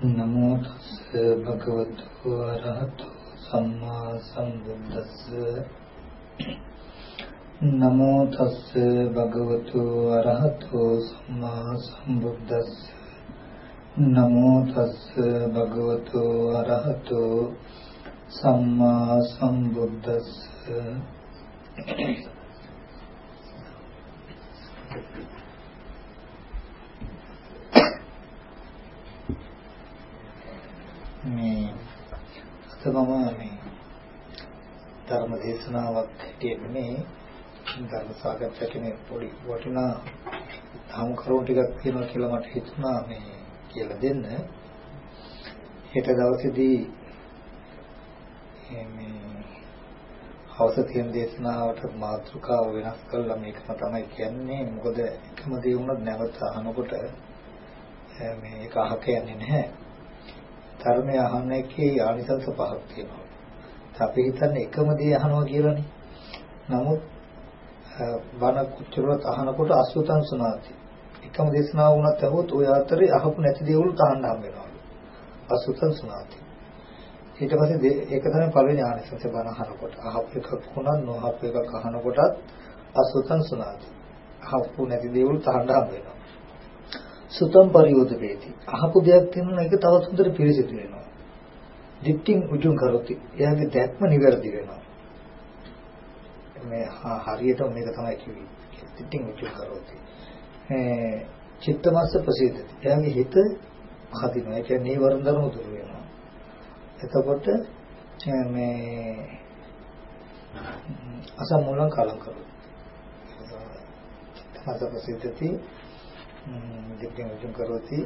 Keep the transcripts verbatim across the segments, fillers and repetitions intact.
නමෝ තස්ස භගවතු අරහතෝ සම්මා සම්බුද්දස්ස නමෝ තස්ස භගවතු අරහතෝ සම්මා සම්බුද්දස්ස නමෝ තස්ස භගවතු අරහතෝ සම්මා සම්බුද්දස්ස මේ අතමම මේ ධර්ම දේශනාවක් කියන්නේ ධර්ම සාකච්ඡා කියන්නේ පොඩි වටිනා ධම් කරුණු ටිකක් තියෙනවා කියලා මට හිතුණා මේ කියලා දෙන්න. හෙට දවසේදී මේ හවස තියෙන දේශනාවට මාතෘකාව වෙනස් කළා මේකම තමයි කියන්නේ. මොකද එකම දේ වුණත් නැවත අහනකොට මේ ඒක අහක යන්නේ නැහැ. ධර්මය අහන්න එකේ ආනිසංස පහක් තියෙනවා. අපි හිතන්නේ එකම දේ අහනවා කියලානේ. නමුත් බණ කුච්චරවත් අහනකොට අසුතං සුනාති. එකම දේශනාව වුණත් අහුවොත් ඔය අතරේ අහපු නැති දේවල් තහන්න හම් වෙනවා. අසුතං සුනාති. ඊට පස්සේ ඒක තමයි පළවෙනි ආනිසංස බණ අහනකොට. අහපු එකක් වුණත් නොඅහපු එකක් අහනකොටත් අසුතං සුනාති. අහපු නැති දේවල් තහන්න හම් වෙනවා. සුතම් පරියෝධපේති. අහපු දෙයක් තියෙනවා ඒක තවත් හොඳට පිළිසිදු වෙනවා. දිට්ඨින් උජුං කරොති. එයාගේ දැක්ම නිවැරදි වෙනවා. මේ හරියට මේක තමයි කිව්වේ. දිට්ඨින් උජුං කරොති. ඒ චිත්තමස්ස ප්‍රසිද්ධති. එයාගේ හිත හදිනවා. ඒ කියන්නේ නීවරණ ධර්ම දුරු වෙනවා. එතකොට මේ අසමූලං කලං කරොති. චිත්තමස්ස ප්‍රසිද්ධති දිට්ඨින් උජුං කරොති.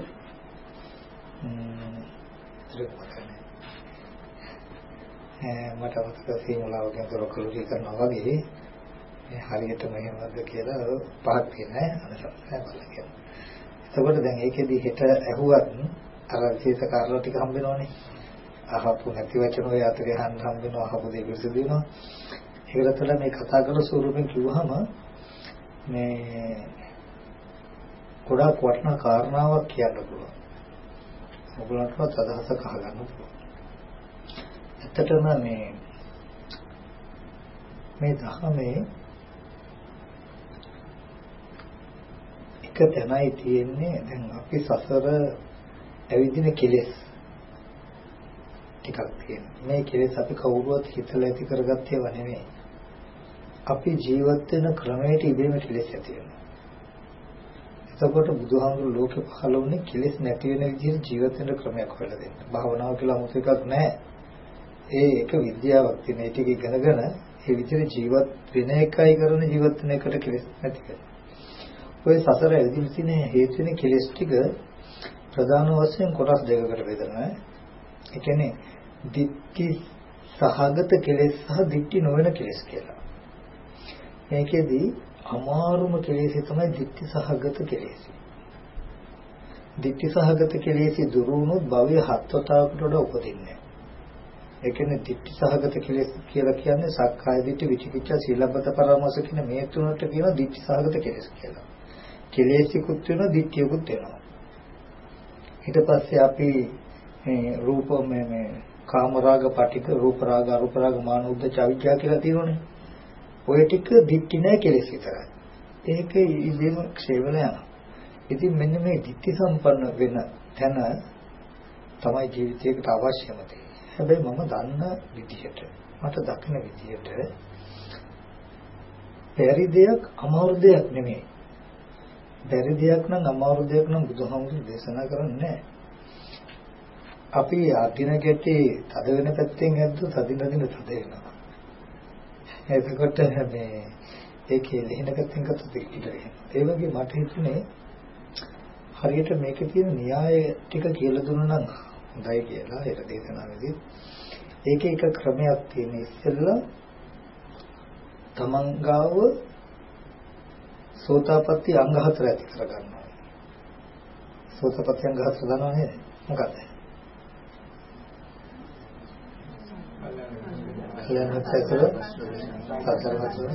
මට අවශ්‍ය සීමුලාවකින් තොරතුරු කරනවා වගේ මේ හරියට මෙහෙමද කියලා පහක් තියෙනවා අනසයි බලන්න. එතකොට දැන් ඒකෙදි හෙට ඇහුවත් අර විශේෂ කාරණා ටික හම්බ වෙනවනේ. අහපු නැති වචන ඔය අතරේ හම් හම්බ වෙනවා අහපු දේ පිළිසු දෙනවා. ඒකට තමයි මේ කතා කරන ස්වරූපෙන් කිව්වහම මේ ගොඩාක් වටිනා කාරණාවක් කියන්න පුළුවන්. ඔයගොල්ලන්ටවත් අදහසක් අහගන්න පුළුවන්. ඇත්තටම මේ මේ ධර්මයේ එක තැනයි තියෙන්නේ. දැන් අපි සසර ඇවිදින කෙලෙස් ටිකක් තියෙනවා. මේ කෙලෙස් අපි කවුරුවත් හිතලා ඇති කරගත්තේ ඒවා නෙමෙයි. අපි ජීවත් වෙන ක්‍රමයට ඉබේම කෙලෙස් ඇති වෙනවා. එතකොට බුදුහාමුදුරු ලෝකේ පහළ වුණේ කෙලෙස් නැති වෙන විදිහට ජීවත් වෙන ක්‍රමයක් හොයලා දෙන්න. භාවනාව කියලා 아무ත් එකක් නැහැ. ඒ එක විද්‍යාවක් තියෙන. ඒ ටික ඉගෙනගෙන ඒ විදිහට ජීවත් වෙන එකයි කරන ජීවත් වෙන එකට කෙලෙස් නැති කරනවා. ඔය සසර ඇවිදින් තියෙන හේතු වෙන කෙලෙස් ටික ප්‍රධාන වශයෙන් කොටස් දෙකකට බෙදනවා. ඒ කියන්නේ ditthi සහගත කෙලෙස් සහ ditthi නොවන කෙලෙස් කියලා. මේකෙදී අමාරුම කෙලෙස් තමයි ditthi සහගත කෙලෙස්. ditthi සහගත කෙලෙස් දුරු වුණොත් භවයේ හත් වතාවකට වඩා උපදින්නේ. ඒ කියන්නේ ditthi සහගත කෙලෙස් කියලා කියන්නේ සක්කාය දිට්ඨි, විචිකිච්ඡා, සීලබ්බත පරාමාස කියන මේ තුනට කියන ditthi සහගත කෙලෙස් කියලා. කෙලෙස්ිකුත් වෙනවා, ditthියකුත් වෙනවා. ඊට පස්සේ අපි මේ රූප මේ මේ කාම රාග, පටික, රූප රාග, අරූප රාග, මාන උද්දච්ච, අවිජ්ජා කියලා තියෙනවනේ. ඔය ටික ditthi නැහැ කෙලෙස් විතරයි. ඒක ඉදීම ක්ෂය වෙලා යනවා. ඉතින් මෙන්න මේ ditthi සම්පන්න වෙන තැන තමයි ජීවිතයකට අවශ්‍යම දේ. හැබැයි මම දන්න විදිහට, මට දකින විදිහට බැරි දෙයක් අමාරු දෙයක් නෙමෙයි. බැරි දෙයක් නම් අමාරු දෙයක් නම් බුදුහාමුදුරු දේශනා කරන්නේ නැහැ. අපි අදින ගැටේ තද වෙන පැත්තෙන් ඇද්දොත් අදින අදින තද වෙනවා. එතකොට මේ ඒකේ ලෙහෙන පැත්තෙන් ගත්තොත් ඒක ඉතිරි වෙනවා. ඒ වගේ මට හිතුනේ හරියට මේකේ තියෙන න්‍යාය ටික කියලා දුන්නා නම් හොඳයි කියලා ඒක දේශනාවේදී. ඒකේ එක ක්‍රමයක් තියෙන ඉස්සෙල්ලා තමන් ගාව සෝතාපට්ටි අංග හතර ඇති කර ගන්නවා. සෝතාපට්ටි අංග හතර දන්නව නේද? මොකක්ද? කියන්නත් ඇතුළ සතර වතුන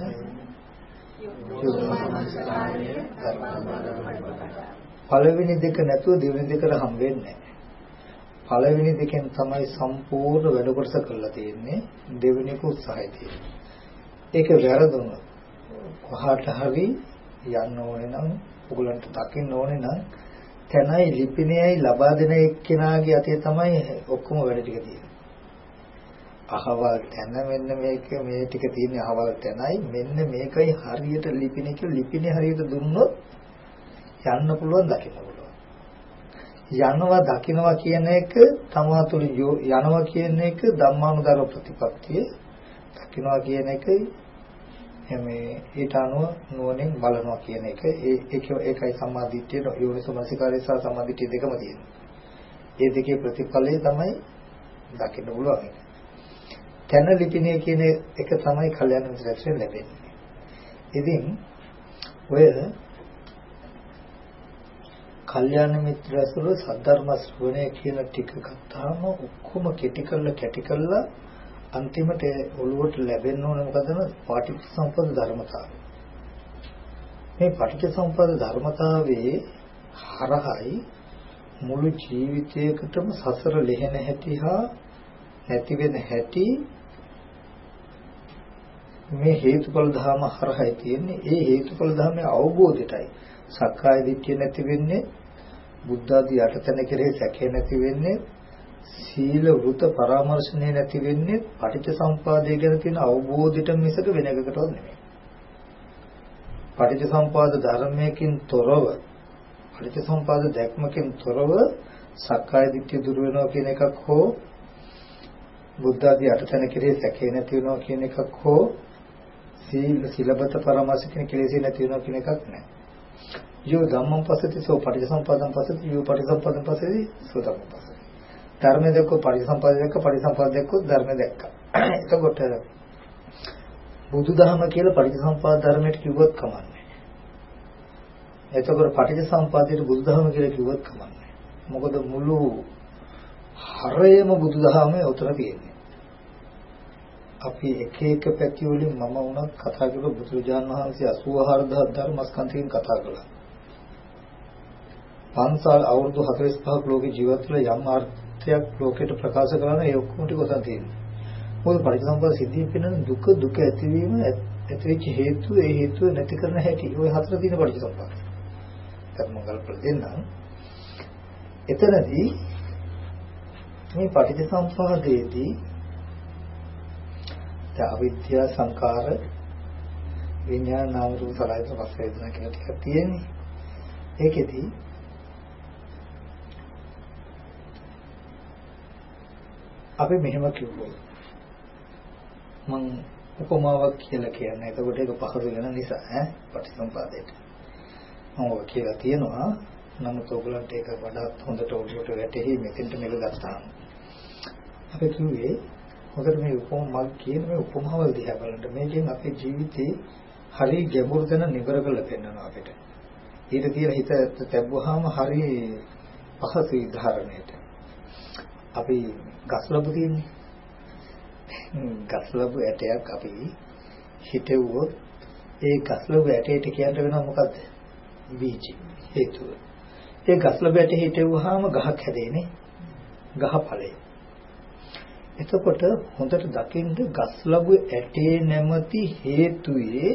පළවෙනි දෙක නැතුව දෙවෙනි දෙකට හම් වෙන්නේ නැහැ. පළවෙනි දෙකෙන් තමයි සම්පූර්ණ වැඩ කොටස කරලා තියෙන්නේ. දෙවෙනි එක උත්සාහය තියෙන්නේ. ඒක වැරදුනොත් කොහාට හරි යන්න ඕනේ නම් ඔයගලන්ට දකින්න ඕනේ නම් තැනයි ලිපිනයයි ලබා දෙන එක්කෙනාගේ අතේ තමයි ඔක්කොම වැඩ ටික තියෙන්නේ. අහවල් තැන මෙන්න මේක මේ ටික තියෙන්නේ අහවල් තැනයි මෙන්න මේකයි හරියට ලිපිනේ කියලා ලිපිනේ හරියට දුන්නොත් යන්න පුළුවන් දකින්න පුළුවන්. යනවා දකින්නවා කියන එක තමා තුළ යනවා කියන එක ධම්මානුධර්ම ප්‍රතිපත්තිය දකින්නවා කියන එක මේ ඊට අනුව නුවණින් බලනවා කියන එක ඒ ඒකයි සම්මාදිට්ඨිය යෝනිසෝමනසිකාරය සහ සම්මාදිට්ඨිය දෙකම තියෙනවා. ඒ දෙකේ ප්‍රතිඵලය තමයි දකින්න පුළුවන්. තන ලිපිනේ කියන එක තමයි කල්යාණ මිත්‍රත්වයෙන් ලැබෙන්නේ. ඉතින් ඔය කල්යාණ මිත්‍රසුර සද්ධර්ම ශ්‍රවණය කියන ටික ගත්තාම ඔක්කොම කෙටි කරලා කැටි කරලා අන්තිමට ඔළුවට ලැබෙන්න ඕන මොකද පටිච්චසමුප්පාද ධර්මතාවය. මේ පටිච්චසමුප්පාද ධර්මතාවයේ හරහයි මුළු ජීවිතයකටම සසර ලෙහෙන හැටි හා නැති වෙන හැටි මේ හේතුඵල ධර්ම හරහයි තියෙන්නේ. ඒ හේතුඵල ධර්මයේ අවබෝධයටයි සක්කාය දිට්ඨිය නැති වෙන්නේ, බුද්ධ ආදී අටතන කෙරෙහි සැකේ නැති වෙන්නේ, සීල වෘත පරාමර්ශණය නැති වෙන්නේ පටිච්චසමුපාදය ගැන තියෙන අවබෝධයට මිසක වෙන එකකටවත් නෙමෙයි. පටිච්චසමුපාද ධර්මයකින් තොරව, පටිච්චසමුපාද දැක්මකින් තොරව සක්කාය දිට්ඨිය දුර වෙනවා කියන එකක් හෝ බුද්ධ ආදී අටතන කෙරෙහි සැකේ නැති වෙනවා කියන එකක් හෝ සීල සීලබත පරාමර්ශ කියන කෙලෙසේ නැති වෙනවා කියන එකක් නැහැ. යෝ ධම්මං පස්සති සෝ පටිච්චසමුප්පාදං පස්සති යෝ පටිච්චසමුප්පාදං පස්සති සෝ ධම්මං පස්සති. ධර්ම දැක්ක පටිච්චසමුප්පාද දැක්ක පටිච්චසමුප්පාද දැක්ක ධර්ම දැක්ක. එතකොට බුදුදහම කියලා පටිච්චසමුප්පාද ධර්මයට කිව්වොත් කමන්නේ. එතකොට පටිච්චසමුප්පාදයට බුදුදහම කියලා කිව්වොත් කමන්නේ. මොකද මුළු හරයම බුදුදහමේ උතර තියෙන්නේ. අපි එක එක පැති වලින් මම වුණත් කතා කරලා බුදුරජාණන් වහන්සේ අසූ හාරදහස් ධර්මස්කන්ධයෙන් කතා කළා. පන්සල් අවුරුදු හතළිස් පහක් ලෝකේ ජීවත් වෙලා යම් අර්ථයක් ලෝකෙට ප්‍රකාශ කරන ඒ ඔක්කොම ටික උතන් තියෙනවා. මොකද පරිසම්පාද සිද්ධිය පිළිබඳ දුක දුක ඇතිවීම ඇතිවෙච්ච හේතු ඒ හේතුව නැති කරන හැටි ඔය හතර තියෙන පරිසම්පාද. ඒක මංගල ප්‍රදෙන්නම්. එතනදී මේ පටිච්චසමුප්පාදයේදී අවිද්‍යා සංකාර විඥාන නාම රූප සලආයතන පස්ස වේදනා කියලා ටිකක් තියෙන්නේ. ඒකෙදී අපි මෙහෙම කිව්වොත් මම උපමාවක් කියලා කියන්නේ. එතකොට ඒක පහසු වෙන නිසා ඈ පටිච්චසමුපාදයට. මම ඔය කියලා තියෙනවා. නමුත් ඔයගලන්ට ඒක වඩාත් හොඳට ඔළුවට වැටෙහි මෙතෙන්ට මේක ගත්තාම. අපි කිව්වේ මොකද මේ උපමාවක් කියන මේ උපමාවල් දිහා බලන්න මේකෙන් අපේ ජීවිතේ හරි ගැඹුරු තැන නිබර කරලා පෙන්නනවා අපිට. ඊට තියෙන හිත තැබුවාම හරි පහසුයි ධාරණයට. අපි ගස්ලබු තියෙන්නේ. ගස්ලබු ඇටයක් අපි හිටෙව්වොත් ඒ ගස්ලබු ඇටයට කියන්න වෙනවා මොකද්ද? බීජ හේතුව. ඒ ගස්ලබු ඇට හිටෙව්වහම ගහක් හැදෙන්නේ. ගහ ඵලය. එතකොට හොඳට දකින්න ගස්ලබු ඇටේ නැමැති හේතුයේ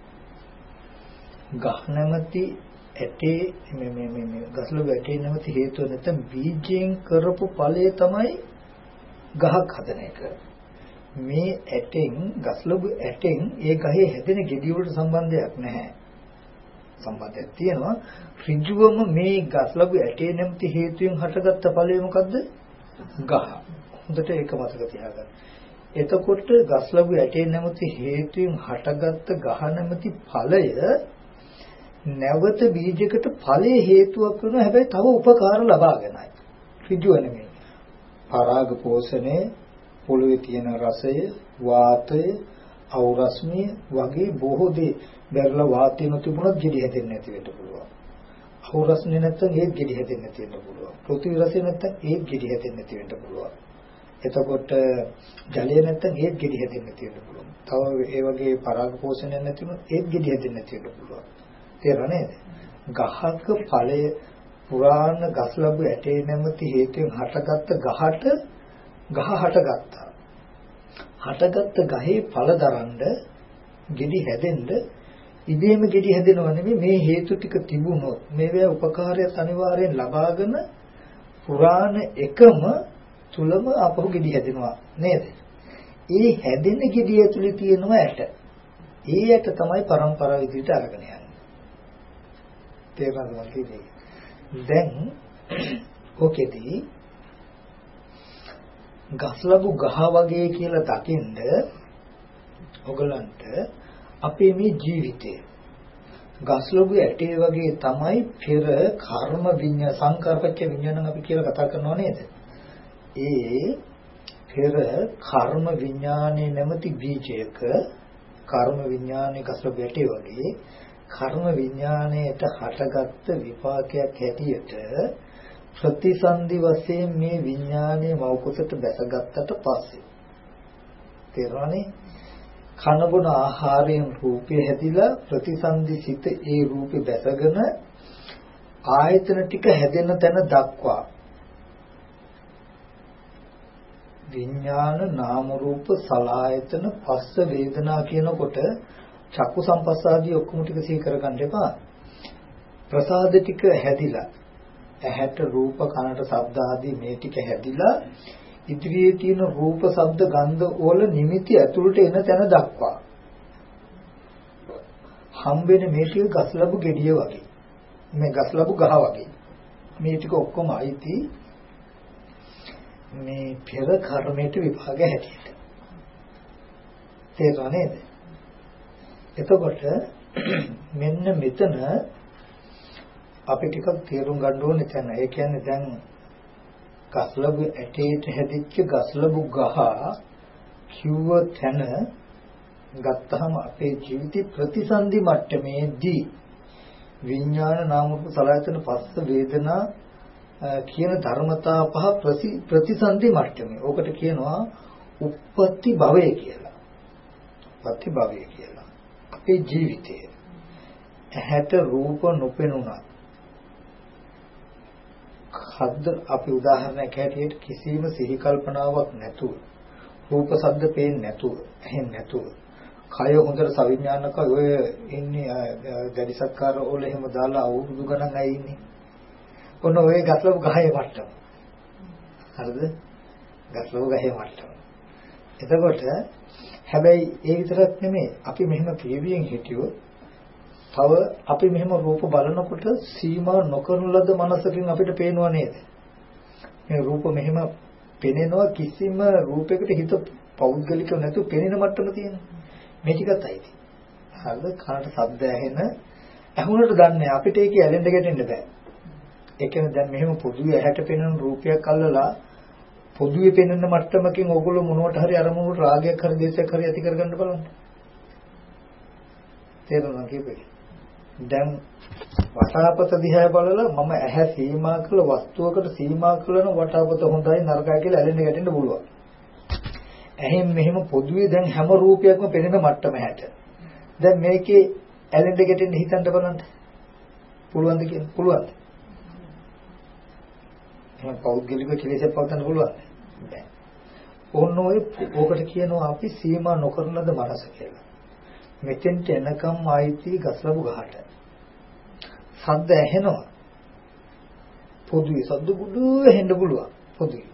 ගහ නැමැති ඇටේ මේ මේ මේ ගස්ලබු ඇටේ නැමැති හේතුව නැත්නම් බීජයෙන් කරපු ඵලය තමයි ගහක් හදන එක. මේ ඇටෙන් ගස්ලබු ඇටෙන් ඒ ගහේ හැදෙන ගෙඩි වලට සම්බන්ධයක් නැහැ. සම්බන්ධයක් තියෙනවා. ඍජුවම මේ ගස්ලබු ඇටේ නැමැති හේතුයෙන් හටගත්ත ඵලය මොකද්ද? ගහ. හොඳට ඒක මතක තියාගන්න. එතකොට ගස්ලබු ඇටේ නැමැති හේතුයෙන් හටගත්ත ගහ නැමැති ඵලය නැවත බීජයකට ඵලයේ හේතුවක් වෙනවා. හැබැයි තව උපකාර ලබාගෙනයි. ඍජුව නෙමෙයි. පරාග පෝෂණය, පොළවේ තියෙන රසය, වාතය, අවරස්මිය වගේ බොහෝ දේ බැලලා වාතය නොතිබුණත් ගෙඩි හැදෙන්නේ නැති වෙන්න පුළුවන්. අවරස්මිය නැත්තම් ඒත් ගෙඩි හැදෙන්නේ නැති වෙන්න පුළුවන්. පෘථිවි රසය නැත්තම් ඒත් ගෙඩි හැදෙන්නේ නැති වෙන්න පුළුවන්. එතකොට ජලය නැත්තම් ඒත් ගෙඩි හැදෙන්නේ නැති වෙන්න පුළුවන්. තව ඒ වගේ පරාග පෝෂණයක් නැති වුණොත් ඒත් ගෙඩි හැදෙන්නේ නැති වෙන්න පුළුවන්. තේරුණා නේද? ගහක ඵලය පුරාණ ගස් ලැබු ඇටේ නැමැති හේතුයෙන් හටගත්ත ගහට ගහ හටගත්තා. හටගත්ත ගහේ ඵල දරන්න ගෙඩි හැදෙන්න ඉබේම ගෙඩි හැදෙනව නෙමෙයි මේ හේතු ටික තිබුණොත් මේවා උපකාරය අනිවාර්යෙන් ලබාගෙන පුරාණ එකම තුලම අපහු ගෙඩි හැදෙනවා නේද? ඒ හැදෙන ගෙඩිය ඇතුලේ තියෙනවා ඇට. ඒ ඇට තමයි පරම්පරාව විදිහට අරගෙන යන්නේ. තේරුණාද මල්ලි? දැන් ඔකෙදී ගස්ලබු ගහ වගේ කියලා දකින්ද ඔයගලන්ට අපේ මේ ජීවිතය ගස්ලබු ඇටේ වගේ තමයි පෙර කර්ම විඤ්ඤා සංකල්පච්ච විඤ්ඤාණං අපි කියලා කතා කරනවා නේද? ඒ පෙර කර්ම විඤ්ඤාණේ නැමැති බීජයක කර්ම විඤ්ඤාණේ ගස්ලබු ඇටේ වගේ කර්ම විඥාණයට හටගත්ත විපාකයක් හැටියට ප්‍රතිසන්දි වශයෙන් මේ විඥානයේ මෞකසට බැසගත්තට පස්සේ තේරෙනවනේ කනබුන ආහාරයෙන් රූපය හැදිලා ප්‍රතිසන්දි සිත ඒ රූපේ බැසගෙන ආයතන ටික හැදෙන තැන දක්වා විඥාන නාම රූප සලආයතන පස්ස වේදනා කියනකොට චක්කු සම්පස්සාදී ඔක්කොම ටික සිහි කරගන්න එපා. ප්‍රසාද ටික හැදිලා ඇහැට රූප කනට ශබ්ද ආදී මේ ටික හැදිලා ඉදිරියේ තියෙන රූප ශබ්ද ගන්ධ වල නිමිති ඇතුළට එන තැන දක්වා හම්බෙන මේ ටික ගස්ලබු ගෙඩිය වගේ මේ ගස්ලබු ගහ වගේ මේ ටික ඔක්කොම අයිති මේ පෙර කර්මයට විභාග හැටියට තේරුණා නේද? එතකොට මෙන්න මෙතන අපි ටිකක් තේරුම් ගන්න ඕනේ තැන. ඒ කියන්නේ දැන් ගස්ලබු ඇටේට හැදිච්ච ගස්ලබු ගහ කිව්ව තැන ගත්තහම අපේ ජීවිතේ ප්‍රතිසන්දි මට්ටමේදී විඥාන නාම රූප සලආයතන පස්ස වේදනා කියන ධර්මතා පහ ප්‍රතිසන්දි මට්ටමේ. ඕකට කියනවා උප්පත්ති භවය කියලා. උප්පත්ති භවය කියලා. අපේ ජීවිතය ඇහැට රූප නොපෙනුණා. හද්ද අපි උදාහරණයක් හැටියට කිසිම සිහි කල්පනාවක් නැතුව රූප ශබ්ද පේන්නේ නැතුව ඇහෙන්නේ නැතුව කය හොඳට සවිඥානික ඔය ඉන්නේ දැඩි සත්කාර වල එහෙම දාලා අවුරුදු ගණන් අය ඉන්නේ. ඔන්න ඔය ගස්ලබු ගහේ මට්ටම. හරිද? ගස්ලබු ගහේ මට්ටම. එතකොට හැබැයි ඒ විතරක් නෙමෙයි අපි මෙහෙම පියවියෙන් හිටියොත් තව අපි මෙහෙම රූප බලනකොට සීමා නොකරන ලද මනසකින් අපිට පේනවා නේද? මේ රූප මෙහෙම පෙනෙනවා කිසිම රූපයකට හිත පෞද්ගලිකව නැතුව පෙනෙන මට්ටම තියෙනවා. මේ ටිකත් අයිති. හරිද? කනට ශබ්ද ඇහෙන ඇහුනට දන්නේ අපිට ඒක ඇලෙන්න ගැටෙන්න බෑ. ඒ කියන්නේ දැන් මෙහෙම පොදුවේ ඇහැට පෙනෙන රූපයක් අල්ලලා පොදුවේ පෙනෙන මට්ටමකින් ඕගොල්ලෝ මොනවට හරි අරමුණට රාගයක් හරි දේශයක් හරි ඇති කරගන්න බලන්න. තේරුණා කියපේ. දැන් වටාපත දිහා බලලා මම ඇහැ සීමා කළ වස්තුවකට සීමා කළන වටාපත හොඳයි නරකයි කියලා ඇලෙන්න ගැටෙන්න පුළුවන්. ඇහෙන් මෙහෙම පොදුවේ දැන් හැම රූපයක්ම පෙනෙන මට්ටම හැට. දැන් මේකේ ඇලෙන්න ගැටෙන්න හිතන්න බලන්න. පුළුවන්ද කියලා? පුළුවන්ද? එහෙනම් පෞද්ගලික කෙලෙසක් පවත්වන්න පුළුවන්ද? බැහැ. ඕන ඔය ඕකට කියනවා අපි සීමා නොකරන ලද මනස කියලා. මෙතෙන්ට එනකම් ආйти ගස්ලබු ගහට. ශබ්ද ඇහෙනවා. පොදුවේ ශබ්ද ගුඩු ඇහෙන්න පුළුවන්. පොදුවේ.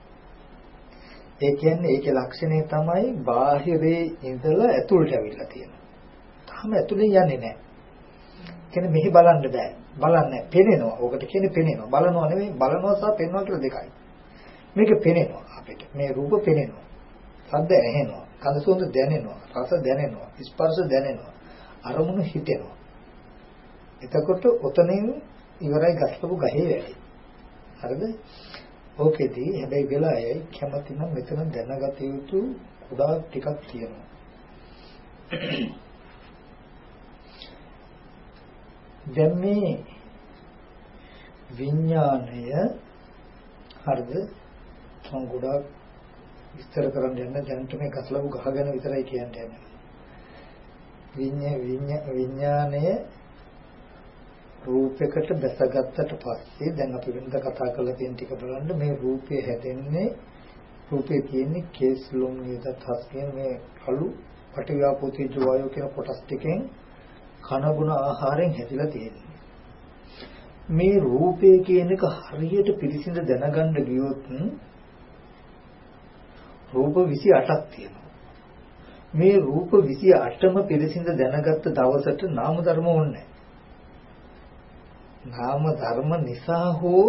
ඒ කියන්නේ ඒකේ ලක්ෂණය තමයි බාහිරේ ඉඳලා ඇතුළට ඇවිල්ලා තියෙනවා. තාම ඇතුළේ යන්නේ නැහැ. කියන්නේ මෙහි බලන්න බෑ. බලන්නේ පෙනෙනවා. ඕකට කියන්නේ පෙනෙනවා. බලනවා නෙමෙයි බලනවා සහ පෙනෙනවා කියලා දෙකයි. මේක පෙනෙනවා අපිට. මේ රූප පෙනෙනවා. ශබ්ද ඇහෙනවා. කඳ සුවඳ දැනෙනවා. රස දැනෙනවා. ස්පර්ශ දැනෙනවා. අරමුණු හිතෙනවා. එතකොට ඔතනින් ඉවරයි ගස්ලබු ගහේ වැඩි. හරිද? ඕකෙදී හැබැයි වෙලාවයි කැමති නම් මෙතන දැනගත යුතු කුඩා ටිකක් තියෙනවා. දැන් මේ විඥාණය හරිද? මම ගොඩාක් විස්තර කරන්න යන්න දැනට මේ ගස්ලබු ගහ ගැන විතරයි කියන්න යන්නේ. විඤ්ඤා විඤ්ඤාණය රූපයකට දැසගත්තට පස්සේ දැන් අපි වෙනද කතා කරලා තියෙන ටික බලන්න මේ රූපය හැදෙන්නේ රූපේ තියෙන්නේ කේස් ලොම් නියත හස් කියන මේ කළු පටිවිආපෝති ජෝයෝ කියන කොටස් ටිකෙන් කන ගුණ ආහාරයෙන් හැදිලා තියෙන්නේ. මේ රූපය කියන එක හරියට පිරිසිඳ දැනගන්න ගියොත් රූප විසි අටක් තියෙනවා. මේ රූප විසි අටම පිරිසිඳ දැනගත්ත දවසට නාම ධර්ම ඕනේ. නාම ධර්ම නිසා හෝ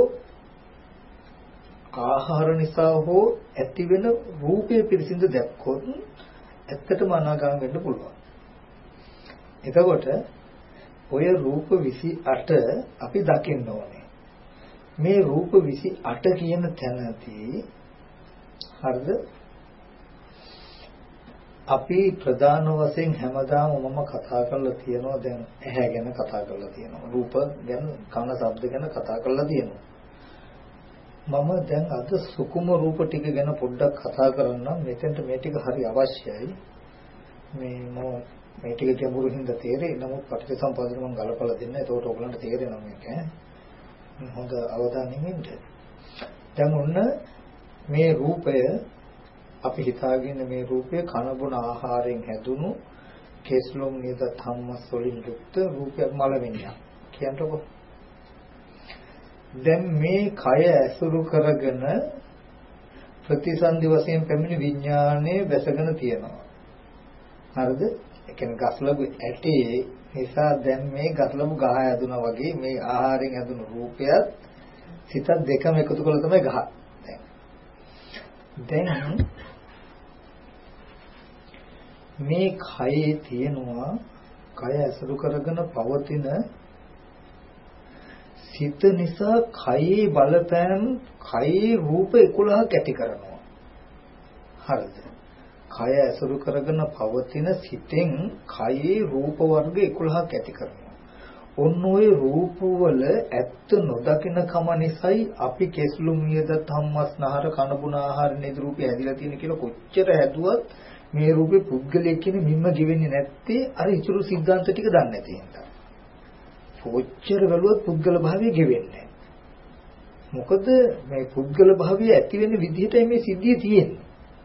ආහාර නිසා හෝ ඇති වෙන රූපයේ පිරිසිඳ දැක්කොත් ඇත්තටම අනාගාමී වෙන්න පුළුවන්. එතකොට ඔය රූප විසි අට අපි දකින්න ඕනේ. මේ රූප විසි අට කියන තැනදී හරිද? අපි ප්‍රධාන වශයෙන් හැමදාම මම කතා කරලා තියෙනවා දැන් ඇහැ ගැන කතා කරලා තියෙනවා. රූප ගැන, කන, ශබ්ද ගැන කතා කරලා තියෙනවා. මම දැන් අද සුකුම රූප ටික ගැන පොඩ්ඩක් කතා කරන්නම්. මෙතෙන්ට මේ ටික හරි අවශ්‍යයි. මේ මම මේ ටික ගැඹුරු හින්දා තේරෙයි. නමුත් පටිච්චසමුප්පාදයෙන් මම ගලපලා දෙන්න. ඒකට ඔයගලන්ට තේරෙනවා මේක. හොඳ අවධානයෙන් ඉන්න. දැන් ඔන්න මේ රූපය අපි හිතාගෙන මේ රූපය කන බොන ආහාරයෙන් හැදුණු කේස්ලොම් නියත ධම්මස් වලින් යුක්ත රූපයක් මලවෙන්නේ. කියන්නකො. දැන් මේ කය ඇසුරු කරගෙන ප්‍රතිසන්දි වශයෙන් පැමිණි විඥානයේ වැසගෙන තියෙනවා. හරිද? ඒ කියන්නේ ගස්ලබු ඇටේ නිසා දැන් මේ ගස්ලබු ගහ හැදුනා වගේ මේ ආහාරයෙන් හැදුණු රූපයත් සිතත් දෙකම එකතු කරලා තමයි ගහ. දැන් දැන් මේ කයේ තියෙනවා කය ඇසුරු කරගෙන පවතින සිත නිසා කයේ බලපෑම් කයේ රූප එකොළහක් ඇති කරනවා. හරිද? කය ඇසුරු කරගෙන පවතින සිතෙන් කයේ රූප වර්ග එකොළහක් ඇති කරනවා. ඔන්න ඔය රූප වල ඇත්ත නොදකින කම නිසායි අපි කෙස්ලුම් නියද ධම්මස්නහර කනබුන ආහාර නේද රූපය ඇදිලා තියෙන කියලා කොච්චර හැදුවත් මේ රූපේ පුද්ගලයෙක් කියන මිම්ම ගෙවෙන්නේ නැත්තේ අර ඉතුරු සිද්ධාන්ත ටික දන්නේ නැති හින්දා. කොච්චර බැලුවත් පුද්ගල භාවය ගෙවෙන්නේ. මොකද මේ පුද්ගල භාවය ඇති වෙන විදිහටයි මේ සිද්ධිය තියෙන්නේ.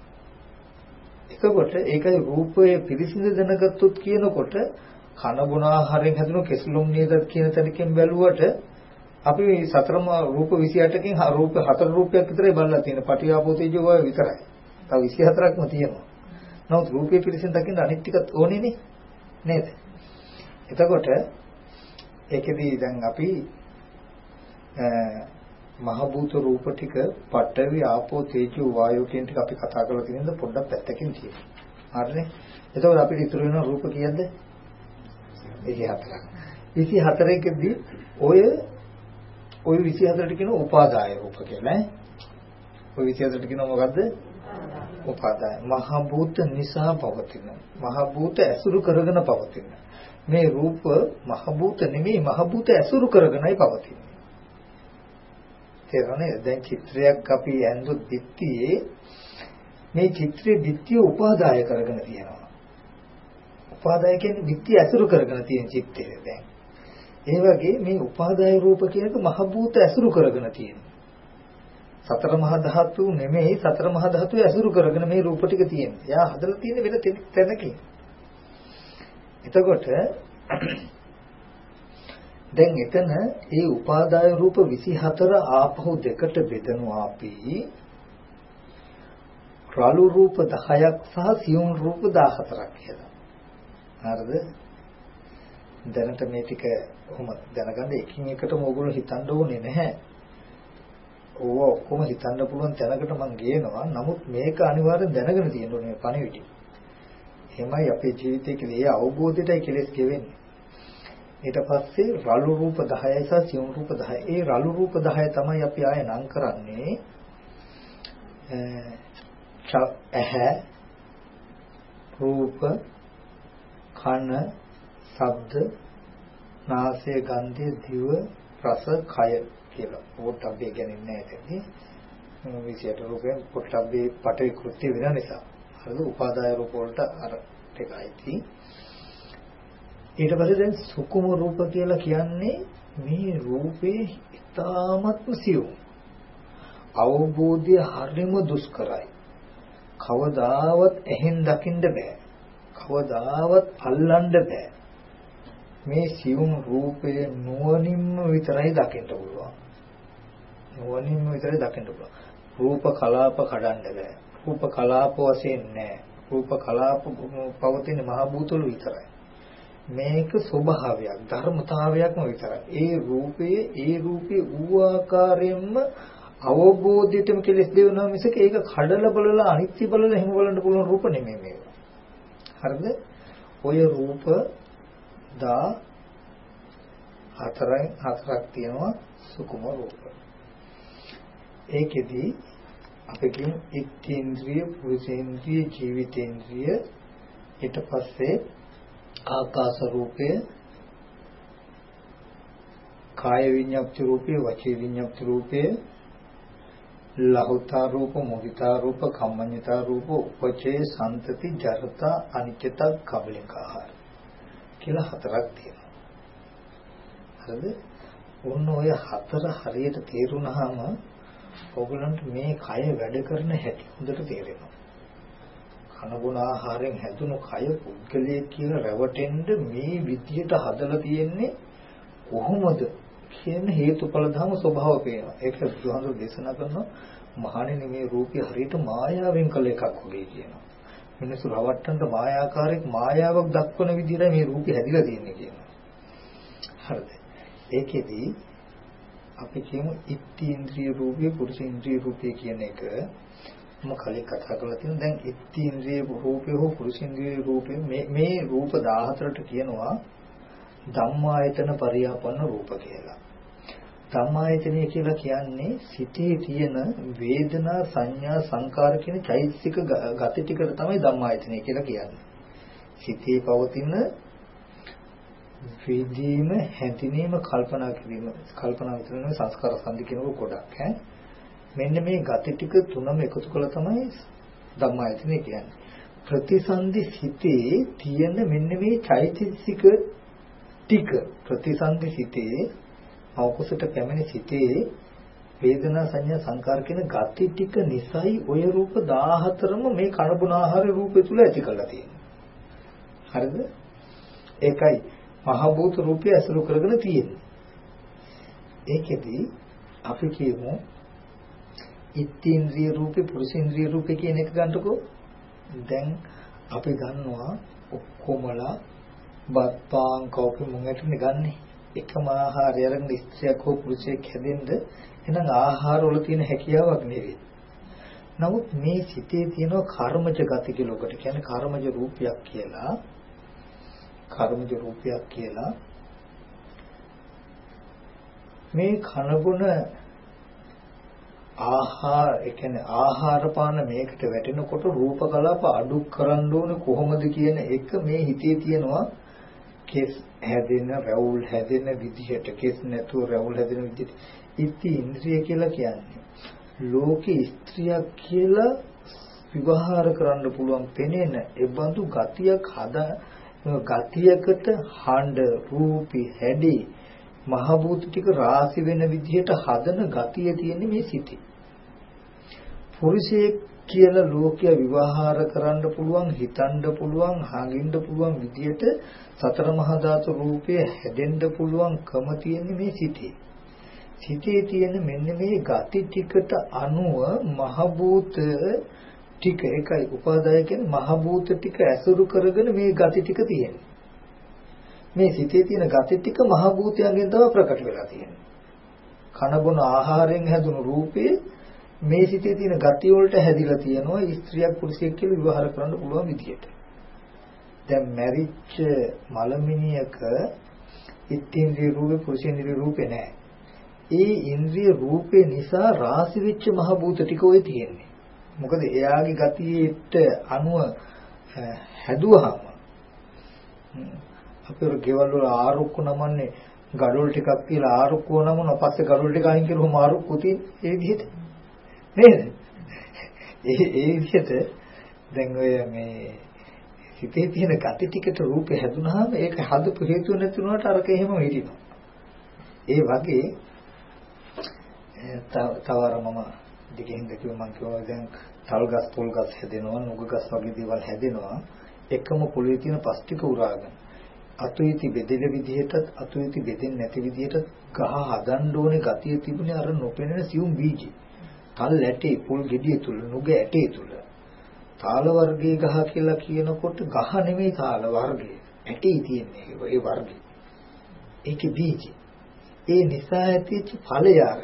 එතකොට ඒකයි රූපයේ පිරිසිදු දැනගත්තොත් කියනකොට කන බොන ආහාරයෙන් හැදුණු කෙස්ලොම් නේද කියන තැනකින් බැලුවට අපි මේ සතරම රූප විසි අටකින් රූප හතර රූපයක් විතරයි බලලා තියෙන. පටිආපෝතේජෝ වගේ විතරයි. තව විසි හතරක්ම තියෙනවා. නමුත් රූපයේ පිරිසිදු දකින්න අනිත් ටිකත් ඕනේනේ නේද? එතකොට ඒකෙදී දැන් අපි මහ භූත රූප ටික පඨවි ආපෝ තේජෝ වායෝ කියන ටික අපි කතා කරලා තියෙනද පොඩ්ඩක් පැත්තකින් තියෙනවා. හරිනේ? එතකොට අපිට ඉතුරු වෙන රූප කීයද? විසි හතරක්. විසි හතරකදී ඔය ඔය විසි හතරට කියන උපාදාය රූප කියලා ඈ. ඔය විසි හතරට කියන මොකද්ද? උපාදාය. මහ භූත නිසා පවතින. මහ භූත ඇසුරු කරගෙන පවතින. මේ රූප මහ භූත නෙමෙයි මහ භූත ඇසුරු කරගෙනයි පවතින්නේ. තේරෙනවද? දැන් චිත්‍රයක් අපි ඇඳුත් පිටියේ මේ චිත්‍රයේ පිටිය උපාදාය කරගෙන තියෙනවා. උපාදාය කියන්නේ පිටිය ඇසුරු කරගෙන තියෙන චිත්තය දැන්. ඒ වගේ මේ උපාදාය රූප කියනක මහ භූත ඇසුරු කරගෙන තියෙනවා. සතර මහා ධාතු නෙමෙයි සතර මහා ධාතු ඇසුරු කරගෙන මේ රූප ටික තියෙනවා. එයා හදලා තියෙන වෙන තැනකින්. එතකොට දැන් එතන මේ උපාදාය රූප විසි හතර ආපහු දෙකට බෙදනවා අපි. රළු රූප දහයක් සහ සියුම් රූප දහහතරක් කියලා. හරිද? දැනට මේ ටික කොහොම දැනගන්න එකින් එකටම ඕගොල්ලෝ හිතන්න ඕනේ නැහැ. ඕව ඔක්කොම හිතන්න පුළුවන් තැනකට මම ගේනවා. නමුත් මේක අනිවාර්යෙන් දැනගෙන තියෙන්න ඕනේ පණිවිඩය. එහෙමයි අපේ ජීවිතයේ කෙලේ අවබෝධයටයි කෙලෙස් ගෙවෙන්නේ. ඊට පස්සේ රළු රූප දහයයි සහ සියුම් රූප දහයයි. ඒ රළු රූප දහය තමයි අපි ආයේ නම් කරන්නේ ඇහැ, රූප, කන, ශබ්ද, නාසය, ගන්ධය, දිව, රස, කය කියලා. පොට්ටබ්බේ කියන්නේ නැහැ එතනදී. විසි අට රූපයෙන් පොට්ටබ්බේ පටවි කෘත්‍ය වෙන නිසා. හරිද? උපාදාය රූප වලට අර ටිකයි. ඊට පස්සේ දැන් සුකුම රූප කියලා කියන්නේ මේ රූපේ ඉතාමත්ම සියුම්. අවබෝධය හරිම දුෂ්කරයි. කවදාවත් ඇහෙන් දකින්න බෑ. කවදාවත් අල්ලන්න බෑ. මේ සියුම් රූපය නුවණින්ම විතරයි දකින්න පුළුවන්. නුවණින්ම විතරයි දකින්න පුළුවන්. රූප කලාප කඩන්න බෑ. රූප කලාප වශයෙන් නෑ. රූප කලාප පවතින මහ භූතවල විතරයි. මේක ස්වභාවයක්, ධර්මතාවයක්ම විතරයි. ඒ රූපයේ ඒ රූපේ ඌ ආකාරයෙන්ම අවබෝධයටම කෙලස් දෙවනවා මිසක ඒක කඩලා බලලා අනිත්‍ය බලලා එහෙම බලන්න පුළුවන් රූප නෙමෙයි මේක. හරිද? ඔය රූප දා හතරයි හතරක් තියෙනවා සුකුම රූප. ඒකෙදි අපි කියන ඉත්තේන්ද්‍රිය, පුරුෂේන්ද්‍රිය, ජීවිතේන්ද්‍රිය, ඊට පස්සේ ආකාශ රූපය, කාය විඤ්ඤාප්ති රූපය, වචී විඤ්ඤාප්ති රූපය, ලහුතා රූප, මොහිතා රූප, කම්මඤ්ඤතා රූප, උපචේ, සන්තති, ජරතා, අනිත්‍යතා, කබලිකාහාර කියලා හතරක් තියෙනවා. හරිද? ඔන්න ඔය හතර හරියට තේරුණාම ඔයගලන්ට මේ කය වැඩ කරන හැටි හොඳට තේරෙනවා. කන බොන ආහාරයෙන් හැදුණු කය පුද්ගලයේ කියලා රැවටෙන්න මේ විදියට හදලා තියෙන්නේ කොහොමද කියන හේතුඵල ධර්ම ස්වභාව පේනවා. ඒක බුදුහාමුදුරු දේශනා කරනවා මහණෙනි මේ රූපය හරියට මායාවෙන් කළ එකක් වගේ කියනවා. මිනිස්සු රවට්ටන්න මායාකාරයක් මායාවක් දක්වන විදිහට මේ රූපය හැදිලා තියෙන්නේ කියනවා. හරිද? ඒකෙදි අපි කියමු ඉත්තේන්ද්‍රිය රූපය, පුරුෂේන්ද්‍රිය රූපය කියන එක මම කලින් කතා කරලා තියෙනවා. දැන් ඉත්තේන්ද්‍රිය රූපය හෝ පුරුෂේන්ද්‍රිය රූපය මේ මේ රූප දහහතරට කියනවා ධම්මායතන පරියාපන්න රූප කියලා. ධම්මායතනය කියලා කියන්නේ සිතේ තියෙන වේදනා, සංඥා, සංකාර කියන චෛතසික ගති ටිකට තමයි ධම්මායතනය කියලා කියන්නේ. සිතේ පවතින විදීම, හැඳිනීම, කල්පනා කිරීම, කල්පනා විතරනේ සංස්කාර ස්කන්ධ කියනකොට ගොඩක් ඈ. මෙන්න මේ ගති ටික තුනම එකතු කළා තමයි ධම්මායතනය කියන්නේ. ප්‍රතිසන්දි සිතේ තියෙන මෙන්න මේ චෛතසික ටික ප්‍රතිසන්දි සිතේ අවකුසට පැමිණි සිතේ වේදනා, සංඥා, සංකාර කියන ගති ටික නිසයි ඔය රූප දහහතරම මේ කනබුන ආහාර රූපය තුල ඇති කරලා තියෙන්නේ. හරිද? ඒකයි මහ භූත රූපය ඇසුරු කරගෙන තියෙන්නේ. ඒකෙදි අපි කියමු ඉත්තේන්ද්‍රිය රූපේ, පුරුෂේන්ද්‍රිය රූපේ කියන එක ගන්නකො. දැන් අපි ගන්නවා ඔක්කොමලා බත් පාන් කෝපි මුංගටනේ ගන්නෙ. එකම ආහාරය අරගෙන ස්ත්‍රියක් හෝ පුරුෂයෙක් හැදෙන්න එහෙනම් ආහාර වල තියෙන හැකියාවක් නෙවෙයි. නමුත් මේ සිතේ තියෙන කර්මජ ගති කියලා ඔකට කියන්නේ කර්මජ රූපයක් කියලා. කර්මජ රූපයක් කියලා මේ කනබුන ආහාර ඒ කියන්නේ ආහාර පාන මේකට වැටෙනකොට රූප කලාප අඩු කරන්න ඕනේ කොහොමද කියන එක මේ හිතේ තියෙනවා. කෙස් හැදෙන, රැවුල් හැදෙන විදිහට, කෙස් නැතුව රැවුල් හැදෙන විදිහට ඉති ඉන්ද්‍රිය කියලා කියන්නේ. ලෝකේ ස්ත්‍රියක් කියලා විවහාර කරන්න පුළුවන් පෙනෙන ඒබඳු ගතියක් හදා ගතියකට හඬ, රූපී, හැඩි, මහ භූත ටික රාශි වෙන විදිහට හදන ගතිය තියෙන්නේ මේ සිතේ. පුරුෂයෙක් කියලා ලෝකය විවහාර කරන්න පුළුවන්, හිතන්න පුළුවන්, හංගින්න පුළුවන් විදිහට සතර මහා ධාතු රූපය හැදෙන්න පුළුවන්කම තියෙන්නේ මේ සිතේ. සිතේ තියෙන මෙන්න මේ ගති ටිකට අනුව මහ භූත ටික එකයි උපාදාය කියන්නේ මහ භූත ටික ඇසුරු කරගෙන මේ ගති ටික තියෙන්නේ. මේ සිතේ තියෙන ගති ටික මහ භූතයන්ගෙන් තමයි ප්‍රකට වෙලා තියෙන්නේ. කන බොන ආහාරයෙන් හැදුණු රූපේ මේ සිතේ තියෙන ගති වලට හැදිලා තියෙනවා ස්ත්‍රියක් පුරුෂයෙක් කියලා විවහාර කරන්න පුළුවන් විදියට. දැන් මැරිච්ච මලමිනියක ඉත්තේන්ද්‍රිය රූපේ, පුරුෂේන්ද්‍රිය රූපේ නැහැ. ඒ ඉන්ද්‍රිය රූපේ නිසා රාශි වෙච්ච මහ භූත ටික ඔය තියෙන්නේ. මොකද එයාගේ ගතියට අනුව හැදුවාම අපේ ගෙවල් වල ආරුක්කු නමන්නේ ගඩොල් ටිකක් තියලා ආරුක්කුව නමන පස්සේ ගඩොල් ටික අයින් කරුවම ආරුක්කුව තියෙන ඒ විදිහට නේද? ඒ ඒ විදිහට දැන් ඔය මේ සිතේ තියෙන gati ටිකට රූපේ හැදුනහම ඒක හදපු හේතුව නැතුනට අරක එහෙම හිටිනවා. ඒ වගේ තව අර මම දිගින් දැකුව මම කියවා දැන් තල් ගස් පොල් ගස් හැදෙනවා නුග ගස් වගේ දේවල් හැදෙනවා එකම පොළවේ තියෙන පස් ටික උරාගෙන අතුයිති බෙදෙන විදිහටත් අතුයිති බෙදෙන්නේ නැති විදිහට ගහ හදන්න ඕනේ ගතිය තිබුණේ අර නොපෙනෙන සියුම් බීජේ තල් ඇටේ පොල් ගෙඩිය තුල නුග ඇටේ තුල තාල වර්ගයේ ගහ කියලා කියනකොට ගහ නෙමෙයි තාල වර්ගය ඇටේ තියෙන්නේ ඒ වර්ගය ඒකේ බීජේ ඒ නිසා ඇතිවෙච්ච ඵලය අර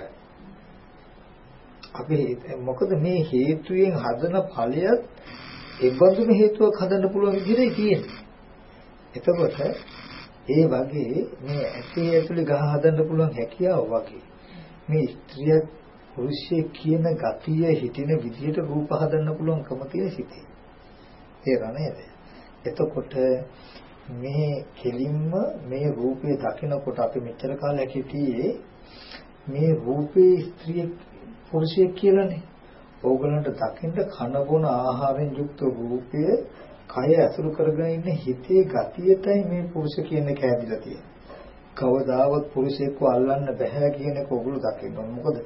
අපි මොකද මේ හේතුයෙන් හදන ඵලයත් ඒ බඳුම හේතුවක් හදන්න පුළුවන් විදිහටයි තියෙන්නේ. එතකොට ඒ වගේ මේ ඇටේ ඇතුලේ ගහ හදන්න පුළුවන් හැකියාව වගේ මේ ස්ත්‍රිය පුරුෂය කියන ගතිය හිටින විදිහට රූප හදන්න පුළුවන්කම තියෙන සිටේ. තේරෙනවද නේද? එතකොට මේ කෙලින්ම මේ රූපය දකිනකොට අපි මෙච්චර කාලයක් හිටියේ මේ රූපේ ස්ත්‍රිය පුරුෂයෙක් කියලානේ. ඕගලන්ට දකින්න කන බොන ආහාරයෙන් යුක්ත රූපය කය ඇසුරු කරගෙන ඉන්න හිතේ ගතියටයි මේ පුරුෂ කියන එක හැදිලා තියෙන්නේ. කවදාවත් පුරුෂයෙක්ව අල්ලන්න බෑ කියන එක ඕගොල්ලෝ දකින්න ඕන. මොකද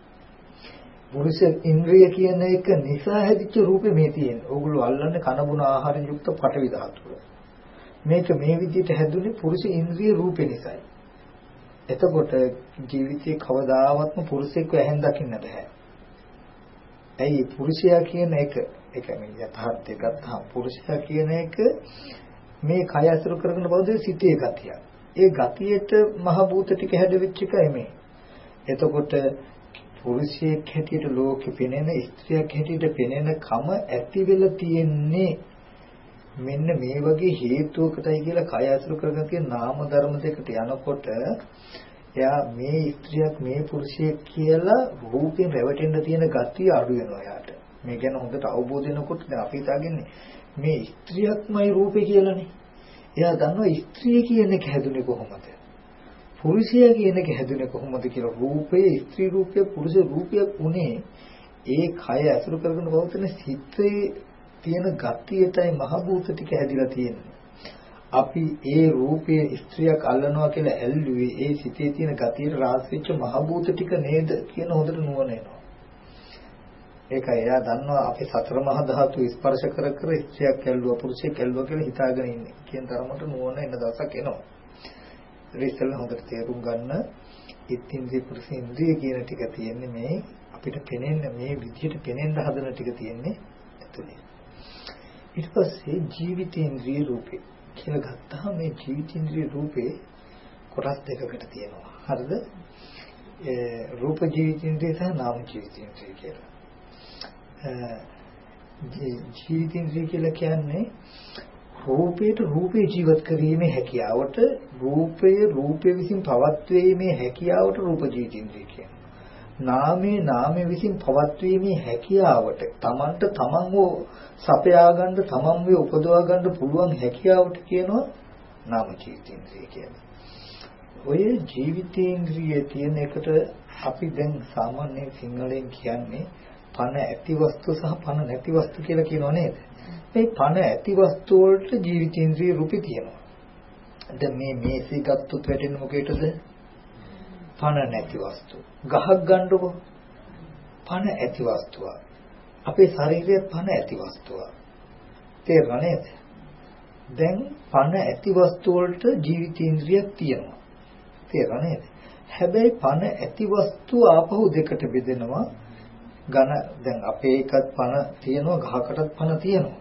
පුරුෂ ඉන්ද්‍රිය කියන එක නිසා හැදිච්ච රූපේ මේ තියෙන්නේ. ඕගොල්ලෝ අල්ලන්නේ කන බොන ආහාරයෙන් යුක්ත පඨවි ධාතුව. මේක මේ විදිහට හැදුනේ පුරුෂ ඉන්ද්‍රිය රූපේ නිසායි. එතකොට ජීවිතේ කවදාවත්ම පුරුෂයෙක්ව ඇහෙන් දකින්න බෑ. ඇයි පුරුෂයා කියන එක ඒ කියන්නේ යථාර්ථය ගත්තාම පුරුෂයා කියන එක මේ කය අසුරු කරගෙන බවද සිටේ ගතිය. ඒ ගතියට මහ භූත ටික හැදෙවිච්ච එකයි මේ. එතකොට පුරුෂයෙක් හැටියට ලෝකෙ පෙනෙන ස්ත්‍රියක් හැටියට පෙනෙන කම ඇති වෙලා තියෙන්නේ මෙන්න මේ වගේ හේතුවකටයි කියලා කය අසුරු කරගෙන තියෙන නාම ධර්ම දෙකට යනකොට එයා මේ ස්ත්‍රියක් මේ පුරුෂයෙක් කියලා රූපයෙන් රැවටෙන්න තියෙන ගතිය අඩු වෙනවා යාට. මේ ගැන හොඳට අවබෝධ වෙනකොට දැන් අපි හිතාගන්නේ මේ ස්ත්‍රියක්මයි රූපේ කියලානේ. එයා දන්නවා ස්ත්‍රිය කියන එක හැදුනේ කොහොමද? පුරුෂයා කියන එක හැදුනේ කොහොමද කියලා. රූපේ ස්ත්‍රී රූපය පුරුෂ රූපයක් උනේ ඒ කය අසුරු කරගෙන පවතින සිතේ තියෙන ගතියටයි මහ භූත ටික හැදිලා තියෙන්නේ. අපි ඒ රූපයේ ස්ත්‍රියක් අල්ලනවා කියලා ඇල්ලුවේ ඒ සිතේ තියෙන ගතියට රාශි වෙච්ච මහ භූත ටික නේද කියන හොඳට නුවණ එනවා. ඒකයි එයා දන්නවා අපි සතර මහා ධාතු ස්පර්ශ කර කර ස්ත්‍රියක් ඇල්ලුවා පුරුෂයෙක් ඇල්ලුවා කියලා හිතාගෙන ඉන්නේ. කියන තරමට නුවණ එන දවසක් එනවා. ඒ ඉස්සෙල්ලා හොඳට තේරුම් ගන්න ඉත්ින්ද්‍රිය පුරුෂේන්ද්‍රිය කියන ටික තියෙන්නේ මේ අපිට පෙනෙන්න මේ විදිහට පෙනෙන්න හදන ටික තියෙන්නේ ඇතුලේ. ඊට පස්සේ ජීවිතේන්ද්‍රිය රූපේ කියලා ගත්තාම මේ ජීවිතේන්ද්‍රිය රූපේ කොටස් දෙකකට තියෙනවා. හරිද? ඒ රූප ජීවිතේන්ද්‍රිය සහ නාම ජීවිතේන්ද්‍රිය කියලා. ජීවිතේන්ද්‍රිය කියලා කියන්නේ රූපයට රූපේ ජීවත් කිරීමේ හැකියාවට රූපයේ රූපේ විසින් පවත්වීමේ හැකියාවට රූප ජීවිතේන්ද්‍රිය කියනවා. නාමයේ නාමයේ විසින් පවත්වීමේ හැකියාවට තමන්ට තමන්ව සපයා ගන්න තමන්ව උපදවා ගන්න පුළුවන් හැකියාවට කියනවා නාම ජීවිතේන්ද්‍රිය කියලා. ඔය ජීවිතේන්ද්‍රිය තියෙන එකට අපි දැන් සාමාන්‍ය සිංහලෙන් කියන්නේ පණ ඇති වස්තු සහ පණ නැති වස්තු කියලා කියනවා නේද? මේ පණ ඇති වස්තු වලට ජීවිතේන්ද්‍රිය රූපේ තියෙනවා. දැන් මේ මේසෙ ගත්තොත් වැටෙන්නේ මොකේටද? පණ නැති වස්තු. ගහක් ගන්නකො පණ ඇති වස්තුව. අපේ ශරීරයේ පණ ඇති වස්තුව. තේරුණා නේද? දැන් පණ ඇති වස්තු වලට ජීවිතේන්ද්‍රියක් තියෙනවා. තේරුණා නේද? හැබැයි පණ ඇති වස්තු ආපහු දෙකට බෙදෙනවා. ඝන දැන් අපේ එකත් පණ තියෙනවා ගහකටත් පණ තියෙනවා.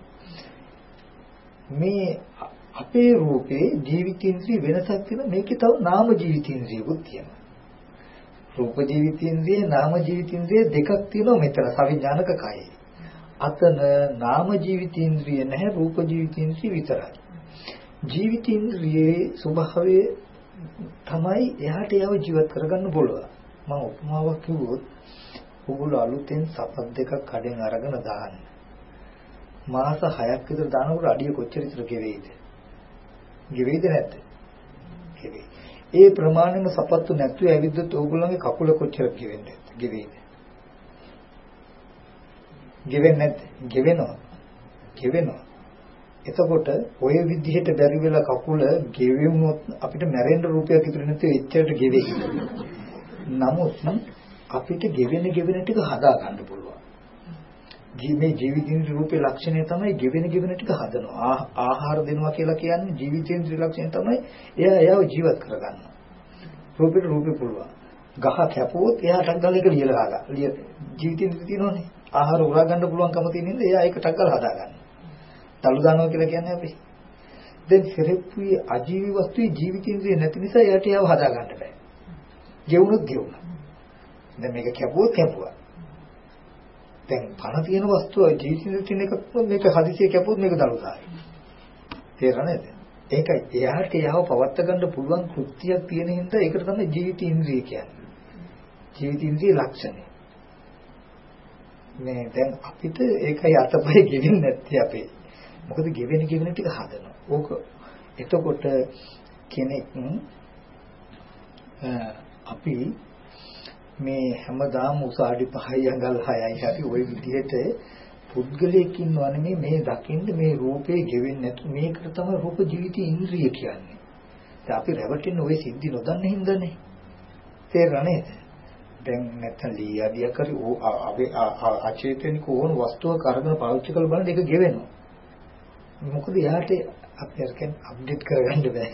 මේ අපේ රූපේ ජීවිතේන්ද්‍රිය වෙනසක් තියෙනවා. මේකේ තව නාම ජීවිතේන්ද්‍රියකුත් තියෙනවා. රූප ජීවිතේන්ද්‍රිය නාම ජීවිතේන්ද්‍රිය දෙකක් තියෙනවා මෙතන සවිඥානික කයේ. අතන නාම ජීවිතේන්ද්‍රිය නැහැ රූප ජීවිතේන්ද්‍රිය විතරයි. ජීවිතේන්ද්‍රියේ ස්වභාවය තමයි එයාට යව ජීවත් කරගන්න පුළුවන්. මම උපමාවක් කිව්වොත් ඔගොල්ලෝ අලුතෙන් සපත් දෙකක් කඩෙන් අරගෙන දාන්න. මාස හයක් විතර දානකොට අඩිය කොච්චර විතර ගෙවෙයිද? ගෙවෙයිද නැද්ද? ගෙවෙයි. ඒ ප්‍රමාණයම සපත්තු නැතුව ඇවිද්දොත් ඕගොල්ලන්ගේ කකුල කොච්චර ගෙවෙන්නේ? ගෙවෙයිද? ගෙවෙන්නේ නැද්ද? ගෙවෙනවා. ගෙවෙනවා. එතකොට ඔය විදිහට බැරි වෙලා කකුල ගෙවෙමුනොත් අපිට මැරෙන්න රූපයක් ඉතුරු නැතුව එච්චරට ගෙවෙයි. නමුත් අපිට ගෙවෙන ගෙවෙන ටික හදා ගන්න පුළුවන්. ජීවේ ජීවිතින් රූපේ ලක්ෂණය තමයි ගෙවෙන ගෙවෙන ටික හදනවා. ආහාර දෙනවා කියලා කියන්නේ ජීවිතේන් ලක්ෂණය තමයි එයා එයාව ජීවත් කරගන්නවා. රූපෙට රූපේ පුළුවන්. ගහ කැපුවොත් එයාට ගල් එක ලියලා ගන්න. ලිය ජීවිතේන් තියෙනවනේ. ආහාර උරා ගන්න පුළුවන්කම තියෙන ඉඳ එයා ඒක ටක් ගාලා හදා ගන්නවා. තලු දානවා කියලා කියන්නේ අපි. දැන් සෙරෙප්පුවේ අජීවී වස්තුවේ ජීවිතින්ද්‍රිය නැති නිසා එයාට ඒව හදා ගන්න බෑ. ගෙවුනොත් ගෙවුණා. දැන් මේක කැපුවොත් කැපුවා. දැන් පණ තියෙන වස්තුව ජීවිතින්ද්‍රිය තියෙන එකක් මේක හදිසියෙ කැපුවොත් මේක තලු දායි. තේරෙනවද? ඒකයි එයාට ඒව පවත් ගන්න පුළුවන් කෘත්‍යයක් තියෙන හින්දා ඒකට තමයි ජීවිතින්ද්‍රිය කියන්නේ. ජීවිතින්ද්‍රිය ලක්ෂණය. මේ දැන් අපිට ඒකයි අතපය ගෙවෙන්නේ නැත්තේ අපේ. මොකද ගෙවෙන ගෙවෙන ටික හදනවා. ඕක එතකොට කෙනෙක් අපි මේ හැමදාම උසාවි පහයි අඟල් හයයි හරි ওই විදිහට පුද්ගලයෙක් ඉන්නව නෙමෙයි මේ දකින්න මේ රූපේ ගෙවෙන්නේ නැතු මේකට තමයි රූප ජීවිත ඉන්ද්‍රිය කියන්නේ. දැන් අපි රැවටෙන ওই සිද්ධි නොදන්න හින්දානේ. තේරෙන්නේ නේද? දැන් නැත්තම් ලී ආදිය කරි අපේ අචේතනික ඕන වස්තුවක අරගෙන පාවිච්චි කරලා බලන එක ගෙවෙනවා. මොකද යාට අපි අරගෙන අප්ඩේට් කරගන්න බෑ.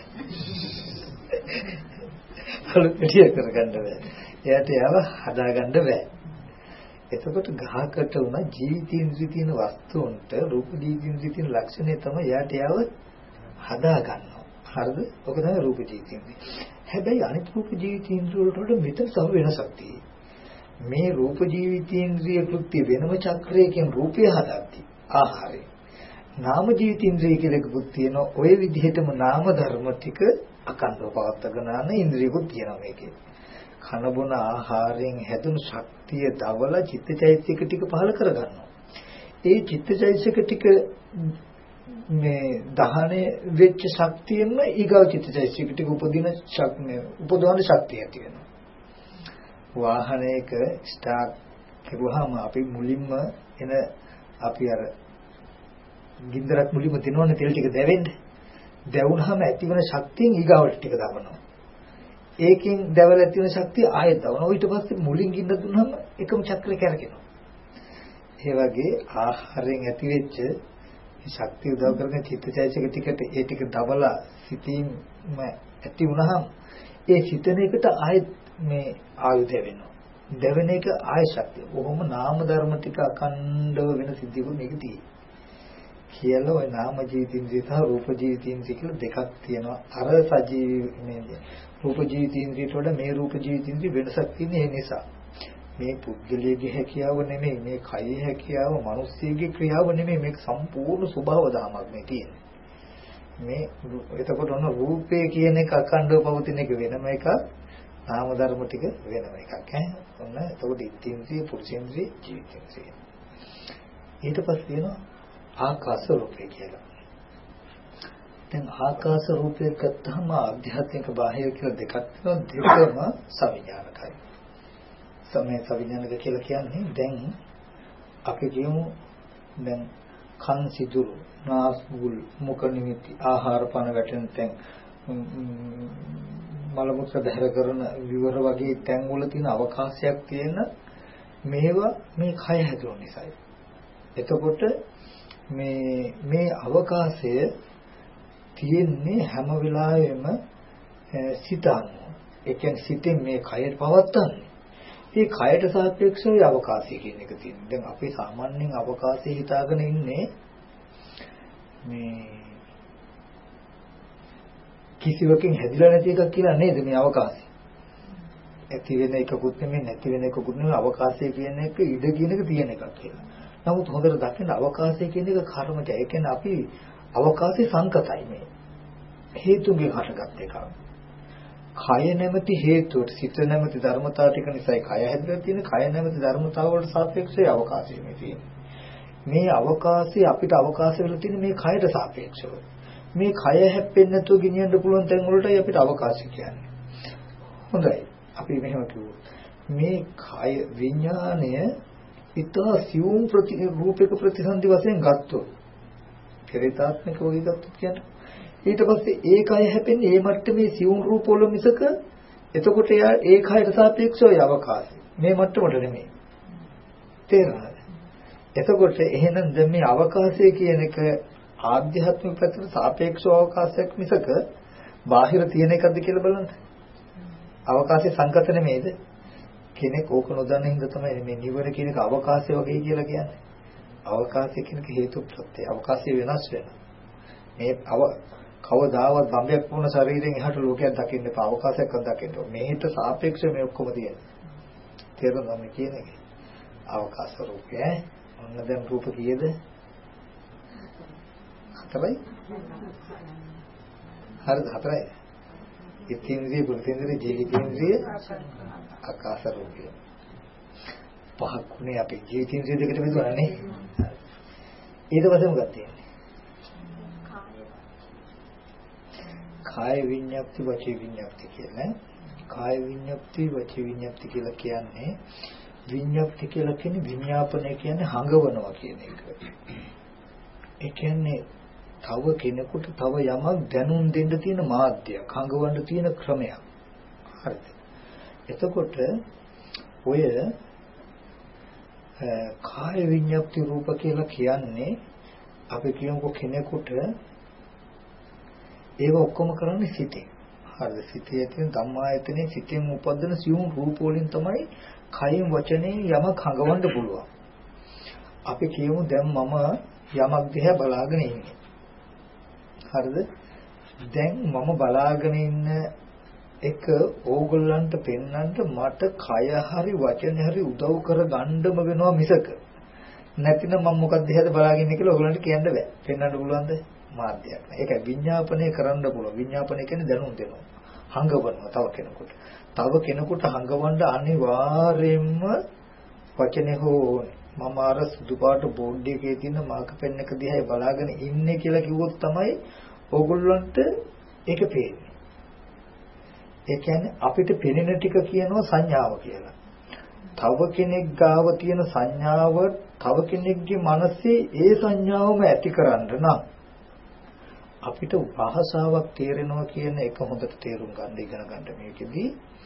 අලුත්ිය කරගන්න බෑ. එයාට යාව හදාගන්න බෑ. එතකොට ගහකට උන ජීවිතින්ද්‍රිය තියෙන වස්තුන්ට රූප ජීවිතින්ද්‍රිය තියෙන ලක්ෂණය තමයි යාට යාව හදාගන්නවා. හරිද? ඔක තමයි රූප ජීවිතින්ද්‍රිය. හැබැයි අනිත් රූප ජීවිතින්ද්‍රිය වලට මෙතන සම වෙනසක් තියෙනවා. මේ රූප ජීවිතින්ද්‍රිය කෘත්‍ය වෙනම චක්‍රයකින් රූපය හදද්දී ආහාරය නාම ජීවිතින්ද්‍රිය කියලා එකකුත් තියෙනවා. ওই විදිහටම නාම ධර්ම ටික අකණ්ඩව පවත්වාගෙන යන ඉන්ද්‍රියකුත් තියෙනවා මේකේ. කන බොන ආහාරයෙන් හැදුණු ශක්තිය දවල චිත්තචෛතසික ටික පහල කරගන්නවා. ඒ චිත්තචෛතසික ටික මේ දහනේ වෙච්ච ශක්තියෙන්ම ඊගව චිත්තචෛතසික ටික උපදින ශක්තිය උපදවන ශක්තිය ඇති වෙනවා. වාහනයක ස්ටාර්ට් කරුවාම අපි මුලින්ම එන අපි අර ගින්දරක් මුලින්ම දෙනවනේ තෙල් ටික දැවෙන්න. දැවුනහම ඇතිවන ශක්තියෙන් ඊගාවට ටික දානවා. ඒකෙන් දැවලා ඇතිවන ශක්තිය ආයෙත් දානවා. ඊට පස්සේ මුලින් ගින්න දුන්නාම එකම චක්‍රය කරකිනවා. ඒ වගේ ආහාරයෙන් ඇතිවෙච්ච ශක්තිය උදව් කරගෙන චිත්තචෛතසික ටිකට ඒ ටික දබලා සිතීම ඇති වුණාම ඒ සිතන එකට ආයෙත් මේ ආයුධ වෙනවා. දැවෙන එක ආයෙ ශක්තිය. කොහොම නාම ධර්ම ටික අකණ්ඩව වෙන සිද්ධියකුත් මේක තියෙනවා. කියලා ওই නාම ජීවිතින්ද්‍රිය සහ රූප ජීවිතින්ද්‍රිය කියලා දෙකක් තියෙනවා. අර සජීවී මේ රූප ජීවිතින්ද්‍රියට වඩා මේ රූප ජීවිතින්ද්‍රිය වෙනසක් තියෙන ඒ නිසා. මේ පුද්ගලයේ හැකියාව නෙමෙයි, මේ කයේ හැකියාව, මිනිස්සෙගේ ක්‍රියාව නෙමෙයි, මේක සම්පූර්ණ ස්වභාව ධර්මයක් මේ තියෙන්නේ. මේ එතකොට ඔන්න රූපේ කියන එක අකණ්ඩව පවතින එක වෙනම එකක්, නාම ධර්ම ටික වෙනම එකක් ඈ. ඔන්න එතකොට ඉන්ද්‍රිය, පුරුෂේන්ද්‍රිය, ජීවිතේන්ද්‍රිය. ඊට පස්සේ තියෙනවා ආකාශ රූපය කියලා. දැන් ආකාශ රූපය ගත්තහම ආධ්‍යාත්මික බාහිර කියලා දෙකක් තියෙනවා. දෙකම සවිඥානිකයි. සමේ සවිඥානික කියලා කියන්නේ දැන් අපි කියමු දැන් කන් සිදුරු, නාස් බුල්, මුඛ නිමිති, ආහාර පාන වැටෙන තැන්, මල මුත්‍ර බහැර කරන විවර වගේ තැන් වල තියෙන අවකාශයක් තියෙන මේවා මේ කය හැදුව නිසායි. එතකොට මේ මේ අවකාශය තියෙන්නේ හැම වෙලාවෙම සිත අනුව. ඒ කියන්නේ සිතෙන් මේ කයට පවත්තන්නේ. මේ කයට සාපේක්ෂව අවකාශය කියන එක තියෙනවා. දැන් අපි සාමාන්‍යයෙන් අවකාශය හිතාගෙන ඉන්නේ මේ කිසිවකින් හැදිලා නැති එකක් කියලා නේද මේ අවකාශය. ඇති වෙන එකකුත් නෙමෙයි නැති වෙන එකකුත් නෙමෙයි අවකාශය කියන එක ඉඩ කියන එක තියෙන එකක් කියලා. නමුත් හොඳට දකින්න අවකාශය කියන එක කර්මජය. ඒ කියන්නේ අපි අවකාශය සංකතයි මේ. හේතුන්ගෙන් හටගත් එකක්. කය නැමැති හේතුවට සිත නැමැති ධර්මතාව ටික නිසායි කය හැදලා තියෙන්නේ. කය නැමැති ධර්මතාව වලට සාපේක්ෂව අවකාශය මේ තියෙන්නේ. මේ අවකාශය අපිට අවකාශ වෙලා තියෙන්නේ මේ කයට සාපේක්ෂව. මේ කය හැප්පෙන්නේ නැතුව ගෙනියන්න පුළුවන් තැන් වලටයි අපිට අවකාශය කියන්නේ. හොඳයි. අපි මෙහෙම කිව්වොත් මේ කය විඥාණය ඊට සියුම් ප්‍රති රූපයක ප්‍රතිසන්දි වශයෙන් ගත්තොත් කෙලෙසාත්මක වගේ ගත්තොත් කියන්නේ. ඊට පස්සේ ඒ කය හැපෙන්නේ මේ මට්ටමේ සියුම් රූප වල මිසක එතකොට එයා ඒ කයට සාපේක්ෂව අවකාශය. මේ මට්ටමට නෙමෙයි. තේරෙනවද? එතකොට එහෙනම් දැන් මේ අවකාශය කියන එක ආධ්‍යාත්මික පැත්තට සාපේක්ෂව අවකාශයක් මිසක බාහිර තියෙන එකක්ද කියලා බලන්න. අවකාශයේ සංකත නෙමෙයිද? කෙනෙක් ඕක නොදන්න හින්දා තමයි මේ නිවර කියන එක අවකාශය වගේ කියලා කියන්නේ. අවකාශය කියන එක හේතු ප්‍රත්‍යය. අවකාශය වෙනස් වෙනවා. මේ අව කවදාවත් බම්බයක් වුණ ශරීරයෙන් එහාට ලෝකයක් දකින්න එපා. අවකාශයක් දකින්න ඕනේ. මේකට සාපේක්ෂව මේ ඔක්කොම තියෙනවා. තේරුණා මේ කියන එක? අවකාශ රූපය. ඔන්න දැන් රූප කීයද? හතරයි. හරිද? හතරයි. ඉතින්ද්‍රිය පුරුතේන්ද්‍රිය ජීවිතේන්ද්‍රිය ආකාශ රූපය. පහක් උනේ අපි ජීවිතේන්ද්‍රිය දෙකට බෙදුවා නේ. ඊට පස්සේ මොකක්ද තියෙන්නේ? කාය විඤ්ඤාප්ති වචී විඤ්ඤාප්ති කියලා. කාය විඤ්ඤාප්ති වචී විඤ්ඤාප්ති කියලා කියන්නේ විඤ්ඤාප්ති කියලා කියන්නේ විඤ්ඤාපනය කියන්නේ හඟවනවා කියන එක. ඒ කියන්නේ තව කෙනෙකුට තව යමක් දැනුම් දෙන්න තියෙන මාධ්‍යයක්, හඟවන්න තියෙන ක්‍රමයක්. හරිද? එතකොට ඔය කාය විඤ්ඤාප්ති රූප කියලා කියන්නේ අපි කියමුකෝ කෙනෙකුට ඒව ඔක්කොම කරන්නේ සිතේ. හරිද? සිතේ තියෙන ධම්මායතනේ සිතෙන් උපදින සියුම් රූප වලින් තමයි කයින් වචනේ යමක් හඟවන්න පුළුවන්. අපි කියමු දැන් මම යමක් දිහා බලාගෙන ඉන්නේ. හරිද? දැන් මම බලාගෙන ඉන්න එක ඕගොල්ලන්ට පෙන්වන්න මට කය හරි වචන හරි උදව් කර ගන්නම වෙනවා මිසක නැතිනම් මම මොකක්ද දිහාද බලාගෙන ඉන්නේ කියලා ඕගොල්ලන්ට කියන්න බෑ. පෙන්වන්න පුළුවන්ද? මාධ්‍යයක් නෑ. ඒක විඤ්ඤාපනය කරන්න පුළුවන්. විඤ්ඤාපනය කියන්නේ දැනුම් දෙනවා. හංගවනවා තව කෙනෙකුට. තව කෙනෙකුට හංගවන්න අනිවාර්යයෙන්ම වචනේ හෝනේ. මම අර සුදු පාට බෝඩ් එකේ තියෙන මාක පෙන් එක දිහා බලාගෙන ඉන්නේ කියලා කිව්වොත් තමයි ඕගොල්ලන්ට ඒක පේන්නේ. ඒ කියන්නේ අපිට පෙනෙන ටික කියනවා සංඥාව කියලා. තව කෙනෙක් ගාව තියෙන සංඥාව තව කෙනෙක්ගේ මනසේ ඒ සංඥාවම ඇතිකරන්න නම් අපිට භාෂාවක් තේරෙනවා කියන එක හොඳට තේරුම් ගන්න ඉගෙන ගන්න මේකෙදී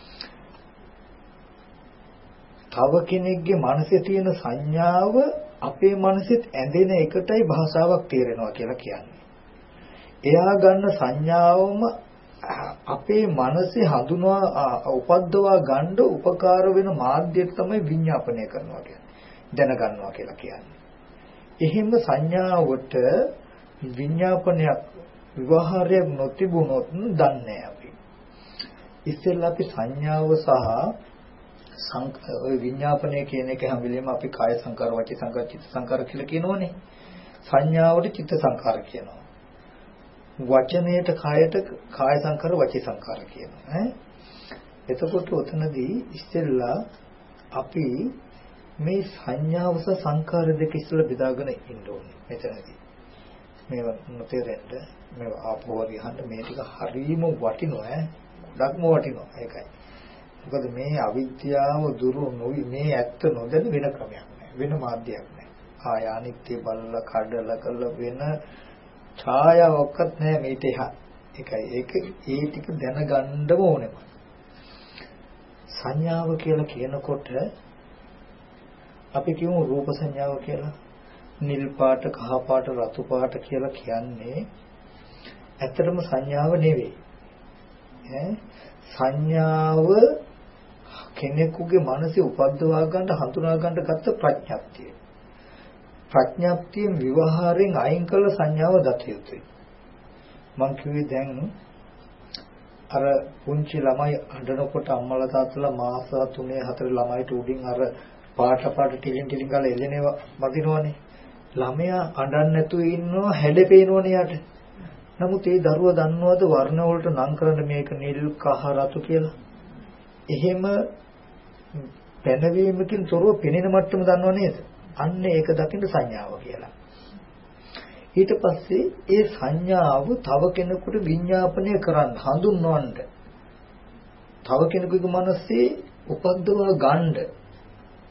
තව කෙනෙක්ගේ මනසේ තියෙන සංඥාව අපේ මනසෙත් ඇඳෙන එකටයි භාෂාවක් තේරෙනවා කියලා කියන්නේ. එයා ගන්න සංඥාවම අපේ මනසේ හඳුනා උපද්දවා ගන්න උපකාර වෙන මාධ්‍යයක් තමයි විඤ්ඤාපනය කරනවා කියන්නේ. දැනගන්නවා කියලා කියන්නේ. එහෙම සංඥාවට විඤ්ඤාපනයක් විවහාරයක් නොතිබුණොත් දන්නේ අපි. ඉස්සෙල්ලා අපි සංඥාව සහ ඔය විඤ්ඤාපනය කියන එක හැම වෙලෙම අපි කාය සංකාර, වචී සංකාර, චිත්ත සංකාර කියලා කියනෝනේ. සංඥාවට චිත්ත සංකාර කියනවා. වචනයට කායට කාය සංකාර, වචී සංකාර කියනවා. ඈ එතකොට උතනදී ඉස්සෙල්ලා අපි මේ සංඥාව සහ සංකාර දෙක ඉස්සෙල්ලා බෙදාගෙන ඉන්න ඕනේ. මෙතනදී මේව නොතේරෙන්න මේව ආපෝවරි හඳ මේ ටික හරීම වටිනවා ඈ ගොඩක්ම වටිනවා ඒකයි. මොකද මේ අවිද්‍යාව දුරු නොවි මේ ඇත්ත නොදැන වෙන ක්‍රමයක් නෑ වෙන මාධ්‍යයක් නෑ. ආය අනිත්‍ය බලලා කඩලා කළ වෙන ඡායාවක්වත් නෑ මේට එහා. ඒකයි ඒක ඒ ටික දැනගන්නම ඕනෙම. සංඥාව කියලා කියනකොට අපි කියමු රූප සංඥාව කියලා. නිල් පාට, කහ පාට, රතු පාට කියලා කියන්නේ ඇත්තටම සංඥාව නෙවෙයි. ඈ සංඥාව කෙනෙකුගේ මනසේ උපද්දවා ගන්න, හඳුනා ගන්න ගත්ත ප්‍රඥප්තිය. ප්‍රඥප්තියෙන් විවහාරයෙන් අයින් කළ සංඥාව දත යුතුයි. මං කිව්වේ දැන් අර පුංචි ළමයි අඬනකොට අම්මලා තාත්තලා මාස තුනේ හතර ළමයිට උඩින් අර පාට පාට ටිලින් ටිලින් ගාලා එල්ලෙනවා වදිනවනේ. ළමයා අඬන්නේ නැතුව ඉන්නවා හැඩපේනවනේ යට. නමුත් ඒ දරුවා දන්නවද වර්ණ වලට නම් කරන්න මේක නිල් කහ රතු කියලා? එහෙම පැනවීමකින් තොරව පෙනෙන මට්ටම දන්නව නේද? අන්න ඒක දකින්න සංඥාව කියලා. ඊට පස්සේ ඒ සංඥාව තව කෙනෙකුට විඤ්ඤාපනය කරන්න හඳුන්වන්න. තව කෙනෙකුගේ මනසේ උපද්දවා ගන්න.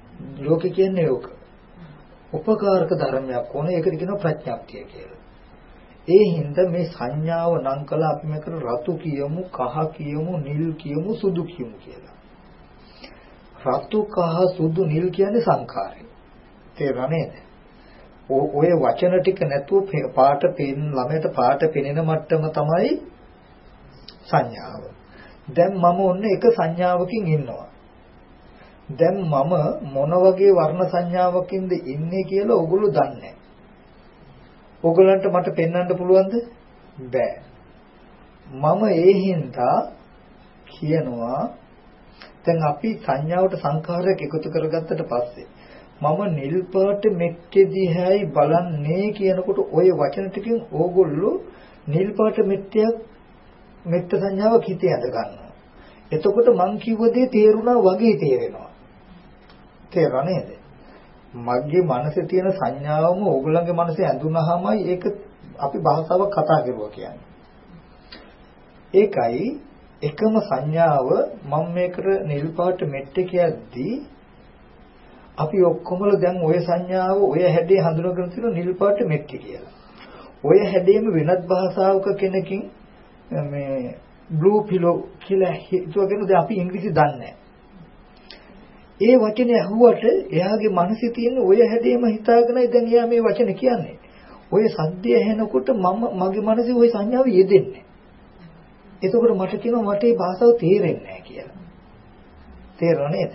ලෝකෙ කියන්නේ ඕක. උපකාරක ධර්මයක් ඕනේ. ඒකට කියනවා ප්‍රඥාප්තිය කියලා. ඒ හින්දා මේ සංඥාව නම් කළා අපි මේකට රතු කියමු, කහ කියමු, නිල් කියමු, සුදු කියමු කියලා. රතු, කහ, සුදු, නිල් කියන්නේ සංඛාරය. තේරුණා නේද? ඔය වචන ටික නැතුව පාට පේන ළමයට පාට පෙනෙන මට්ටම තමයි සංඥාව. දැන් මම ඔන්න එක සංඥාවකින් ඉන්නවා. දැන් මම මොන වගේ වර්ණ සංඥාවකින්ද ඉන්නේ කියලා ඕගොල්ලෝ දන්නේ නැහැ. ඕගොල්ලන්ට මට පෙන්වන්න පුළුවන්ද? බෑ. මම ඒ හින්දා කියනවා දැන් අපි සංඥාවට සංඛාරයක් එකතු කරගත්තට පස්සේ මම නිල් පාට මෙට්ටේ දිහායි බලන්නේ කියනකොට ওই වචන ටිකෙන් ඕගොල්ලෝ නිල් පාට මෙට්ටයක් මෙට්ට සංඥාවක් හිතේ අද ගන්නවා. එතකොට මං කිව්ව දේ තේරුණා වගේ තේරෙනවා. තේරුණා නේද? මගේ මනසේ තියෙන සංඥාවම ඕගොල්ලන්ගේ මනසේ ඇඳුනහමයි ඒක අපි භාෂාවක් කතා කරුවා කියන්නේ. ඒකයි එකම සංඥාව මම මේකට නිල් පාට මෙට්ටේ කියද්දී අපි ඔක්කොමල දැන් ওই සංඥාව ඔය හැඩේ හඳුනගෙන තියෙන නිල් පාට මෙට්ටි කියලා. ඔය හැඩේම වෙනත් භාෂාවක කෙනකින් මේ බ්ලූ පිලෝ කියලා හිතුවගෙන දැන් අපි ඉංග්‍රීසි දන්නේ නැහැ. ඒ වචනේ අහුවට එයාගේ මනසේ තියෙන ඔය හැඩේම හිතාගෙනයි දැන් එයා මේ වචනේ කියන්නේ. ඔය සද්දය ඇහෙනකොට මම මගේ මනසේ ওই සංඥාව යෙදෙන්නේ. එතකොට මට කියනවා මට මේ භාෂාව තේරෙන්නේ නැහැ කියලා. තේරෙනව නේද?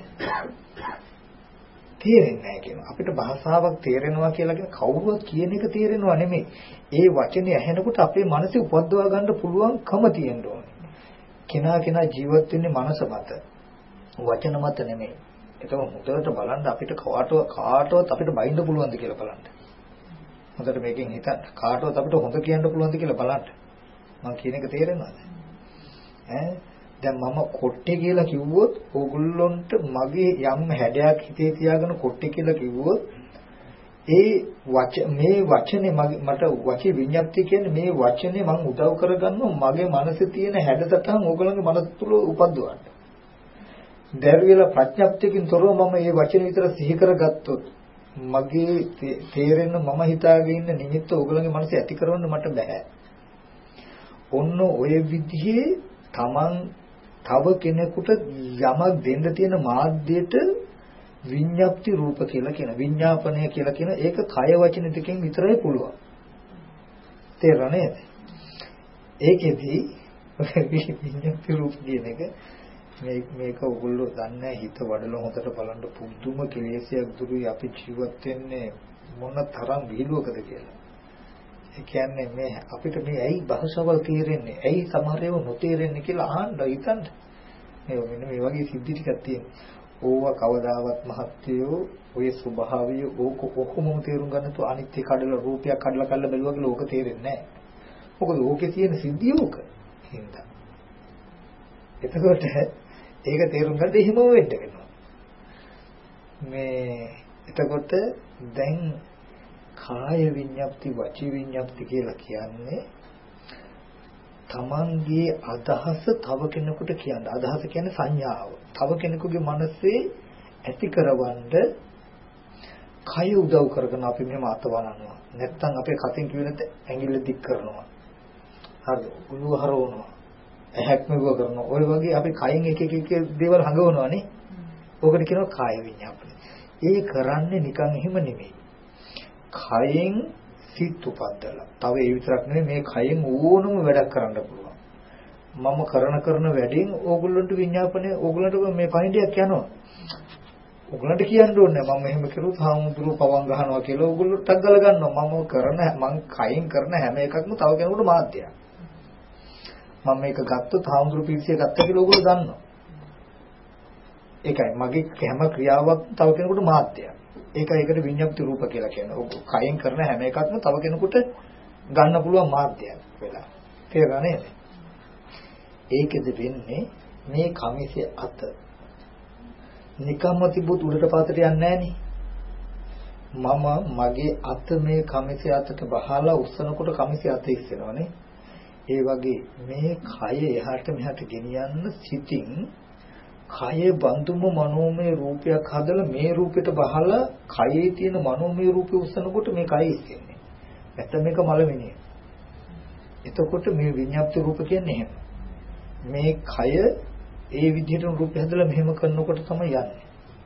තේරෙන්නේ නැහැ කියනවා. අපිට භාෂාවක් තේරෙනවා කියලා කියන කවුරුවත් කියන එක තේරෙනවා නෙමෙයි. ඒ වචනේ ඇහෙනකොට අපේ මනසේ උපද්දවා ගන්න පුළුවන්කම තියෙන්න ඕනේ. කෙනා කෙනා ජීවත් වෙන්නේ මනස මත. වචන මත නෙමෙයි. ඒක මුදවට බලන්න අපිට කාටවත් කාටවත් අපිට බයින්න පුළුවන්ද කියලා බලන්න. හොඳට මේකෙන් හිතන්න. කාටවත් අපිට හොඳ කියන්න පුළුවන්ද කියලා බලන්න. මම කියන එක තේරෙනවද? ඈ දැන් මම කොට්ටේ කියලා කිව්වොත් ඕගොල්ලොන්ට මගේ යම් හැඩයක් හිතේ තියාගෙන කොට්ටේ කියලා කිව්වොත් ඒ වච මේ වචනේ මට වචී විඤ්ඤාප්තිය කියන්නේ මේ වචනේ මම උදව් කරගන්නවා මගේ මනසේ තියෙන හැඩසටහන් ඕගොල්ලන්ගේ මනස තුල උපද්දවන්න. දැරිවිලා ප්‍රඥප්තියකින් තොරව මම මේ වචනේ විතර සිහි කරගත්තොත් මගේ තේරෙන මම හිතාගෙන ඉන්න නිමිත්ත ඕගොල්ලන්ගේ මනසේ ඇති කරවන්න මට බෑ. ඔන්න ඔය විදිහේ තමන් තව කෙනෙකුට යමක් දෙන්න තියෙන මාධ්‍යයට විඤ්ඤාප්ති රූප කියලා කියන විඤ්ඤාපනය කියලා කියන ඒක කය වචන දෙකෙන් විතරයි පුළුවන්. තේරුණා නේද? ඒකෙදි විඤ්ඤාප්ති රූප කියන එක මේ මේක ඔයගොල්ලෝ දන්නේ හිත වඩලා හොතට බලන්න පුදුම කෙලෙසයක් දුරුයි අපි ජීවත් වෙන්නේ මොන තරම් විහිළුවකද කියලා. ඒ කියන්නේ මේ අපිට මේ ඇයි භාෂාවල් තේරෙන්නේ ඇයි සමහර ඒවා නොතේරෙන්නේ කියලා අහන්න හිතන්න. මේ මෙන්න මේ වගේ සිද්ධි ටිකක් තියෙනවා. ඕවා කවදාවත් මහත්යෝ ඔය ස්වභාවය ඕක ඔක්කොම තේරුම් ගන්න තු අනිත්‍ය කඩලා රූපයක් කඩලා කල්ලා බැලුවා කියලා ඕක තේරෙන්නේ නැහැ. මොකද ඕකේ තියෙන සිද්ධිය ඕක. හින්දා. එතකොට ඒක තේරුම් ගන්න එහෙම වෙන්න වෙනවා. මේ එතකොට දැන් කාය විඤ්ඤාප්ති වචී විඤ්ඤාප්ති කියලා කියන්නේ තමන්ගේ අදහස තව කෙනෙකුට කියන්න. අදහස කියන්නේ සංඥාව. තව කෙනෙකුගේ මනසේ ඇති කරවන්න කය උදව් කරගෙන අපි මෙහෙම අතවනනවා. නැත්තම් අපේ කතින් කියනත් ඇඟිල්ල දික් කරනවා. හරිද? උළුව හරවනවා. ඇහැක් මෙව කරනවා. ඔය වගේ අපි කයින් එක එක එක දේවල් හඟවනවානේ. ඕකට කියනවා කාය විඤ්ඤාප්ති. ඒ කරන්නේ නිකන් එහෙම නෙමෙයි. කයෙන් සිත් උපද්දලා. තව ඒ විතරක් නෙමෙයි මේ කයෙන් ඕනම වැඩක් කරන්න පුළුවන්. මම කරන කරන වැඩෙන් ඕගොල්ලන්ට විඤ්ඤාපනය ඕගොල්ලන්ට මේ පණිඩයක් යනවා. ඕගොල්ලන්ට කියන්න ඕනේ මම මෙහෙම කරුවොත් හාමුදුරුවෝ පවන් ගහනවා කියලා ඕගොල්ලෝ ටක් ගාලා ගන්නවා. මම කරන මං කයෙන් කරන හැම එකක්ම තව කෙනෙකුට මාධ්‍යයක්. මම මේක ගත්තොත් හාමුදුරුවෝ පිළිසිය ගත්ත කියලා ඕගොල්ලෝ දන්නවා. ඒකයි මගේ හැම ක්‍රියාවක් තව කෙනෙකුට මාධ්‍යයක්. ඒකයි ඒකට විඤ්ඤාප්ති රූප කියලා කියන්නේ. ඔක කයෙන් කරන හැම එකක්ම තව කෙනෙකුට ගන්න පුළුවන් මාධ්‍යයක් වෙලා. තේරුණා නේද? ඒකෙද වෙන්නේ මේ කමිසේ අත. නිකම්ම තිබුත් උඩට පාතට යන්නේ නැහනේ. මම මගේ අත මේ කමිසේ අතට බහලා උස්සනකොට කමිසේ අත ඉස්සෙනවනේ. ඒ වගේ මේ කය එහාට මෙහාට ගෙනියන්න සිතින් කය බඳුම මනෝමය රූපයක් හදලා මේ රූපෙට බහලා කයේ තියෙන මනෝමය රූපය උස්සනකොට මේ කය ඉස්සෙන්නේ. නැත්නම් මේක මලමිනිය. එතකොට මේ විඤ්ඤාප්ති රූප කියන්නේ එහෙම. මේ කය ඒ විදිහට රූපය හැදලා මෙහෙම කරනකොට තමයි යන්නේ.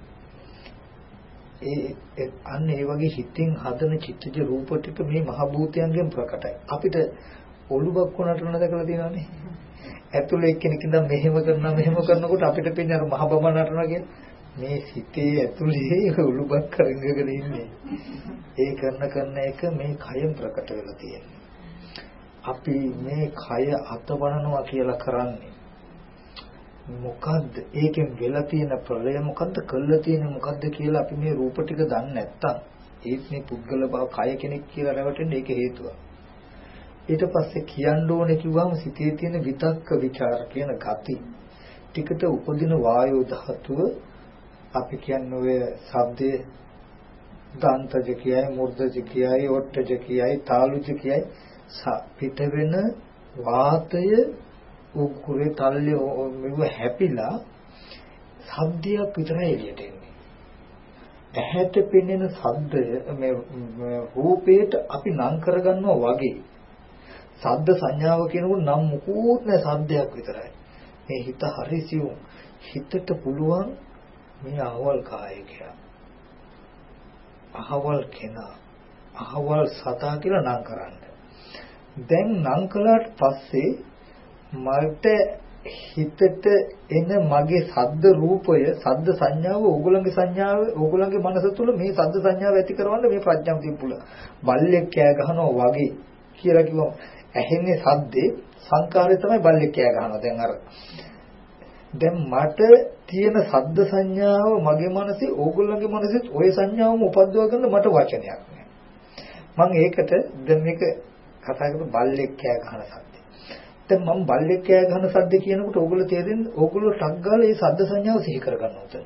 ඒ අන්න ඒ වගේ හිතින් හදන චිත්තජ රූප ටික මේ මහ භූතයන්ගෙන් ප්‍රකටයි. අපිට ඔළුවක් වුණාට දැකලා තියෙනවනේ. ඇතුළේ එක්කෙනෙක් ඉඳන් මෙහෙම කරනවා මෙහෙම කරනකොට අපිට පේන්නේ අර මහ බබ නටනවා කියන මේ සිතේ ඇතුළේ ඔළුවක් කරගෙන ඉන්නේ. ඒ කරන කරන එක මේ කයෙන් ප්‍රකට වෙලා තියෙන්නේ. අපි මේ කය අතවරනවා කියලා කරන්නේ මොකද්ද? ඒකෙන් වෙලා තියෙන ප්‍රලය මොකද්ද? කළා තියෙන මොකද්ද කියලා අපි මේ රූප ටික දන්නේ නැත්තම් ඒත් මේ පුද්ගල බව කය කෙනෙක් කියලා රැවටෙන්න ඒක හේතුව. ඊට පස්සේ කියන්න ඕනේ කිව්වම සිතේ තියෙන විතක්ක ਵਿਚාර කියන gati ටිකට උපදින වායෝ ධාතුව අපි කියන්නේ ඔය ශබ්දයේ දාන්තජ කියයි මුර්ධජ කියයි ඔට්ටජ කියයි තාලුජ කියයි පිට වෙන වාතය උකුරේ තල්ලේ මෙව හැපිලා ශබ්දයක් විතරයි එළියට එන්නේ. ඇහැට පෙනෙන ශබ්දය මේ රූපේට අපි නම් කරගන්නවා වගේ ශබ්ද සංඥාව කියනකොට නම් මුකුත් නැ ශබ්දයක් විතරයි. මේ හිත හරි සියුම්. හිතට පුළුවන් මේ අහවල් කායකයා අහවල් කෙනා අහවල් සතා කියලා නම් කරන්න. දැන් නම් කළාට පස්සේ මට හිතට එන මගේ ශබ්ද රූපය ශබ්ද සංඥාව ඕගොල්ලන්ගේ සංඥාව ඕගොල්ලන්ගේ මනස තුල මේ ශබ්ද සංඥාව ඇති කරවන්න මේ ප්‍රඥාවකින් පුළුවන්. බල්ලෙක් කෑ ගහනවා වගේ කියලා කිව්වම ඇහෙන්නේ ශබ්දේ සංකාරය තමයි බල්ලෙක් කෑ ගහනවා. දැන් අර දැන් මට තියෙන ශබ්ද සංඥාව මගේ මනසේ ඕගොල්ලන්ගේ මනසෙත් ওই සංඥාවම උපද්දවා ගන්න මට වචනයක් නෑ. මම ඒකට දැන් මේක කතා කරපු බල්ලෙක් කෑ ගහන ශබ්දය. දැන් මම බල්ලෙක් කෑ ගහන ශබ්ද කියනකොට ඕගොල්ලෝ තේරෙන්නේ ඕගොල්ලෝ ටක් ගාලා මේ ශබ්ද සංඥාව සිහි කරගන්න උතන.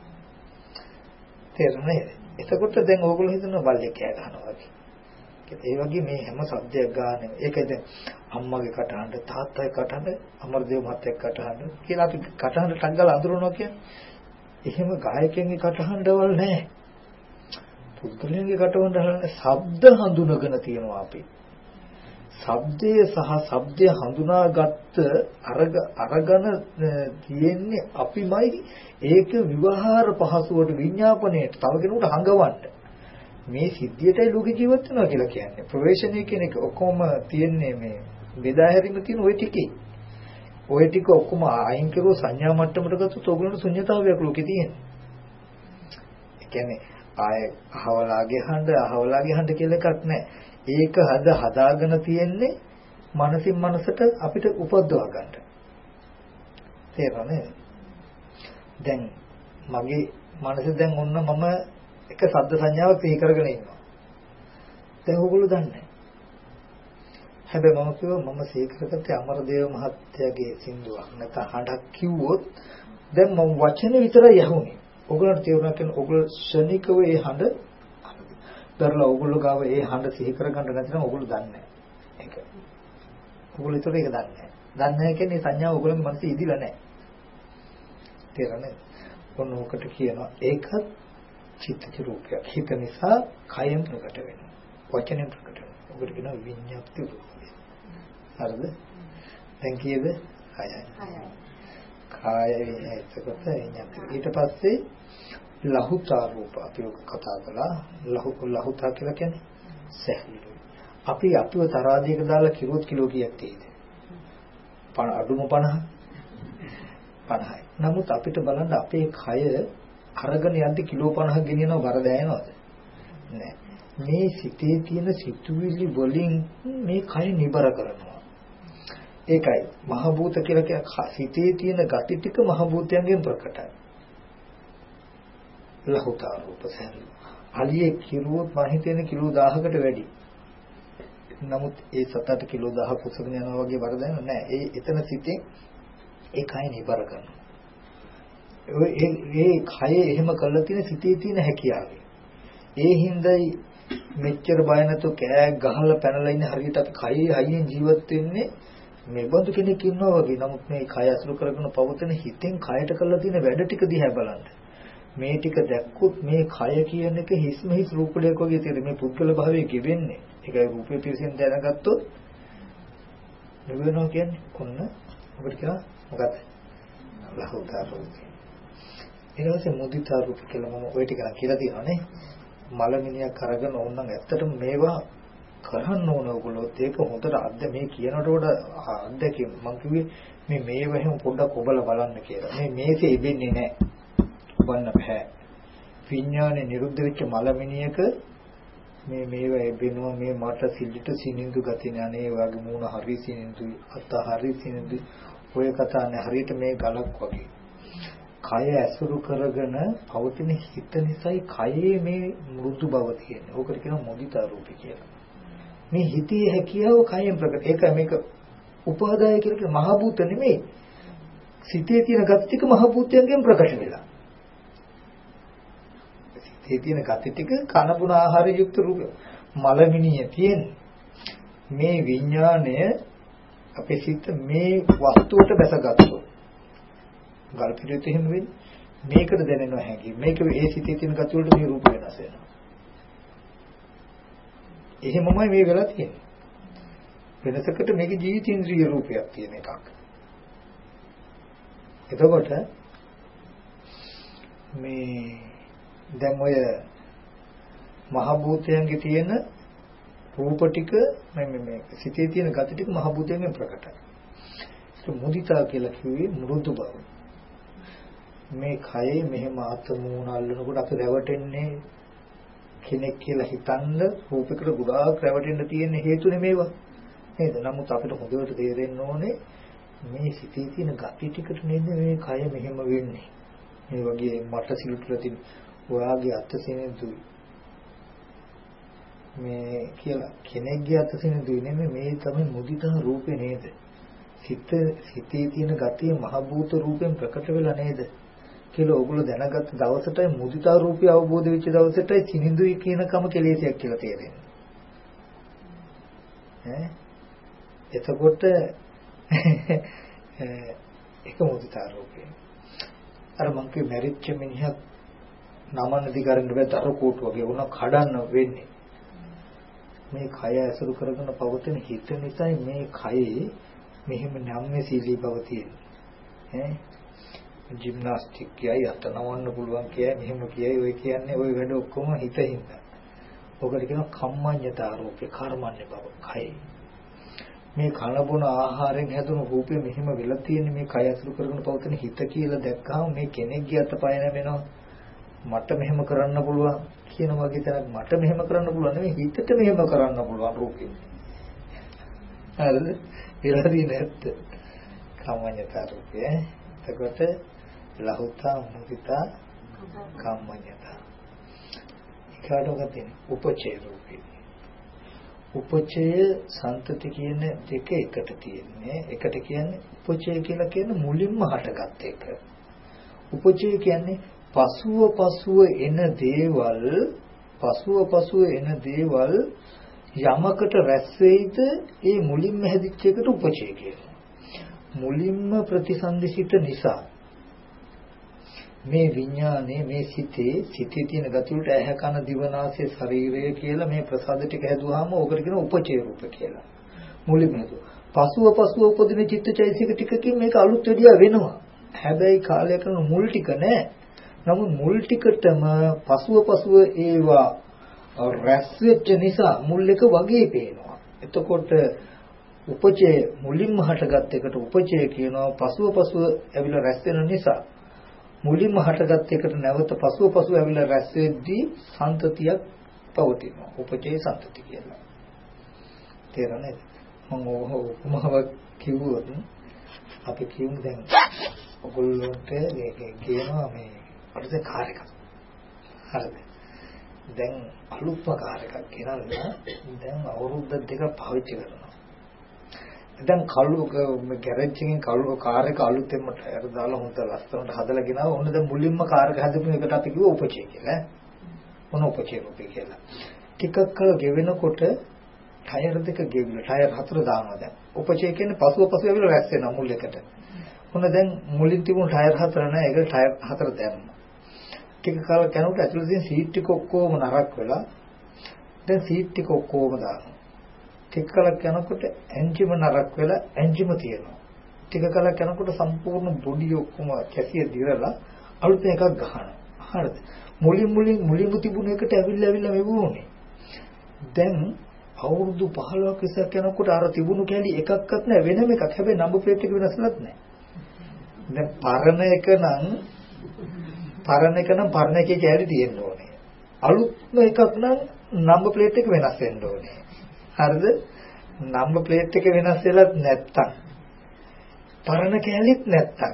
තේරුණා නේද? එතකොට දැන් ඕගොල්ලෝ හිතනවා බල්ලෙක් කෑ ගහනවා වගේ. ඒ වගේ මේ හැම ශබ්දයක් ගන්න ඒකද අම්මගේ කටහඬ තාත්තගේ කටහඬ අමරදේව මහත්තයාගේ කටහඬ කියලා අපි කටහඬ ටක් ගාලා අඳුරනවා කියන්නේ. එහෙම ගායකයන්ගේ කටහඬවල් නැහැ. පුද්ගලයන්ගේ කටහඬ ශබ්ද හඳුනගෙන තියෙනවා අපි. ශබ්දය සහ ශබ්දය හඳුනාගත්ත අරග අරගෙන තියෙන්නේ අපිමයි. ඒක විවහාර පහසුවට විඥාපනයේ තව කෙනෙකුට හංගවන්න. මේ සිද්ධියටයි ලෝක ජීවත් වෙනවා කියලා කියන්නේ. ප්‍රවේශණය කියන එක ඔක්කොම තියෙන්නේ මේ බෙදා හැරීම තියෙන ওই ටිකේ. ওই ටික ඔක්කොම අයින් කරුවොත් සංඥා මට්ටමට ගත්තොත් ඕගොල්ලෝ ශුන්‍යතාවයක් ලෝකේ තියෙනවා. ඒ කියන්නේ ආය අහවලාගේ හඬ අහවලාගේ හඬ කියලා එකක් නැහැ. ඒක හද හදාගෙන තියෙන්නේ මනසින් මනසට අපිට උපද්දවා ගන්න. තේරෙනවද? දැන් මගේ මනස දැන් ඔන්න මම එක ශබ්ද සංඥාවක් සිහි කරගෙන ඉන්නවා. දැන් ඕගොල්ලෝ දන්නේ. හැබැයි මම කිව්වා මම සිහි කරගත්තේ අමරදේව මහත්තයාගේ සින්දුවක්. නැත්නම් හඬක් කිව්වොත් දැන් මම වචන විතරයි යහුනේ. ඕගොල්ලන්ට තේරුණා කියන්නේ ඕගොල්ලෝ ශනිකව ඒ හඬ දරලා ඕගොල්ලෝ ගාව ඒ හඬ සිහි කරගන්න නැත්නම් ඕගොල්ලෝ දන්නේ නැහැ. ඒක. ඕගොල්ලෝ ඒතර ඒක දන්නේ නැහැ. දන්නේ නැහැ කියන්නේ සංඥාව ඕගොල්ලෝගේ මනසේ ඉදිලා නැහැ. තේරෙනවද? ඔන්න ඔකට කියනවා ඒකත් චිත්තජ රූපයක්. හිත නිසා කයෙන් ප්‍රකට වෙනවා. වචනෙන් ප්‍රකට වෙනවා. ඔකට කියනවා විඤ්ඤාප්ති රූපය. හරිද? දැන් කීයද? හයයි. හයයි. කාය එතකොට විඤ්ඤාප්ති. ඊට පස්සේ ලහුතා රූප අපි ඔක කතා කළා. ලහු ලහුතා කියලා කියන්නේ සැහැල්ලු. අපි අපිව තරාදියක දාලා කිරුවොත් කිලෝ කීයක් තියෙයිද? අඩුම පනහ. පනහයි. නමුත් අපිට බලන්න අපේ කය අරගෙන යද්දි කිලෝ පනහක් ගෙනියනව බර දැනෙනවද? නෑ. මේ සිතේ තියෙන සිතුවිලි වලින් මේ කය නිබර කරනවා. ඒකයි මහ භූත කියලා කියන සිතේ තියෙන gati ටික මහ භූතයන්ගෙන් ප්‍රකටයි. ලහුතා රූප සැහැල්ලු. අලියේ කිරුවොත් මම හිතන්නේ කිලෝ දහයකට වැඩි. නමුත් ඒ සතට කිලෝ දහයක් උසගෙන යනවා වගේ බර දැනෙන්නේ නෑ. ඒ එතන සිතේ ඒ කය නිබර කරනවා. ඒ ඒ කය එහෙම කරලා තියෙන සිතේ තියෙන හැකියාවයි. ඒ හින්දායි මෙච්චර බය නැතුව කෑ ගහලා පැනලා ඉන්න හරියට අපි කයේ හයියෙන් ජීවත් වෙන්නේ මේ බඳු කෙනෙක් ඉන්නවා වගේ. නමුත් මේ කය අසුරු කරගෙන පවතින හිතෙන් කයට කරලා තියෙන වැඩ ටික දිහා බලන්න. මේ ටික දැක්කොත් මේ කය කියන එක හිස්ම හිස් රූපලයක් වගේ තියෙන මේ පුද්ගල භාවයේ ගෙවෙන්නේ. ඒකයි රූපේ පිළිසින් දැනගත්තොත් නිවෙනවා කියන්නේ ඔන්න අපිට කියනවා මොකක්ද? ලහුතා රූපේ. ඊට පස්සේ මුදිතා රූප කියලා මම ওই ටික කියලා තියෙනවානේ. මලමිනියක් අරගෙන ඕනනම් ඇත්තටම මේවා කරන්න ඕන ඔයගොල්ලෝ ඒක හොඳට අද්ද මේ කියනකොට වඩා අද්දකින් මම කිව්වේ මේ මේව එහෙම පොඩ්ඩක් ඔබලා බලන්න කියලා. මේ මේසේ ඉබෙන්නේ නැහැ. ඔබන්න බෑ. විඥානේ නිරුද්ධ වෙච්ච මලමිනියක මේ මේව ඉබෙනවා මේ මට සිල්ලිට සිනින්දු ගතිය නෑ වගේ මූණ හරි සිනින්දුයි අත හරි සිනින්දුයි ඔය කතා නෑ හරියට මේ ගලක් වගේ. කය ඇසුරු කරගෙන පවතින හිත නිසායි කයේ මේ මෘදු බව තියෙන්නේ. ඕකට කියනවා මොදිතා රූපී කියලා. මේ හිතේ හැකියාව කයෙන් ප්‍රකට. ඒක මේක උපාදාය කියලා කියන මහ භූත නෙමෙයි. සිතේ තියෙන ගති ටික මහ භූතයෙන් ප්‍රකට වෙලා. සිතේ තියෙන ගති ටික කන බුන ආහාර යුක්ත රූප මලමිනිය තියෙන. මේ විඥාණය අපේ සිත මේ වස්තුවට බැසගත්තොත් ගල් පිළිවෙත එහෙම වෙන්නේ. මේකට දැනෙනවා හැකි. මේක ඒ සිතේ තියෙන ගති වලට මේ රූප වෙනස් වෙනවා. එහෙමමයි මේ වෙලා තියෙන්නේ. වෙනසකට මේක ජීවිතේන්ද්‍රිය රූපයක් තියෙන එකක්. එතකොට මේ දැන් ඔය මහ භූතයන්ගේ තියෙන රූප ටික මේ මේ සිතේ තියෙන ගති ටික මහ භූතයෙන් ප්‍රකටයි. ඒක මුදිතා කියලා කිව්වේ මෘදු බව. මේ කයේ මෙහෙම ආත්මෝණ අල්ලනකොට අපි රැවටෙන්නේ කෙනෙක් කියලා හිතන්න රූපයකට ගොඩාක් රැවටෙන්න තියෙන හේතුනේ මේවා නේද? නමුත් අපිට හොඳට තේරෙන්න ඕනේ මේ සිතේ තියෙන gati ටිකට නේද මේ කය මෙහෙම වෙන්නේ. මේ වගේ මට සිලුටලා තියෙන ඔයාගේ අත්සිනෙන්දුයි මේ කියලා කෙනෙක්ගේ අත්සිනෙන්දුයි නෙමෙයි මේ තමයි මුදිතා රූපේ නේද? සිත සිතේ තියෙන gati මහ භූත රූපෙන් ප්‍රකට වෙලා නේද? කියලා ඕගොල්ලෝ දැනගත්ත දවසටයි මුදිතා රූපය අවබෝධ වෙච්ච දවසටයි සිනිඳුයි කියනකම කෙලෙසයක් කියලා තේරෙන්නේ. ඈ එතකොට ඒක මුදිතා රූපය. අර මං කිය මැරිච්ච මිනිහක් නමන දිගරින්න බෑ දර කෝටු වගේ වුණා කඩන්න වෙන්නේ. මේ කය ඇසුරු කරගෙන පවතින හිත නිසායි මේ කයේ මෙහෙම නැම්මේ සීලී බව තියෙන්නේ. ඈ ජිම්නාස්ටික් කියයි අත නවන්න පුළුවන් කියයි මෙහෙම කියයි ඔය කියන්නේ ඔය වැඩ ඔක්කොම හිතින්ද. ඔකට කියනවා කම්මඤ්ඤතා රූපේ කර්මන්නේ බව කයි. මේ කන බොන ආහාරයෙන් හැදුණු රූපේ මෙහෙම වෙලා තියෙන මේ කය අසුරු කරගෙන පවතින හිත කියලා දැක්කහම මේ කෙනෙක්ගේ අතපය නැමෙනවා. මට මෙහෙම කරන්න පුළුවන් කියන වගේ තැනක් මට මෙහෙම කරන්න පුළුවන් නෙවෙයි හිතට මෙහෙම කරන්න පුළුවන් රූපේ. හරිද? ඊළඟට නැත්ද? කම්මඤ්ඤතා රූපේ. එතකොට ලහුතා මුදිතා කම්මඤ්ඤතා. ඊකට තියෙන උපචේ රූපේ. උපචය සන්තති කියන දෙක එකට තියෙන්නේ. එකට කියන්නේ උපචය කියලා කියන මුලින්ම හටගත් එක. උපචය කියන්නේ පසුව පසුව එන දේවල් පසුව පසුව එන දේවල් යමකට රැස් වෙයිද ඒ මුලින්ම හැදිච්ච එකට උපචය කියනවා. මුලින්ම ප්‍රතිසන්දිසිත නිසා මේ විඥානේ මේ සිතේ සිතේ තියෙන ගති වලට ඇහැ කන දිව නාසය ශරීරය කියලා මේ ප්‍රසාද ටික හැදුවාම ඕකට කියන උපචේ රූප කියලා. මුලින්ම නේද? පසුව පසුව උපදින චිත්තචෛසික ටිකකින් මේක අලුත් වෙඩියා වෙනවා. හැබැයි කාලය කරන මුල් ටික නෑ. නමුත් මුල් ටිකටම පසුව පසුව ඒවා රැස් වෙච්ච නිසා මුල් එක වගේ පේනවා. එතකොට උපචේ මුලින්ම හටගත් එකට උපචේ කියනවා. පසුව පසුව ඇවිල්ලා රැස් වෙන නිසා මුලින්ම හටගත් එකට නැවත පසුව පසුව ඇවිල්ලා රැස් වෙද්දී සන්තතියක් පවතිනවා. උපචේ සන්තති කියලා. තේරෙනවද? මම උපමාවක් කිව්වොත් අපි කියමු දැන් ඔයගොල්ලන්ට මේක කියනවා මේ අපිට කාර් එකක්. හරිද? දැන් අලුත්ම කාර් එකක් ගෙනල්ලා දැන් අවුරුද්ද දෙකක් පාවිච්චි කරනවා. දැන් කළු ගෑරේජ් එකෙන් කළු කාර් එක අලුතෙන්ම ටයර් දාලා හොඳ ලස්සනට හදලා ගෙනාව. ඔන්න දැන් මුලින්ම කාර් එක හදපු එකට අපි කිව්ව උපචේ කියලා. මොන උපචේ රූපේ කියලා. ටිකක් කල ගෙවෙනකොට ටයර් දෙක ගෙවිලා ටයර් හතර දානවා දැන්. උපචේ කියන්නේ පසුව පසුව ඇවිල්ලා රැස් වෙනවා මුල් එකට. ඔන්න දැන් මුලින් තිබුණු ටයර් හතර නැහැ. ඒක ටයර් හතර දැම්මා. ටික කාලයක් යනකොට ඇතුළේ තියෙන සීට් ටික ඔක්කොම නරක් වෙලා දැන් සීට් ටික ඔක්කොම දානවා. ටික කලක් යනකොට එන්ජිම නරක වෙලා එන්ජිම තියෙනවා. ටික කලක් යනකොට සම්පූර්ණ බොඩි ඔක්කොම කැසිය දිරලා අලුතෙන් එකක් ගහනවා. හරිද? මුලින් මුලින් මුලින්ම තිබුණ එකට ඇවිල්ලා ඇවිල්ලා මෙවුනේ. දැන් අවුරුදු පහළොවක් විතර යනකොට අර තිබුණු කැලි එකක්වත් නැහැ වෙනම එකක්. හැබැයි නම්බර් ප්ලේට් එක වෙනස්ලත් නැහැ. දැන් පරණ එක නම් පරණ එක නම් පරණ එකේ කැලි තියෙන්න ඕනේ. අලුත්ම එකක් නම් නම්බර් ප්ලේට් එක වෙනස් වෙන්න ඕනේ. හරිද? නම්බර් ප්ලේට් එක වෙනස් වෙලත් නැත්තම් පරණ කැලිත් නැත්තම්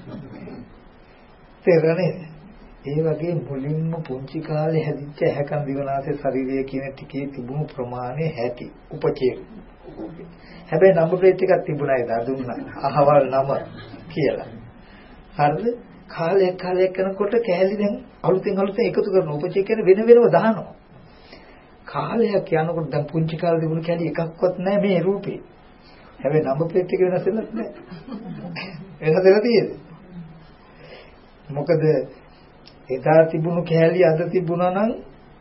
තේරෙන්නේ? ඒ වගේ මුලින්ම පුංචි කාලේ හැදිච්ච ඇහැකන් දිවනාසය ශරීරය කියන ටිකේ තිබුණු ප්‍රමාණය හැටි උපචේ. හැබැයි නම්බර් ප්ලේට් එකක් තිබුණා ඒදා දුන්නා. අහවල් නම කියලා. හරිද? කාලයක් කාලයක් යනකොට කැලි දැන් අලුතෙන් අලුතෙන් එකතු කරන උපචේ කියන වෙන වෙනම දානවා. කාලයක් යනකොට දැන් පුංචි කාලේ තිබුණු කැලි එකක්වත් නැහැ මේ රූපේ. හැබැයි නම්බර් ප්ලේට් එක වෙනස් වෙලත් නැහැ. වෙනස් වෙලා තියෙන්නේ. මොකද එදා තිබුණු කැලි අද තිබුණා නම්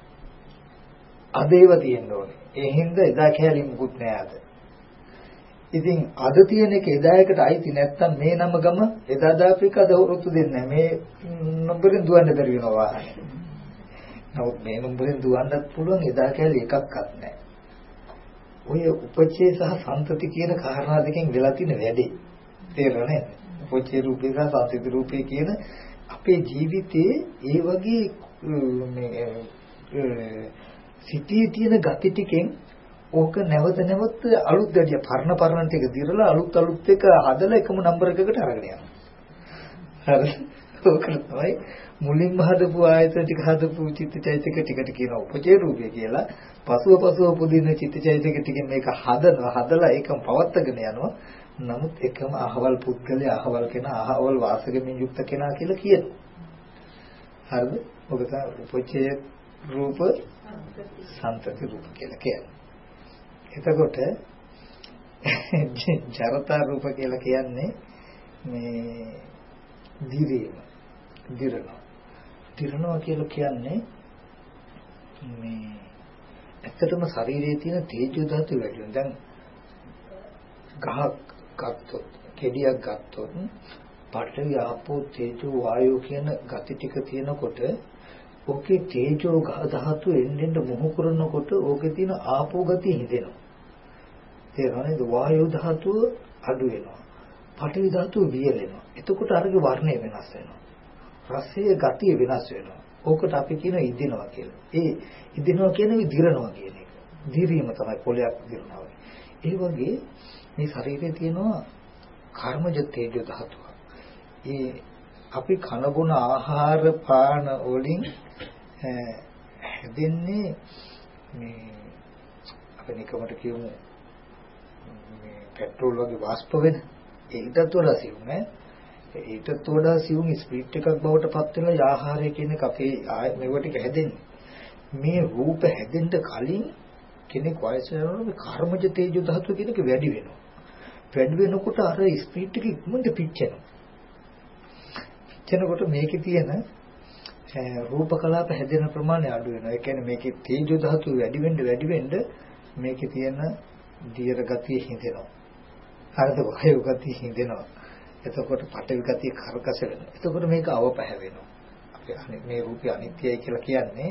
අද ඒව තියෙන්න ඕනේ. ඒ හින්දා එදා කැලි මුකුත් නැහැ අද. ඉතින් අද තියෙන එක එදා එකට අයිති නැත්තම් මේ නම ගම එදා දාපු එක අද වරුතු දෙන්නේ නැහැ. මේ නම්බරෙන් දුවන්න බැරි වෙනවා. නමුත් මේ නම්බරෙන් දුවන්නත් පුළුවන් එදා කැලි එකක්වත් නැහැ. ඔය උපචේ සහ සන්තති කියන කාරණා දෙකෙන් වෙලා තියෙන වැඩේ. තේරෙන්නේ? උපචේ රූපේ සහ සන්තති රූපේ කියන අපේ ජීවිතයේ ඒ වගේ මේ සිටී තියෙන gati ටිකෙන් ඕක නැවත නැවත අලුත් ගැටිය පරණ පරණ ටික දිරලා අලුත් අලුත් එක හදලා එකම නම්බර එකකට අරගෙන යනවා. හරි. ඕක තමයි මුලින්ම හදපු ආයතන ටික හදපු චිත්තචෛතක ටිකට කියන උපචේ රූපය කියලා. පසුව පසුව පුදින චිත්තචෛතක ටිකෙන් මේක හදනවා හදලා ඒකම පවත්වාගෙන යනවා. නමුත් එකම අහවල් පුද්ගලයා අහවල් කෙනා අහවල් වාසගමින් යුක්ත කෙනා කියලා කියනවා. හරිද? ඔබ තමයි උපචේ රූප සන්තති රූප කියලා කියන්නේ. එතකොට ජරතා රූප කියලා කියන්නේ මේ දිරීම. දිරනවා. දිරනවා කියලා කියන්නේ මේ ඇත්තටම ශරීරයේ තියෙන තේජෝ ධාතු වැඩි වෙන. දැන් ගහක් ගත්තොත්, කෙඩියක් ගත්තොත් පඨවි ආපෝ තේජෝ වායෝ කියන ගති ටික තියෙනකොට ඕකේ තේජෝ ධාතු එන්නෙන් මොහු කරනකොට ඕකේ තියෙන ආපෝ ගතිය හිදෙනවා. තේරෙනවද? වායෝ ධාතුව අඩු වෙනවා. පඨවි ධාතුව වියලෙනවා. එතකොට අරගේ වර්ණය වෙනස් වෙනවා. රසයේ ගතිය වෙනස් වෙනවා. ඕකට අපි කියන ඉදිනවා කියලා. ඒ ඉදිනවා කියන්නේ දිරනවා කියන එක. දිරීම තමයි පොලයක් දිරනවා. ඒ වගේ මේ ශරීරයේ තියෙනවා කර්මජ තේජෝ ධාතුව. ඒ අපි කන බොන ආහාර පාන වලින් හැදෙන්නේ මේ අපි නිකමට කියමු මේ පෙට්‍රෝල් වගේ වාෂ්ප වෙන ඒකටත් වඩා සියුම් ඈ ඒකටත් වඩා සියුම් ස්පීඩ් එකක් බවට පත් වෙනවා ආහාරය කියන එක අපේ මේව ටික හැදෙන්නේ මේ රූප හැදෙන්න කලින් කෙනෙක් වයස යනකොට මේ කර්මජ තේජෝ ධාතුව කියන එක වැඩි වෙනවා වැඩි වෙනකොට අර ස්පීඩ් එක ඉක්මනට පිච්චෙනවා පිච්චෙනකොට මේකේ තියෙන රූප කලාප හැදෙන ප්‍රමාණය අඩු වෙනවා. ඒ කියන්නේ මේකේ තේජෝ ධාතුව වැඩි වෙන්න වැඩි වෙන්න මේකේ තියෙන දියර ගතිය හිඳෙනවා. හරිද? වායු ගතිය හිඳෙනවා. එතකොට පඨවි ගතිය කරකස වෙනවා. එතකොට මේක අවපහ වෙනවා. අපි මේ රූපය අනිත්‍යයි කියලා කියන්නේ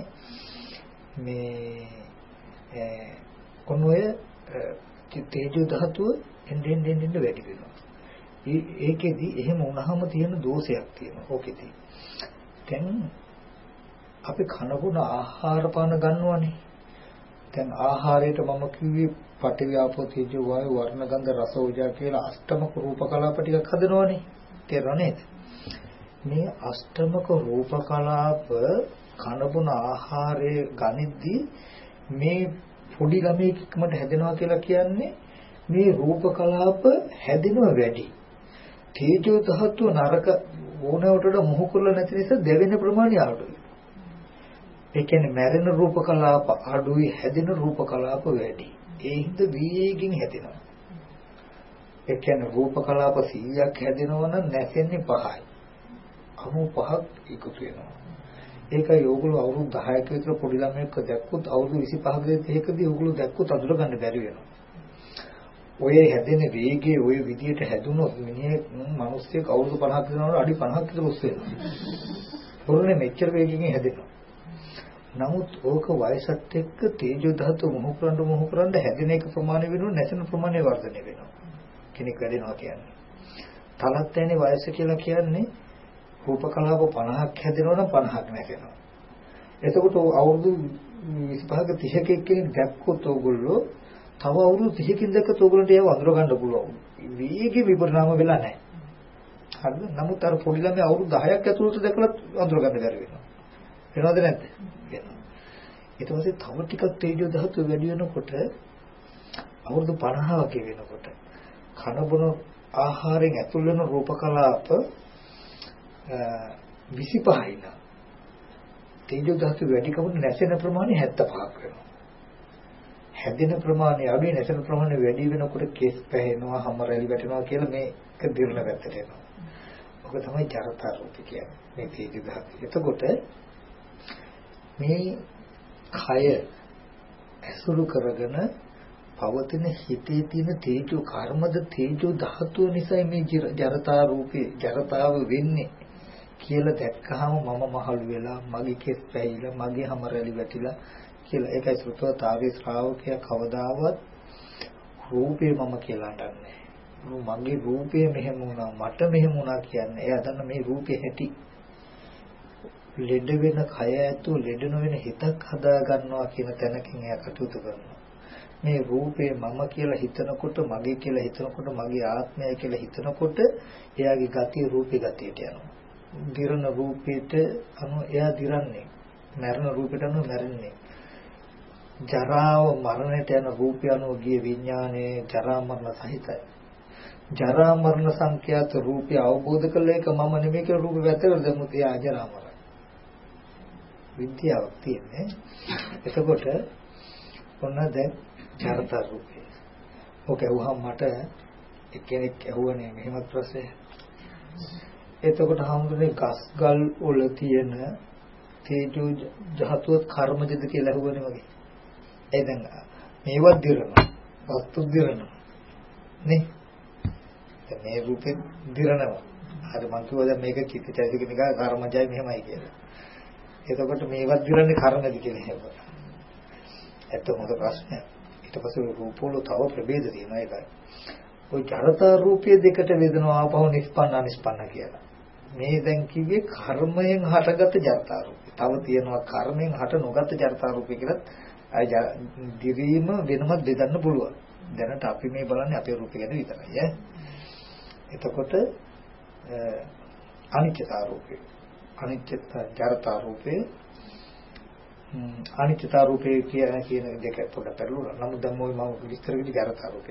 මේ කොනෝය තේජෝ ධාතුව එන්නෙන් එන්නෙන් වැඩි වෙනවා. ඒකෙදි එහෙම වුණාම තියෙන දෝෂයක් තියෙනවා. ඕකෙදි. දැන් අපි කනබුන ආහාර පාන ගන්නවනේ. දැන් ආහාරයට මම කිව්වේ පඨවි ආපෝ තේජෝ වායු වර්ණ ගන්ධ රස ඕජා කියලා අෂ්ටමක රූප කලාප ටිකක් හදනවනේ. තේරුණා නේද? මේ අෂ්ටමක රූප කලාප කනබුන ආහාරයේ ගනිද්දී මේ පොඩි ළමයෙක්මට හැදෙනවා කියලා කියන්නේ මේ රූප කලාප හැදෙනවා වැඩි. තේජෝ ධාතුව නරක ඕනවට මොහු කරලා නැති නිසා දෙවෙනි ප්‍රමාණය අඩුයි. ඒ කියන්නේ මැරෙන රූප කලාප අඩුයි හැදෙන රූප කලාප වැඩි. ඒ හින්දා වේගින් හැදෙනවා. ඒ කියන්නේ රූප කලාප සීයක් හැදෙනවා නම් නැසෙන්නේ පහයි. අනු පහක් එකතු වෙනවා. ඒකයි ඕගොල්ලෝ අවුරුදු දහයක විතර පොඩි ළමයෙක්ව දැක්කොත් අවුරුදු විසිපහක තිහකදී ඕගොල්ලෝ දැක්කොත් අඳුර ගන්න බැරි වෙනවා. ඔය හැදෙන වේගයේ ඔය විදියට හැදුනොත් මිනිහෙක් මිනිස්සෙක් අවුරුදු පනහක් යනකොට අඩි පනහක් විතර උස් වෙනවා. පොරනේ මෙච්චර වේගකින් හැදෙනවා. නමුත් ඕක වයසත් එක්ක තේජෝ ධාතු මොහු කරන්න මොහු කරන්න හැදෙන එක ප්‍රමාණය වෙනවා නැසෙන ප්‍රමාණය වර්ධනය වෙනවා. කෙනෙක් වැඩෙනවා කියන්නේ. තලත් යන්නේ වයස කියලා කියන්නේ රූප කලාප පනහක් හැදෙනවා නම් පනහක් නැසෙනවා. එතකොට අවුරුදු විසිපහක තිහක කෙනෙක් දැක්කොත් ඕගොල්ලෝ තව අවුරුදු තිහකින් දැක්කොත් ඕගොල්ලන්ට ඒව අඳුර ගන්න පුළුවන්. වේගෙ විපරිණාම වෙලා නැහැ. හරිද? නමුත් අර පොඩි ළමයා අවුරුදු දහයක් ඇතුළත දැකලත් අඳුර ගන්න බැරි වෙනවා. වෙනවද නැද්ද? වෙනවා. ඊට පස්සේ තව ටිකක් තේජෝ ධාතුව වැඩි වෙනකොට අවුරුදු පනහ වගේ වෙනකොට කන බොන ආහාරයෙන් ඇතුල් වෙන රූප කලාප විසිපහයි නා තේජෝ ධාතුව වැඩි කම නැසෙන ප්‍රමාණය හැත්තෑපහක් වෙනවා. හැදෙන ප්‍රමාණය අඩුයි නැසෙන ප්‍රමාණය වැඩි වෙනකොට කෙස් පැහෙනවා, හැම රැලි වැටෙනවා කියලා මේක දිරන පැත්තට එනවා. ඔක තමයි ජරතා රූප කියන්නේ. මේ තේජෝ ධාතුව. එතකොට මේ කය ඇසුරු කරගෙන පවතින හිතේ තියෙන තේජෝ කර්මද තේජෝ ධාතුව නිසා මේ ජරතා රූපේ ජරතාව වෙන්නේ කියලා දැක්කහම මම මහලු වෙලා මගේ කෙස් පැහිලා මගේ හැම රැලි වැටිලා කියලා ඒකයි සෘතවතාවේ ශ්‍රාවකයා කවදාවත් රූපේ මම කියලා හඳන්නේ. මගේ රූපේ මෙහෙම වුණා මට මෙහෙම වුණා කියන්නේ එයා දන්න මේ රූපේ හැටි. ලෙඩ වෙන කය ඇතු ලෙඩ නොවන හිතක් හදා ගන්නවා කියන තැනකින් එයා කටයුතු කරනවා. මේ රූපේ මම කියලා හිතනකොට මගේ කියලා හිතනකොට මගේ ආත්මය කියලා හිතනකොට එයාගේ ගතිය රූපේ ගතියට යනවා. දිරන රූපේට අනුව එයා දිරන්නේ. මරණ රූපයට අනුව මැරෙන්නේ. ජරාව මරණයට යන රූපය අනුව ගිය විඥානයේ ජරා මරණ සහිතයි. ජරා මරණ සංඛ්‍යාත රූපය අවබෝධ කළ එක මම නෙමෙයි කියලා රූපේ වැතර දෙමුත් එයා අජරා මරණ. විද්‍යාවක් තියෙන්නේ. එතකොට ඔන්න දැන් ජරතා රූපේ. ඔක ඇහුවම මට එක්කෙනෙක් ඇහුවනේ මෙහෙමත් ප්‍රශ්නයක්. එතකොට හම්බුනේ ගස් ගල් වල තියෙන තේජෝ ධාතුවත් කර්මජද කියලා ඇහුවනේ වගේ. ඒ දැන් මේවත් දිරනවා. වස්තු දිරනවා. නේ? දැන් මේ රූපේ දිරනවා. අර මං කිව්වා දැන් මේක චිත්තචෛතසික නිකා කර්මජයි මෙහෙමයි කියලා. එතකොට මේවත් දිරන්නේ කර්මද කියලා ඇහුවා. ඒත් මොකද ප්‍රශ්නය? ඊට පස්සේ රූපවල තව ප්‍රභේද තියෙනවා ඒකයි. ওই ජරතා රූපයේ දෙකට වේදනාව ආපහු නිස්පන්න අනිස්පන්න කියලා. මේ දැන් කිව්වේ කර්මයෙන් හටගත් ජරතා රූපය. තව තියෙනවා කර්මයෙන් හට නොගත් ජරතා රූපය කියලා. අය දිවීම වෙනමත් බෙදන්න පුළුවන්. දැනට අපි මේ බලන්නේ අපේ රූපය ගැන විතරයි ඈ. එතකොට අනිත්‍යතා රූපය. අනිත්‍යතා ජරතා රූපේ අනිත්‍යතා රූපේ කියන කියන දෙක පොඩ්ඩක් පෙරළුණා. නමුත් දැන් මොයි මම විස්තර කරේ ජරතා රූපය.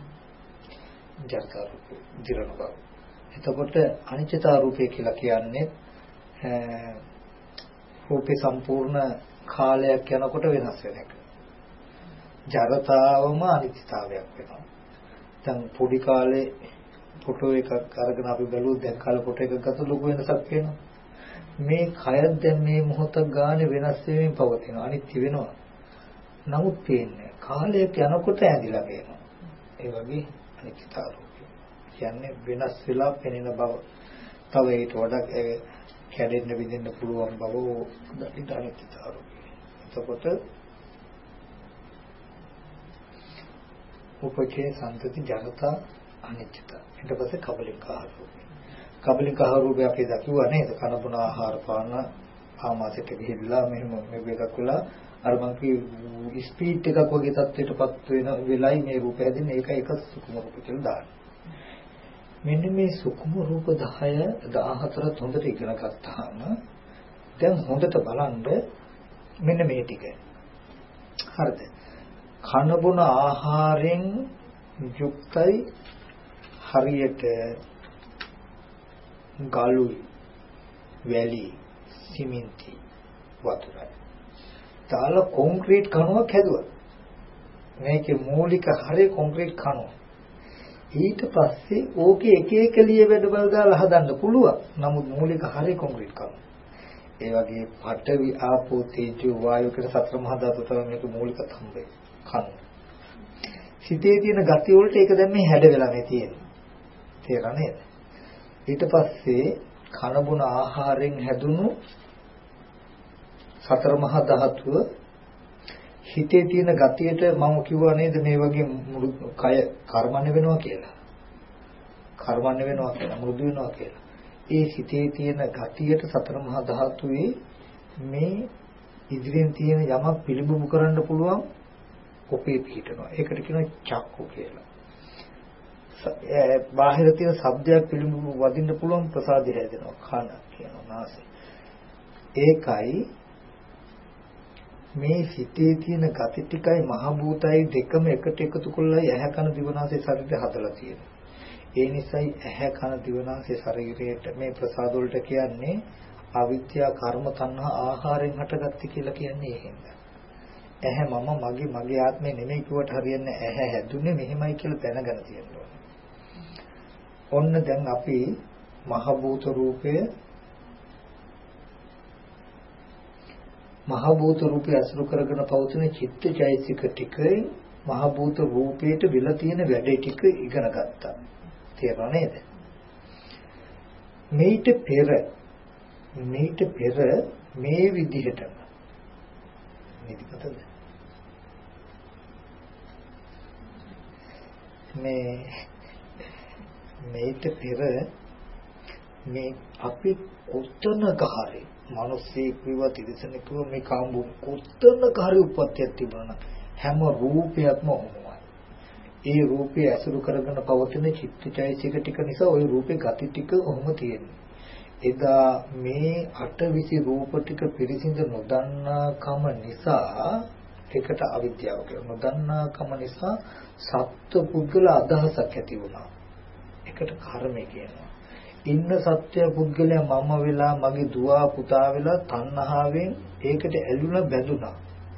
ජරතා රූපේ දිරන බව. එතකොට අනිත්‍යතා රූපය කියලා කියන්නේ රූපේ සම්පූර්ණ කාලයක් යනකොට වෙනස් වෙන එක. ජරතාවම අනිත්‍යතාවයක් වෙනවා. දැන් පොඩි කාලේ ෆොටෝ එකක් අරගෙන අපි බැලුවොත් දැන් කාලේ ෆොටෝ එකක් ගත්ත ලොකු වෙනසක් වෙනවා. මේ කය දැන් මේ මොහොතක් ගානේ වෙනස් වෙමින් පවතින අනිත්‍ය වෙනවා. නමුත් තියෙන්නේ කාලයක් යනකොට ඇදිලා වෙනවා. ඒ වගේ අනිත්‍යතාවය කියන්නේ වෙනස් වෙලා පෙනෙන බව. තව ඒකට වඩා කැඩෙන්න විදින්න පුළුවන් බව දකින්න අනිත්‍යතාවය. එතකොට උපකේ සම්පති ජනතා අනිත්‍යතාව. ඊට පස්සේ කබලිකාහ රූපය. කබලිකාහ රූපය අපි දකිනවා නේද? කන බොන ආහාර පාන ආමාශයට ගිහිල්ලා මෙහෙම මේ එකක් වෙලා අර මං කී ස්පීඩ් එකක් වගේ තත්ත්වයටපත් වෙන වෙලයි මේ රූපය හැදෙන්නේ. ඒක එක සුකුම රූප කියලා දාන්න. මෙන්න මේ සුකුම රූප දහය දහහතර හොඳට ඉගෙන ගත්තාම දැන් හොඳට බලන්න මෙන්න මේ ටික. හරිද? කන බොන ආහාරයෙන් යුක්තයි හරියට ගලුයි වැලි සිමෙන්ති වතුරයි. දාලා කොන්ක්‍රීට් කණුවක් හැදුවා. මේකේ මූලික හරේ කොන්ක්‍රීට් කණුව. ඊට පස්සේ ඕකේ එක එක ලිය වැඩ බල දාලා හදන්න පුළුවන්. නමුත් මූලික හරේ කොන්ක්‍රීට් කණුව. ඒ වගේ පඨවි ආපෝ තේජෝ වායෝ කියන සතර මහා ධාතු තමයි මේක මූලික තම්බේ කණුව. සිතේ තියෙන ගති වලට ඒක දැන් මේ හැඩ වෙලා මේ තියෙන්නේ. තේරෙනව නේද? ඊට පස්සේ කන බොන ආහාරයෙන් හැදුණු සතර මහා ධාතුව හිතේ තියෙන ගතියට මම කිව්වා නේද මේ වගේ කය කර්මන්නේ වෙනවා කියලා. කර්මන්නේ වෙනවා කියලා මෘදු වෙනවා කියලා. ඒ හිතේ තියෙන ගතියට සතර මහා ධාතුවේ මේ ඉදිරියෙන් තියෙන යමක් පිළිබිඹු කරන්න පුළුවන් ඔපේ පිහිටනවා. ඒකට කියනවා චක්කු කියලා. බාහිර තියෙන ශබ්දයක් පිළිබිඹු වදින්න පුළුවන් ප්‍රසාදය හැදෙනවා. කන කියනවා නාසය. ඒකයි මේ හිතේ තියෙන gati ටිකයි මහ භූතයි දෙකම එකට එකතු කරලා ඇහැ කන දිවනාසය ශරීරය හදලා තියෙනවා. ඒ නිසායි ඇහැ කන දිවනාසය ශරීරයට මේ ප්‍රසාද වලට කියන්නේ අවිද්‍යා කර්ම තණ්හා ආහාරයෙන් හටගatti කියලා කියන්නේ එහෙමද. ඇහැ මම මගේ මගේ ආත්මේ නෙමෙයි කිව්වට හරියන්නේ ඇහැ හැදුනේ මෙහෙමයි කියලා දැනගෙන තියෙනවා. ඔන්න දැන් අපි මහ භූත රූපය මහ භූත රූපය අසුරු කරගෙන පවතින චිත්තචෛතසික ටිකේ මහ භූත රූපයට විල තියෙන වැඩේ ටික ඉගෙන ගත්තා. තේරුණා නේද? මේිට පෙර මේිට පෙර මේ විදිහටම නිදිකටද මේ මේිට පෙර මේ අපි උත්තර ගහරේ මිනිස්සෙක් විව තිරසනෙක් විව මේ කාම්බු උත්තර ගහරේ උප්පත්තියක් තිබුණා හැම රූපයක්ම ඔහොමයි. ඒ රූපය අසුරු කරගෙන පවතින චිත්තචෛතසික ටික නිසා ওই රූපේ ගති ටික ඔහොම තියෙනවා. එදා මේ අටවිසි රූප ටික පිරිසිඳ නොදන්නාකම නිසා ඒකට අවිද්‍යාව කියනවා. නොදන්නාකම නිසා සත්ව පුද්ගල අදහසක් ඇති වුණා. ඒකට කර්මය කියනවා. ඉන්න සත්‍ය පුද්ගලයා මම වෙලා මගේ දුව පුතා වෙලා තණ්හාවෙන් ඒකට ඇලුනා බැඳුනා.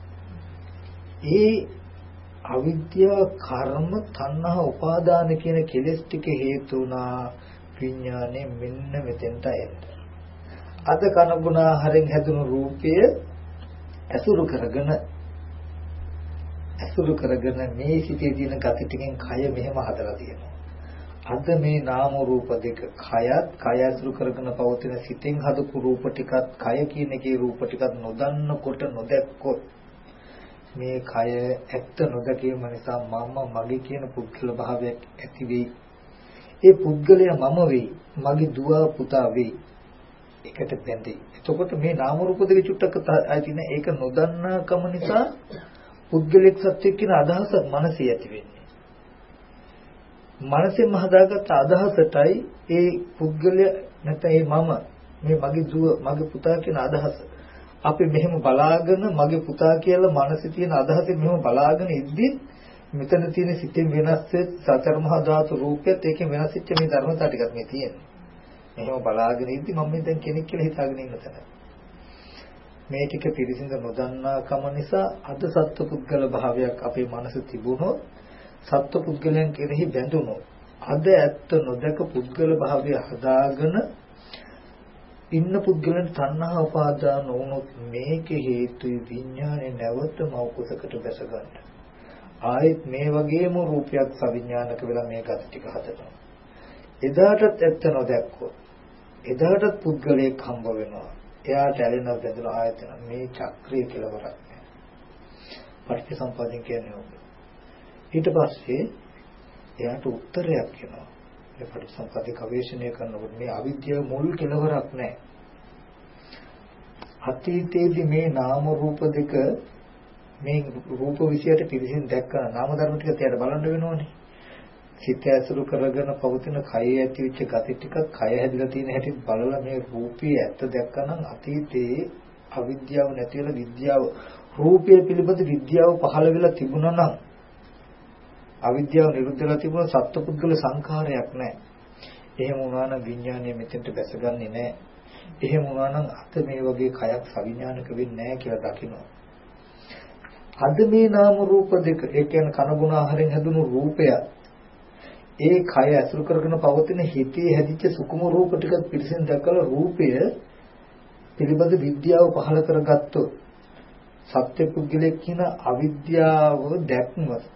ඒ අවිද්‍යාව කර්ම තණ්හා උපාදාන කියන කෙලෙස් ටික හේතු වුණා විඥානේ මෙන්න මෙතෙන්ට එන්න. අද කන ගුණ ආහාරයෙන් හැදුණු රූපය ඇසුරු කරගෙන ඇසුරු කරගෙන මේ සිටේ තියෙන gati ටිකෙන් කය මෙහෙම හදලා තියෙනවා. අද මේ නාම රූප දෙක කයත් කය ඇසුරු කරගෙන පවතින සිතෙන් හදපු රූප ටිකත් කය කියන එකේ රූප ටිකත් නොදන්නකොට නොදැක්කොත් මේ කය ඇත්ත නොදැකීම නිසා මම මගේ කියන පුද්ගල භාවයක් ඇති වෙයි. ඒ පුද්ගලයා මම වෙයි. මගේ දුව පුතා වෙයි. එකට බැඳෙයි. එතකොට මේ නාම රූප දෙක චුට්ටක් ඇති නේ. ඒක නොදන්නාකම නිසා පුද්ගලික සත්‍ය කියන අදහස මනසේ ඇති වෙන්නේ. මනසෙන් හදාගත්ත අදහසටයි ඒ පුද්ගලයා නැත්නම් මේ මම මේ මගේ දුව මගේ පුතා කියන අදහස අපි මෙහෙම බලාගෙන මගේ පුතා කියලා මනසේ තියෙන අදහසෙන් මෙහෙම බලාගෙන ඉද්දි මෙතන තියෙන සිතෙන් වෙනස් වෙච්ච සතර මහා ධාතු රූපයත් ඒකෙන් වෙනස් වෙච්ච මේ ධර්මතාව ටිකක් මේ තියෙන්නේ. මෙහෙම බලාගෙන ඉද්දි මම මේ දැන් කෙනෙක් කියලා හිතාගෙන ඉන්න තැන. මේ ටික පිළිසිඳ නොදන්නාකම නිසා අද සත්පුද්ගල භාවයක් අපේ මනසේ තිබුණොත් සත්පුද්ගලයන් කෙරෙහි බැඳුණොත් අද ඇත්ත නොදක පුද්ගල භාවය හදාගෙන ඉන්න පුද්ගලයන් තණ්හා උපාදාන වුණොත් මේක හේතුයි විඥානේ නැවත මෞකසකට දැස ගන්න. ආයෙත් මේ වගේම රූපයක් සවිඥානික වෙලා මේ ගති ටික හදනවා. එදාටත් ඇත්ත නොදැක්කොත් එදාටත් පුද්ගලයෙක් හම්බ වෙනවා. එයාට ඇලෙන බැඳුන ආයතන මේ චක්‍රය කියලා වරක් නෑ. පටිච්චසමුප්පාදයෙන් කියන්නේ ඕක. ඊට පස්සේ එයාට උත්තරයක් එනවා. මේ පටිච්චසමුප්පාද ගවේෂණය කරනකොට මේ අවිද්‍යාව මුල් කෙලවරක් නෑ. අතීතයේදී මේ නාම රූප දෙක මේ රූප විෂයට පිළිසින් දැක්කන නාම ධර්ම ටික තියට බලන්න වෙනවනේ. සිත ඇසුරු කරගෙන පවතින කය ඇති වෙච්ච gati ටික කය හැදිලා තියෙන හැටි බලලා මේ රූපී ඇත්ත දැක්කනම් අතීතයේ අවිද්‍යාව නැති වෙලා විද්‍යාව රූපය පිළිබඳ විද්‍යාව පහළ වෙලා තිබුණා නම් අවිද්‍යාව නිරුද්ධ වෙලා තිබුණ සත්පුද්ගල සංඛාරයක් නැහැ. එහෙම වුණා නම් විඥානය මෙතෙන්ට බැසගන්නේ නැහැ. එහෙම වුණා නම් අත මේ වගේ කයක් සවිඥානික වෙන්නේ නැහැ කියලා දකිනවා. අද මේ නාම රූප දෙක ඒ කියන්නේ කන ගුණ ආහාරයෙන් හැදුණු රූපය ඒ කය ඇසුරු කරගෙන පවතින හිතේ හැදිච්ච සුකුම රූප ටික පිළිසෙන් දැකලා රූපය පිළිබඳ විද්‍යාව පහළ කරගත්තොත් සත්‍ය පුද්ගලයෙක් කියන අවිද්‍යාව දැක්ම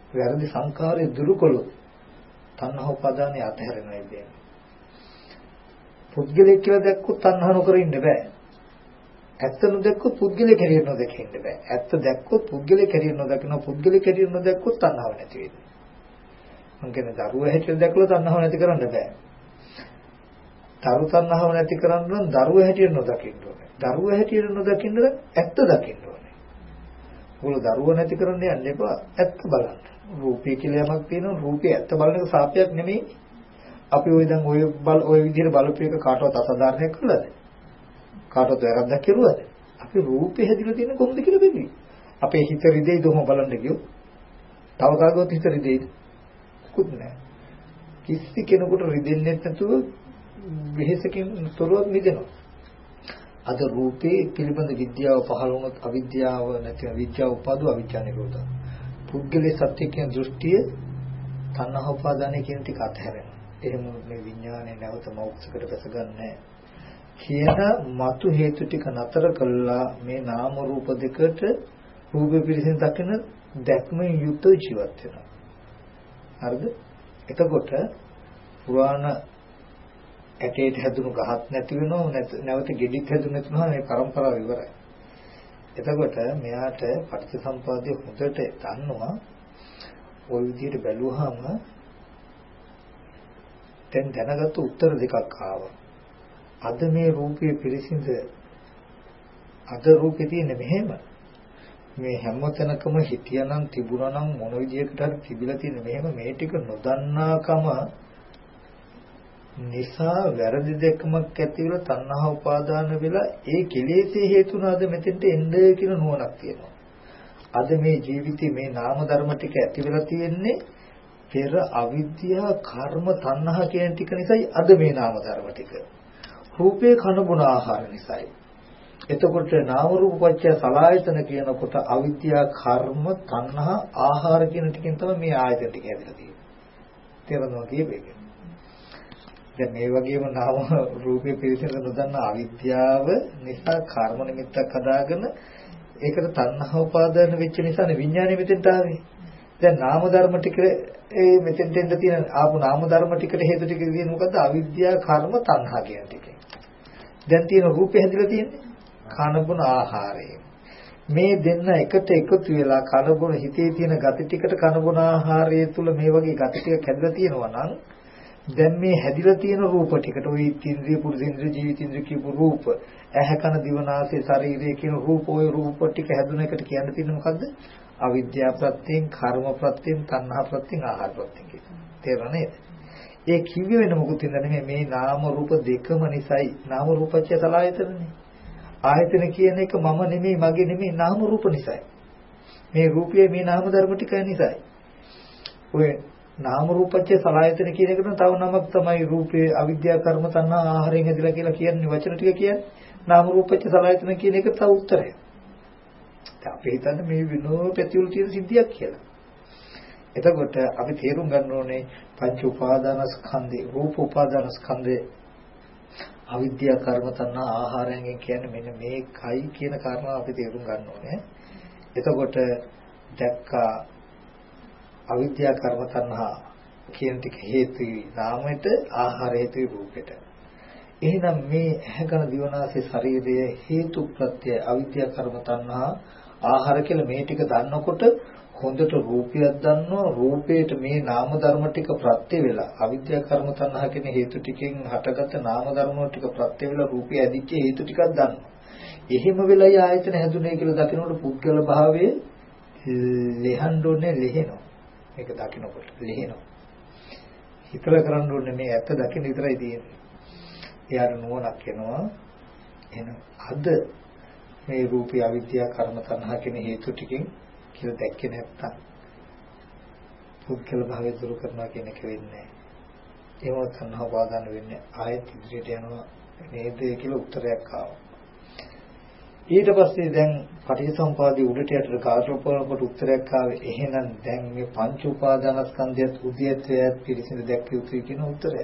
වැරදි සංකාරය දුරු කළොත් තණ්හා උපාදානය අතහැරෙනවා කියන්නේ. පුද්ගලයෙක් කියලා දැක්කොත් තණ්හා නොකර ඉන්න බෑ. ඇත්ත නොදැක්කොත් පුද්ගලයෙක් හැටියට නොදැක ඉන්න බෑ. ඇත්ත දැක්කොත් පුද්ගලයෙක් හැටියට නොදකිනවා. පුද්ගලයෙක් හැටියට නොදැක්කොත් තණ්හාව නැති වෙනවා. මං කියන්නේ දරුවා හැටියට දැකලා තණ්හාව නැති කරන්න බෑ. දරු තණ්හාව නැති කරන්න නම් දරුවා හැටියට නොදකින්න ඕනේ. දරුවා හැටියට නොදකින්න නම් ඇත්ත දකින්න ඕනේ. මොකද දරුවා නැති කරන්න යන්න එපා. ඇත්ත බලන්න. රූපය කියලා යමක් තියෙනවා. රූපේ ඇත්ත බලන එක සාපයක් නෙමෙයි. අපි ওই දැන් ওই බල ওই විදිහට බලපු එක කාටවත් අසාධාරණයක් කළාද? කාටවත් වැරද්දක් කෙරුවද? අපි රූපේ හැදිලා තියෙන කොහොමද කියලා බෙදී. අපේ හිත රිදෙයිද ඔහොම බලන්න ගියොත්? තව කාගවත් හිත රිදෙයිද? කුත් නෑ. කිසි කෙනෙකුට රිදෙන්නේ නැතුව වෙහෙසකින් තොරව මිදෙනවා. අද රූපේ පිළිබඳ විද්‍යාව පහළ වුණොත් අවිද්‍යාව නැතිව විද්‍යාව උපදව අවිද්‍යාව නිරෝධය. පුද්ගලයේ සත්‍ය කියන දෘෂ්ටිය තණ්හා උපාදානය කියන ටික අතහැරෙනවා. එහෙම මේ විඥානය නැවත මෞක්ෂකට බැසගන්නේ කියන මතු හේතු ටික නතර කළා මේ නාම රූප දෙකට රූප පිළිසින් දකින දැක්මෙන් යුක්ත ජීවත් වෙනවා. හරිද? එතකොට පුරාණ ඇටේට හැදුණු ගහක් නැති වෙනව නැවත ගෙඩිත් හැදුණු නැතුනම මේ પરම්පරාව ඉවරයි. එතකොට මෙයාට පටිච්චසමුප්පාදය හොඳට දන්නවා. ওই විදිහට බැලුවාම දැන් දැනගත්ත උත්තර දෙකක් ආවා. අද මේ රූපයේ පිරිසිඳ අද රූපේ තියෙන මෙහෙම මේ හැම තැනකම හිටියානම් තිබුණානම් මොන විදියකට හරි තිබිලා තියෙන මෙහෙම මේ ටික නොදන්නාකම නිසා වැරදි දෙකමක් ඇති වෙලා තණ්හා උපාදාන වෙලා ඒ කෙලෙසේ හේතුනාද මෙතෙන්ට එන්නේ කියන නුවණක් තියෙනවා. අද මේ ජීවිතේ මේ නාම ධර්ම ටික ඇති වෙලා තියෙන්නේ පෙර අවිද්‍යාව කර්ම තණ්හා කියන ටික නිසායි අද මේ නාම ධර්ම ටික. රූපේ කන බොන ආහාර නිසායි. එතකොට නාම රූප පත්‍ය සලආයතන කියනකොට අවිද්‍යාව කර්ම තණ්හා ආහාර කියන ටිකෙන් තමයි මේ ආයතන ටික ඇදලා තියෙන්නේ. තේරෙනවද කියපේක? දැන් මේ වගේම නාම රූපේ පිළිසඳ නොදන්න අවිද්‍යාව නිසා කර්ම නිමිත්තක් හදාගෙන ඒකට තණ්හා උපාදාන වෙච්ච නිසානේ විඥානෙ මෙතෙන්ට ආවේ. දැන් නාම ධර්ම ටික ඒ මෙතෙන්ට එන්න තියෙන ආපු නාම ධර්ම ටිකට හේතු ටික කියන්නේ මොකද්ද? අවිද්‍යාව කර්ම තණ්හා කියන ටික. දැන් තියෙන රූපේ හැදිලා තියෙන්නේ කනබුන ආහාරය. මේ දෙන්න එකට එකතු වෙලා කනබුන හිතේ තියෙන gati ටිකට කනබුන ආහාරය තුල මේ වගේ gati ටික හැදිලා තියෙනවා නම් දැන් මේ හැදිලා තියෙන රූප ටිකට ওই ඉන්ද්‍රිය පුරුෂේන්ද්‍රිය ජීවිතේන්ද්‍රිය කියපු රූප ඇහැ කන දිව නාසය ශරීරය කියන රූප ওই රූප ටික හැදුන එකට කියන්න තියෙන්නේ මොකද්ද? අවිද්‍යාව ප්‍රත්‍යයෙන් කර්ම ප්‍රත්‍යයෙන් තණ්හා ප්‍රත්‍යයෙන් ආහාර ප්‍රත්‍යයෙන් කියනවා. තේරුණා නේද? ඒ කිව්ව වෙන මොකුත් නෙමෙයි මේ නාම රූප දෙකම නිසායි නාම රූපච්ඡ සලආයතනනේ. ආයතන කියන එක මම නෙමෙයි මගේ නෙමෙයි නාම රූප නිසායි. මේ රූපයේ මේ නාම ධර්ම ටික නිසායි. ඔය නාම රූපච්ඡ සලආයතන කියන එකට තව නමක් තමයි රූපේ අවිද්‍යා කර්ම තණ්හා ආහාරයෙන් හැදිලා කියලා කියන්නේ වචන ටික කියන්නේ. නාම රූපච්ඡ සලආයතන කියන එක තව උත්තරයක්. දැන් අපි හිතන්නේ මේ විනෝ පැතිවල තියෙන සිද්ධියක් කියලා. එතකොට අපි තේරුම් ගන්න ඕනේ පංච උපාදානස්කන්ධේ රූප උපාදානස්කන්ධේ අවිද්‍යා කර්ම තණ්හා ආහාරයෙන් කියන්නේ මෙන්න මේකයි කියන කාරණාව අපි තේරුම් ගන්න ඕනේ. එතකොට දැක්කා අවිද්‍යා කර්ම තණ්හා කියන ටික හේතුයි නාමයට ආහාර හේතුයි රූපෙට. එහෙනම් මේ ඇහැකන දිවනාසේ ශරීරයේ හේතු ප්‍රත්‍ය අවිද්‍යා කර්ම තණ්හා ආහාර කියලා මේ ටික දන්නකොට හොඳට රූපයක් දන්නවා රූපේට මේ නාම ධර්ම ටික ප්‍රත්‍ය වෙලා අවිද්‍යා කර්ම තණ්හා කියන හේතු ටිකෙන් හටගත්ත නාම ධර්ම ටික ප්‍රත්‍ය වෙලා රූපය ඇදිච්ච හේතු ටිකක් දන්නවා. එහෙම වෙලයි ආයතන හැදුනේ කියලා දකිනකොට පුද්ගල භාවයේ ලෙහඬෝනේ ලෙහෙනවා. මේක දකිනකොට ලෙහෙනවා. හිතලා කරන්න ඕනේ මේ ඇත්ත දකින්න විතරයි තියෙන්නේ. එයාට නුවණක් එනවා. එහෙනම් අද මේ රූපී අවිද්‍යා කර්ම තණ්හා කියන හේතු ටිකෙන් කියලා දැක්කේ නැත්තම් පුද්ගල භාවය දුරු කරනවා කියන එක වෙන්නේ නැහැ. ඒව තණ්හා උපාදාන වෙන්නේ ආයෙත් ඉදිරියට යනවා නේද කියලා උත්තරයක් ආවා. ඊට පස්සේ දැන් පටිච්චසමුපාදයේ උඩට යටට කාර්යෝපරකට උත්තරයක් ආවේ. එහෙනම් දැන් මේ පංච උපාදානස්කන්ධයත් උද්‍යත්වයත් පිළිසිඳ දැක්ක යුතුයි කියන උත්තරය.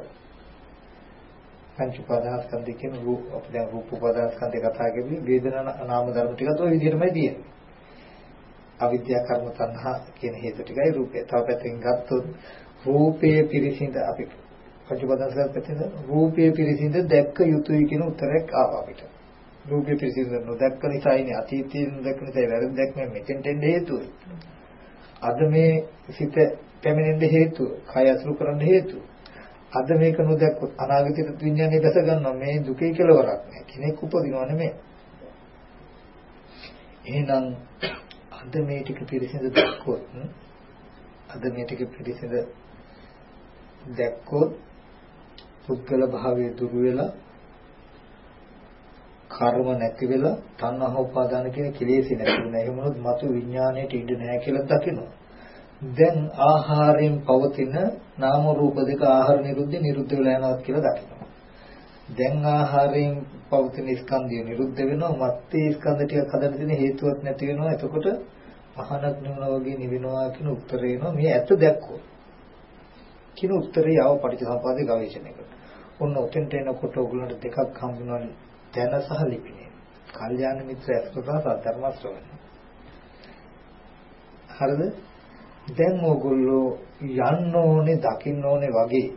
පංච උපාදානස්කන්ධය කියන රූප අපි දැන් රූප උපාදානස්කන්ධය කතා කරන්නේ වේදනා නාම ධර්ම ටිකත් ওই විදිහටමයි තියෙන්නේ. අවිද්‍යා කර්ම තණ්හා කියන හේතු ටිකයි රූපය. තව පැත්තකින් ගත්තොත් රූපයේ පිරිසිඳ අපි ප්‍රතිපදාසගත පැත්තෙන් රූපයේ පිරිසිඳ දැක්ක යුතුයි කියන උත්තරයක් ආවා අපිට. රූපයේ පිරිසිඳ නොදැක්ක නිසායිනේ අතීතයේ නොදැක්ක නිසා වැරද්ද දැක්මෙන් මෙතෙන්ට එන්න හේතුව. අද මේ සිත පැමිණෙන්න හේතුව, කය අසුරු කරන්න හේතුව. අද මේක නොදැක්කොත් අනාගතයට විඥානය දැස ගන්නවා මේ දුකේ කෙලවරක් නෑ. කෙනෙක් උපදිනව නෙමෙයි. එහෙනම් අද මේ ටික පිරිසිඳ දැක්කොත් අද මේ ටික පිරිසිඳ දැක්කොත් පුද්ගල භාවයේ දුරු වෙලා කර්ම නැති වෙලා තණ්හා උපාදාන කියන කෙලෙස් නැති වෙනවා. එහෙම වුණොත් මතු විඥාණයට ඉඩ නැහැ කියලා දකිනවා. දැන් ආහාරයෙන් පවතින නාම රූප දෙක ආහාර නිරුද්ධ නිරුද්ධ වෙලා යනවා කියලා දකිනවා. දැන් ආහාරයෙන් පවතින ස්කන්ධය නිරුද්ධ වෙනවා. මත්තේ ස්කන්ධ ටික හදන්න තියෙන හේතුවක් නැති වෙනවා. එතකොට මහානක් නෙවනා වගේ නිවෙනවා කියන උත්තරේ එනවා. මේ ඇත්ත දැක්කොත් කියන උත්තරේ ආව පටිච්චසමුප්පාදේ ගවේෂණයකට. ඔන්න ඔතෙන්ට එනකොට ඔයගොල්ලන්ට දෙකක් හම්බුනවා. දැන සහ ලිපිනේ. කල්යාණ මිත්‍ර ඇස්පසා සද්ධර්ම ශ්‍රවණය. හරිද? දැන් ඕගොල්ලෝ යන්න ඕනේ දකින්න ඕනේ වගේ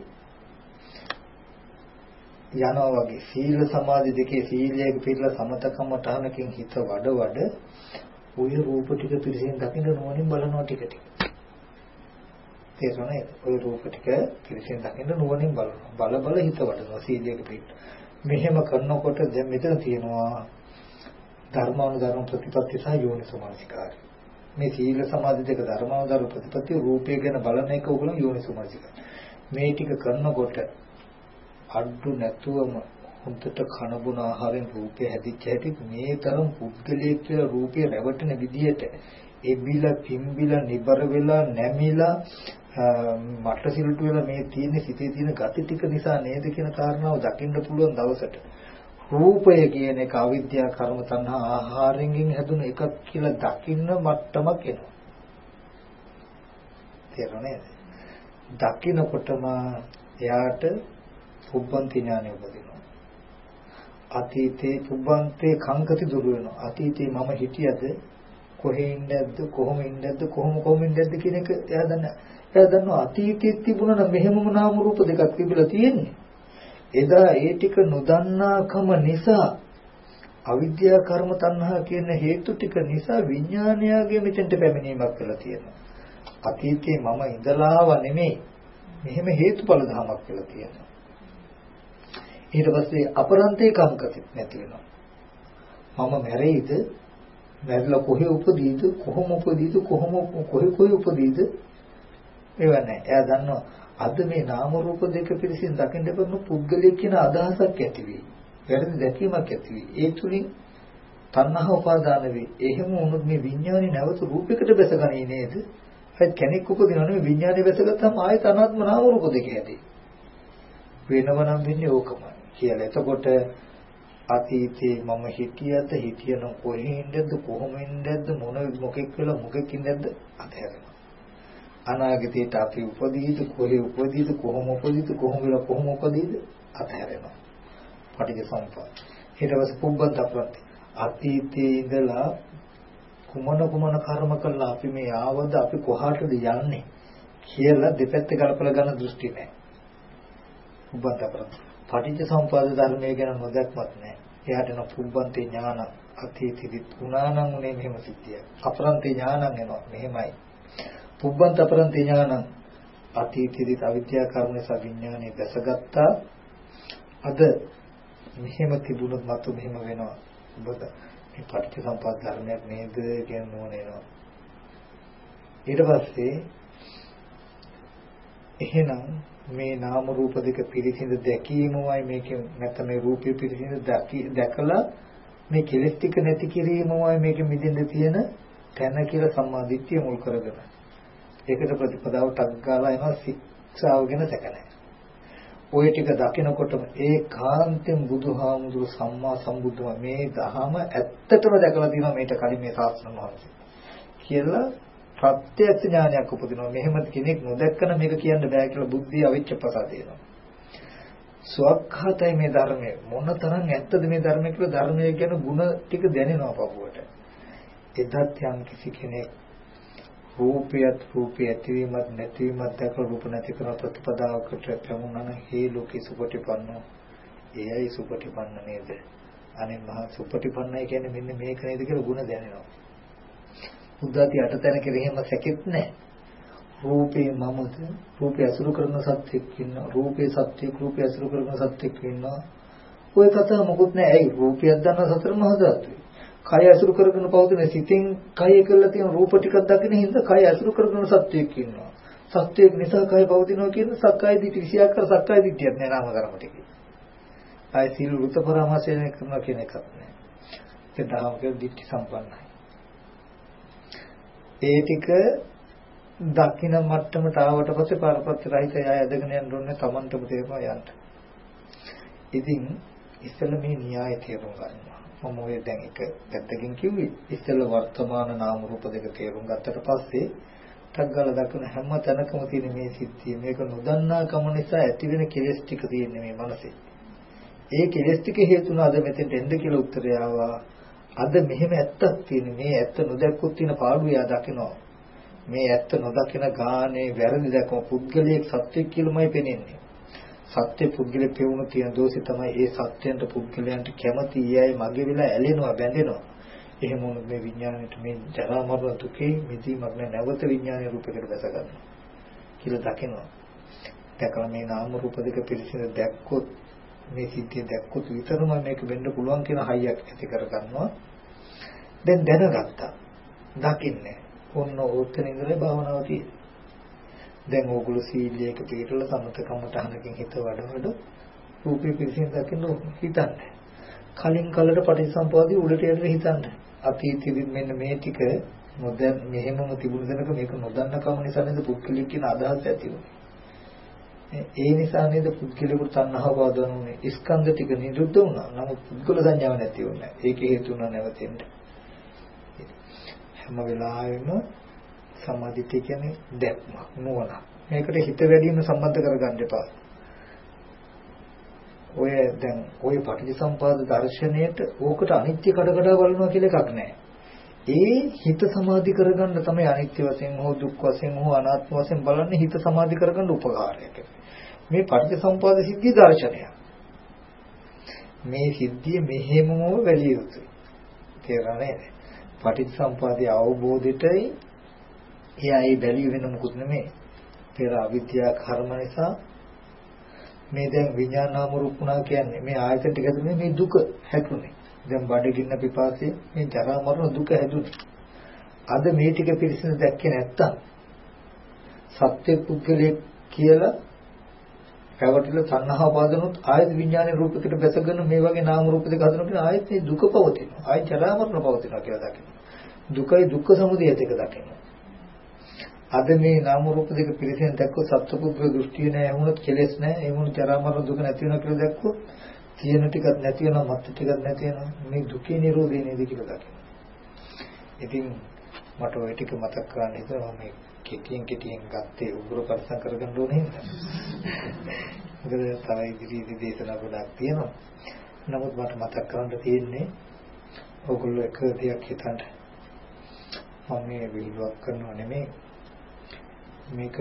යනවා වගේ සීල සමාධි දෙකේ සීලයක පිළිලා සමතකම තහනකින් හිත වඩ වඩ ඔය රූප ටික පිළිසෙන් දකින්න ඕනින් බලනවා ටික ටික. තේරුණාද? ඔය රූප ටික පිළිසෙන් දකින්න ඕනින් බලනවා. බල බල හිත වඩනවා සීලයක පිළිලා. මෙහෙම කරනකොට දැන් මෙතන තියෙනවා ධර්මානුධර්ම ප්‍රතිපත්ති සහ යෝනිසෝමනසිකාරය. මේ සීල සමාධි දෙක ධර්මානුධර්ම ප්‍රතිපත්ති රූපය ගැන බලන එක උගලන් යෝනිසෝමනසිකාරය. මේ ටික කරනකොට අඩු නැතුවම හොඳට කන බොන ආහාරයෙන් රූපය හැදිච්ච හැටි මේ තරම් පුද්ගලයේ කියලා රූපය රැවටෙන විදියට එබිලා පිම්බිලා නිබර වෙලා නැමිලා මට සිලුට වෙලා මේ තියෙන සිතේ තියෙන gati ටික නිසා නේද කියන කාරණාව දකින්න පුළුවන් දවසට රූපය කියන එක අවිද්‍යා කර්ම තණ්හා ආහාරයෙන් හැදුන එකක් කියලා දකින්න මට්ටමක් එනවා. තේරුණාද? දකින්නකොටම එයාට පුබ්බන්ති ඥානය උපදිනවා. අතීතේ පුබ්බන්තේ කංකති දුරු වෙනවා. අතීතේ මම හිටියද කොහේ ඉන්නේද කොහොම ඉන්නේද කොහොම කොහොම ඉන්නේද කියන එක එයා දන්නා. එයා දන්නවා අතීතයේ තිබුණා නම් මෙහෙමම නාම රූප දෙකක් තිබිලා තියෙන්නේ. එදා ඒ ටික නොදන්නාකම නිසා අවිද්‍යා කර්ම තණ්හා කියන හේතු ටික නිසා විඥානයගේ මෙතෙන්ට පැමිණීමක් වෙලා තියෙනවා. අතීතයේ මම ඉඳලාව නෙමෙයි මෙහෙම හේතුඵල ධමයක් වෙලා තියෙනවා. ඊට පස්සේ අපරන්තේ කංකති නැති වෙනවා. මම මැරෙයිද? මැරිලා කොහේ උපදීද? කොහොම උපදීද? කොහොම කොහේ කොහේ උපදීද? ඒව නැහැ. එයා දන්නවා අද මේ නාම රූප දෙක පිළිසින් දකින්න බැරි පුද්ගලයෙක් කියන අදහසක් ඇති වෙයි. වැරදි දැකීමක් ඇති වෙයි. ඒ තුලින් තණ්හා උපාදාන වෙයි. එහෙම වුණොත් මේ විඥානේ නැවත රූපයකට බැසගන්නේ නේද? ඒත් කෙනෙක් උපදිනවා නෙවෙයි විඥානේ බැසගත්තාම ආයෙත් අනාත්ම නාම රූප දෙක ඇති. වෙනවනම් වෙන්නේ ඕකමයි කියලා. එතකොට අතීතේ මම හිටියද හිටියනම් කොහේ ඉඳද්ද කොහොම ඉඳද්ද මොන මොකෙක් වෙලා මොකෙක් ඉඳද්ද අතහැරෙනවා. අනාගතයට අපි උපදීද කොහේ උපදීද කොහොම උපදීද කොහොම වෙලා කොහොම උපදීද අතහැරෙනවා. පටිච්චසමුප්පාද. ඊට පස්සේ පුබ්බන්ත ප්‍රත්‍ය. අතීතයේ ඉඳලා කුමන කුමන කර්ම කළා අපි මේ ආවද අපි කොහාටද යන්නේ කියලා දෙපැත්ත ගලපලා ගන්න දෘෂ්ටි නැහැ. පුබ්බන්ත ප්‍රත්‍ය. පටිච්චසමුප්පාද ධර්මයේ ගැන නොදැක්මත් නැහැ. එයාට න පුබ්බන්තේ ඥාන අතීතෙදි තුනානම් උනේ මෙහෙම සිද්ධිය. අපරන්තේ ඥානං එනවා මෙහෙමයි. පුබ්බන්ත අපරන්තේ ඥානං අතීතෙදි අවිද්‍යා කර්ම නිසා විඥානේ දැසගත්තා. අද මෙහෙම තිබුණොත් මතු මෙහෙම වෙනවා. ඔබද මේ පටිච්චසමුප්පාද ධර්මයක් නේද කියන නෝන එනවා. ඊට පස්සේ එහෙනම් මේ නාම රූප දෙක පිරිසිඳ දැකීමමයි මේකේ නැත්නම් මේ රූපය පිරිසිඳ දැකලා මේ කෙලෙස් ටික නැති කිරීමමයි මේකෙ මිදෙන්න තියෙන තැන කියලා සම්මාදිට්ඨිය මුල් කරගෙන. ඒකට ප්‍රතිපදාව ටක් ගාලා එනවා ශික්ෂාව ගැන සැක නැහැ. ওই ටික දකිනකොටම ඒ කාන්තෙන් බුදුහාමුදුරු සම්මා සම්බුද්ධම මේ දහම ඇත්තටම දැකලා තියෙනවා මේට කලින් මේ ශාස්ත්‍ර මහන්සිය කියලා ප්‍රත්‍යක්ෂ ඥානයක් උපදිනවා. මෙහෙම කෙනෙක් නොදැක්කන මේක කියන්න බෑ කියලා බුද්ධිය අවිච්ඡ ප්‍රසාද වෙනවා. සුවක්ඛාතයි මේ ධර්මය මොනතරම් ඇත්තද මේ ධර්මය කියලා ධර්මය ගැන ಗುಣ ටික දැනෙනවා පපුවට. එදත් යම් කිසි කෙනෙක් රූපයත් රූපය ඇතිවීමත් නැතිවීමත් දැකලා රූප නැති කරන ප්‍රතිපදාවකට පැමුණා නම් හේ ලෝකේ සුපටිපන්නෝ එයයි සුපටිපන්න නේද? අනේ මහා සුපටිපන්නයි කියන්නේ මෙන්න මේක නේද කියලා ගුණ දැනෙනවා. උද්දාති අටතැන කෙරෙහිම සැකෙත් නැහැ. රූපේ මමද රූපය අසුරු කරන සත්‍යෙක් ඉන්නවා. රූපේ සත්‍යෙක් රූපය අසුරු කරන සත්‍යෙක් ඉන්නවා. ඔය කතාව මොකුත් නැහැ. ඇයි රූපයක් දන්නා සතර මහා ධාතුයි. කය අසුරු කරගෙන පවතින සිතින් කය කියලා තියෙන රූප ටිකක් දකින හින්දා කය අසුරු කරගෙන සත්‍යයක් ඉන්නවා. සත්‍යයක් නිසා කය පවතිනවා කියන සක්කාය දිට්ඨි විෂයාකර සක්කාය දිට්ඨියක් නෑ නාම ධර්ම ටිකේ. ආයි සීල වෘත පරාමාසය කරනවා කියන එකක් නෑ. ඒ දහම කියන දිට්ඨි සම්පන්නයි. ඒ ටික දකින මට්ටමට ආවට පස්සේ පාරපත්‍ය රහිත යය ඇදගෙන යන්න ඕනේ Tamanටම තේරෙනවා යන්න. ඉතින් ඉස්සෙල්ල මේ න්‍යාය තේරුම් ගන්නවා. මම ඔය දැන් එක පැත්තකින් කිව්වේ ඉස්සෙල්ල වර්තමාන නාම රූප දෙක තේරුම් ගත්තට පස්සේ ටග්ගල දක්වන හැම තැනකම තියෙන මේ සිද්ධිය මේක නොදන්නා කම නිසා ඇති වෙන කෙලෙස් ටික තියෙන්නේ මේ මනසේ. ඒ කෙලෙස් ටික හේතුන අද මෙතෙන්ට එන්න කියලා උත්තරය ආවා. අද මෙහෙම ඇත්තක් තියෙන මේ ඇත්ත නොදැක්කොත් තියෙන පාඩුව යා දකිනවා. මේ ඇත්ත නොදකින ගානේ වැරදි දැකම පුද්ගලයෙක් සත්‍යයක් කියලාමයි පෙනෙන්නේ. සත්‍ය පුද්ගලෙ පෙවුණු තියෙන දෝෂය තමයි ඒ සත්‍යයන්ට පුද්ගලයන්ට කැමති ඊයයි මගේ වෙලා ඇලෙනවා බැඳෙනවා. එහෙම වුණොත් මේ විඥාණයට මේ ජරා මරණ දුකේ මිදීමක් නැවත විඥානීය රූපයකට දැස ගන්නවා කියලා දකිනවා. දැකලා මේ නාම රූප දෙක පිළිසින දැක්කොත් මේ සිද්ධිය දැක්කොත් විතරම මේක වෙන්න පුළුවන් කියන හයියක් ඇති කරගන්නවා. දැන් දැනගත්තා. දකින්නේ. ඔන්න ඕකෙන් ඉඳලා භාවනාව තියෙන්නේ. දැන් ඕගොල්ලෝ සීලයක පිළිපදලා සමතකම තහනකින් හිත වඩ වඩ රූපේ පිළිසින් දකින්න හිතන්නේ. කලින් කලට පටිච්චසමුප්පාදේ උඩට යන්න හිතන්නේ. අතීතෙදි මෙන්න මේ ටික නොදැන් මෙහෙමම තිබුණ දෙනක මේක නොදන්න කම නිසා නේද පුද්ගලික කියන අදහස ඇති වුනේ. ඒ නිසා නේද පුද්ගලිකට තණ්හාව වදනුනේ. ස්කන්ධ ටික නිරුද්ධ වුණා. නමුත් පුද්ගල සංඥාව නැති වුණා. ඒක හේතු වුණා නැවතෙන්න. හැම වෙලාවෙම සමාධිය කියන්නේ දැක්මක් නුවණ. මේකට හිත වැඩිම සම්බන්ධ කරගන්න එපා. ඔය දැන් ඔය පටිච්චසමුපාද දර්ශනයේට ඕකට අනිත්‍ය කඩ කඩ බලනවා කියලා එකක් නැහැ. ඒ හිත සමාධි කරගන්න තමයි අනිත්‍ය වශයෙන් හෝ දුක් වශයෙන් හෝ අනාත්ම වශයෙන් බලන්නේ හිත සමාධි කරගන්න උපකාරයක්. මේ පටිච්චසමුපාද සිද්ධි දර්ශනය. මේ සිද්ධිය මෙහෙමම වැළිය යුතුයි. තේරෙන්නේ නැහැ. පටිච්චසමුපාදයේ අවබෝධයටයි එයා ඒ බැලිය වෙන මොකුත් නෙමෙයි. පෙර අවිද්‍යා කර්ම නිසා මේ දැන් විඥාන නාම රූප වුණා කියන්නේ මේ ආයතන ටික තුනේ මේ දුක හැදුනේ. දැන් බඩගින්න පිපාසයේ මේ ජරා මරණ දුක හැදුනේ. අද මේ ටික පිළිසින දැක්කේ නැත්තම් සත්‍ය පුද්ගලයෙක් කියලා පැවතිලා තණ්හාව පාදනොත් ආයත විඥානයේ රූපයකට බැසගෙන මේ වගේ නාම රූප දෙක හදනකොට ආයත මේ දුක පවතිනවා. ආය ජරා මරණ පවතිනවා කියලා දකිනවා. දුකයි දුක්ඛ සමුදය දෙක දකිනවා. අද මේ නාම රූප දෙක පිළිසෙන් දැක්කොත් සත්පුද්ගල දෘෂ්ටිය නැහැ වුණොත් කෙලෙස් නැහැ ඒ වුණ ජරා මරණ දුක නැති වෙනවා කියලා දැක්කොත් තියෙන ටිකක් නැති වෙනවා මත් ටිකක් නැති වෙනවා මේ දුකේ නිරෝධය නේද කියලා දකිනවා. ඉතින් මට ওই ටික මතක් කරගන්න හිතුවා මේ කෙටියෙන් කෙටියෙන් ගත්තේ උග්‍ර පරිසම් කරගන්න ඕනේ හින්දා. මොකද තව ඉදිරියේදී දේශනා ගොඩක් තියෙනවා. නමුත් මට මතක් කරගන්න තියෙන්නේ ඕගොල්ලෝ එක දෙයක් හිතන්න. මම මේ විහිළුවක් කරනව නෙමෙයි. මේක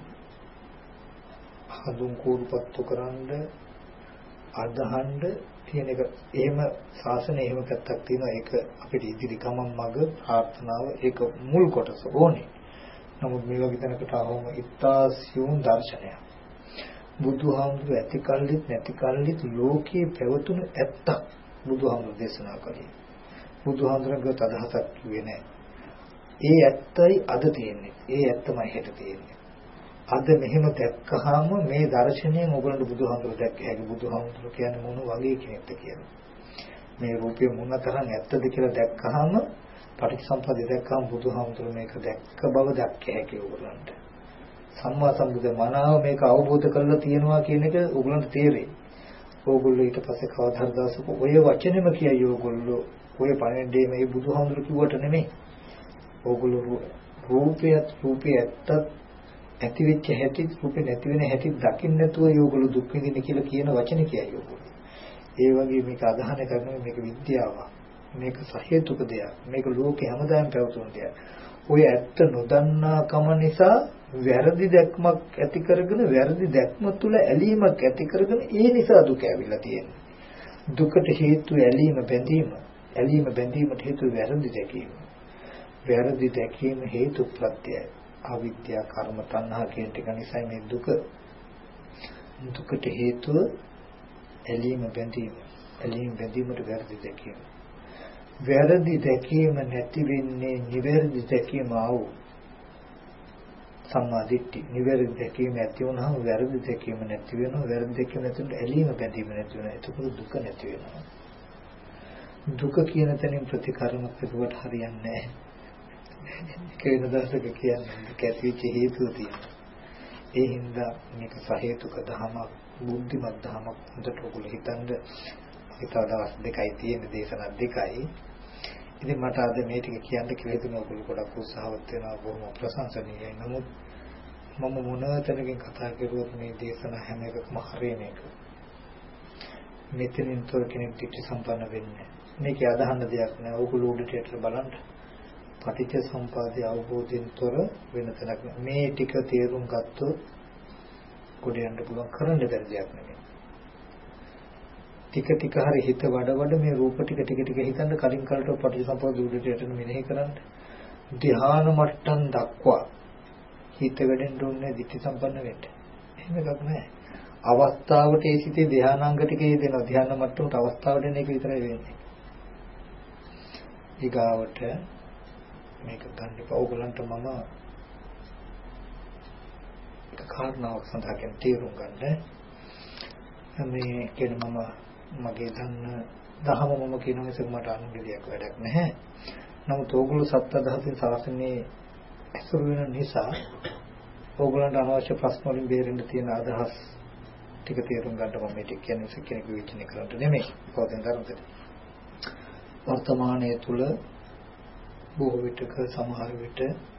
හඳුන් කෝරුපත්තු කරන්න අදහන්න තියෙන එක එහෙම ශාසනය එහෙම පැත්තක් තියෙනවා. ඒක අපිට ඉදිරි ගමන් මඟ ප්‍රාර්ථනාව ඒක මුල් කොටස ඕනේ. නමුත් මේ වගේ තැනකට ආවම ඉත්තාසියුම් දර්ශනය බුදුහාමුදුරු ඇති කල්ලිත් නැති කල්ලිත් ලෝකයේ පැවතුණු ඇත්තක් බුදුහාමුදුරු දේශනා කළේ. බුදුහාමුදුරන්ගේ අදහසක් කිව්වේ නැහැ. ඒ ඇත්තයි අද තියෙන්නේ. ඒ ඇත්තමයි හෙට තියෙන්නේ. අද මෙහෙම දැක්කහම මේ දර්ශනයෙන් ඔයගොල්ලෝ බුදුහාමුදුරු දැක්ක හැකි බුදුහාමුදුරු කියන්නේ මොන වගේ කෙනෙක්ද කියලා. මේ රූපය මොන තරම් ඇත්තද කියලා දැක්කහම පටිච්චසමුප්පාදය දැක්කහම බුදුහාමුදුරු මේක දැක්ක බව දැක්ක හැකි ඔයගොල්ලන්ට. සම්මා සම්බුද්ධ මනාව මේක අවබෝධ කරලා තියෙනවා කියන එක ඔයගොල්ලන්ට තේරෙයි. ඕගොල්ලෝ ඊට පස්සේ කවදා හරි දවසක ඔය වචනෙම කියයි ඕගොල්ලෝ ඔය පණිඩේ මේ බුදුහාමුදුරු කිව්වට නෙමෙයි. ඕගොල්ලෝ රූපයත් රූපය ඇත්තත් ඇති වෙච්ච හැටි රූපේ නැති වෙන හැටි දකින්න නැතුව ඕගොල්ලෝ දුක් විඳින්න කියලා කියන වචනේ කියයි ඕගොල්ලෝ. ඒ වගේ මේක අදහන කරනවා මේක විද්‍යාවක්. මේක සහේතුක දෙයක්. මේක ලෝකේ හැමදාම පැවතුන දෙයක්. ඔය ඇත්ත නොදන්නාකම නිසා වැරදි දැක්මක් ඇති කරගෙන වැරදි දැක්ම තුල ඇලීමක් ඇති කරගෙන ඒ නිසා දුක ඇවිල්ලා තියෙනවා. දුකට හේතු ඇලීම බැඳීම. ඇලීම බැඳීමට හේතු වැරදි දැකීම. වැරදි දැකීම හේතු ප්‍රත්‍යයයි. අවිද්‍යාව, කර්ම, තණ්හා කියන ටික නිසා මේ දුක. දුකට හේතුව ඇලීම බැඳීම. ඇලීම බැඳීමට වැරදි දැකීම. වැරදි දැකීම නැති වෙන්නේ නිවැරදි දැකීම ආව. සම්මා දිට්ඨි. නිවැරදි දැකීම ඇති වුණාම වැරදි දැකීම නැති වෙනවා. වැරදි දැකීම නැති වුණාම ඇලීම බැඳීම නැති වෙනවා. එතකොට දුක නැති වෙනවා. දුක කියන තැනින් ප්‍රතිකර්මයක් පිටුවට හරියන්නේ නැහැ. ඒක වෙන දවසක කියන්නේ කැසිච්ච හේතුව තියෙනවා. ඒ හින්දා මේක සහේතුක ධමයක්, බුද්ධිමත් ධමයක් හොඳට ඔයගොල්ලෝ හිතන්න. හිතව දවස් දෙකයි තියෙන දේශනා දෙකයි. ඉතින් මට අද මේ ටික කියන්න කියලා හිතුණා. ඔයගොල්ලෝ ගොඩක් උත්සාහවත් වෙනවා, බොහොම ප්‍රශංසනීයයි. නමුත් මම මොන තැනකින් කතා කරුවොත් මේ දේශනා හැම එකකම හරියන එක. මෙතනින් තොර කෙනෙක් දිට්ඨි සම්පන්න වෙන්නේ. මේකේ අදහන්න දෙයක් නෑ. ඔයගොල්ලෝ උඩට බලන්න. පටිච්ච සම්පදාය අවබෝධයෙන් තොර වෙන තැනක් මේ ටික තේරුම් ගත්තොත් කොට යන්න පුළුවන් කරන්න බැරි දෙයක් නෙමෙයි. ටික ටික හරි හිත වඩ වඩ මේ රූප ටික ටික ටික හිතන්න කලින් කලට පටිච්ච සම්පදාය උඩට යටන මෙනෙහි කරන්න. ධ්‍යාන මට්ටම් දක්වා හිත වැඩෙන්න ඕනේ දිට්ඨි සම්පන්න වෙන්න. එහෙම එකක් නෑ. අවස්ථාවට ඒ සිටේ ධ්‍යානාංග ටිකේ දෙනවා. ධ්‍යාන මට්ටමට අවස්ථාවට එන එක විතරයි වෙන්නේ. ඊගාවට මේක ගන්න එපා. ඕගලන්ට මම එක කාරණාවක් සඳහා කියන තීරුම් ගන්න. මේ කියන මම මගේ දන්න දහම මම කියන නිසා මට අනුගලියක් වැඩක් නැහැ. නමුත් ඕගොල්ලෝ සත්‍ය දහසින් සාසනේ ඇසුරු වෙන නිසා ඕගලන්ට අනවශ්‍ය ප්‍රශ්න වලින් බේරෙන්න තියෙන අදහස් ටික තීරුම් ගන්න මම මේ ටික කියන්නේ කෙනෙකු විචිනේ කරන්න නෙමෙයි. පොතෙන් ධර්මතේ. වර්තමානයේ තුල බොහෝ විටක සමහර විට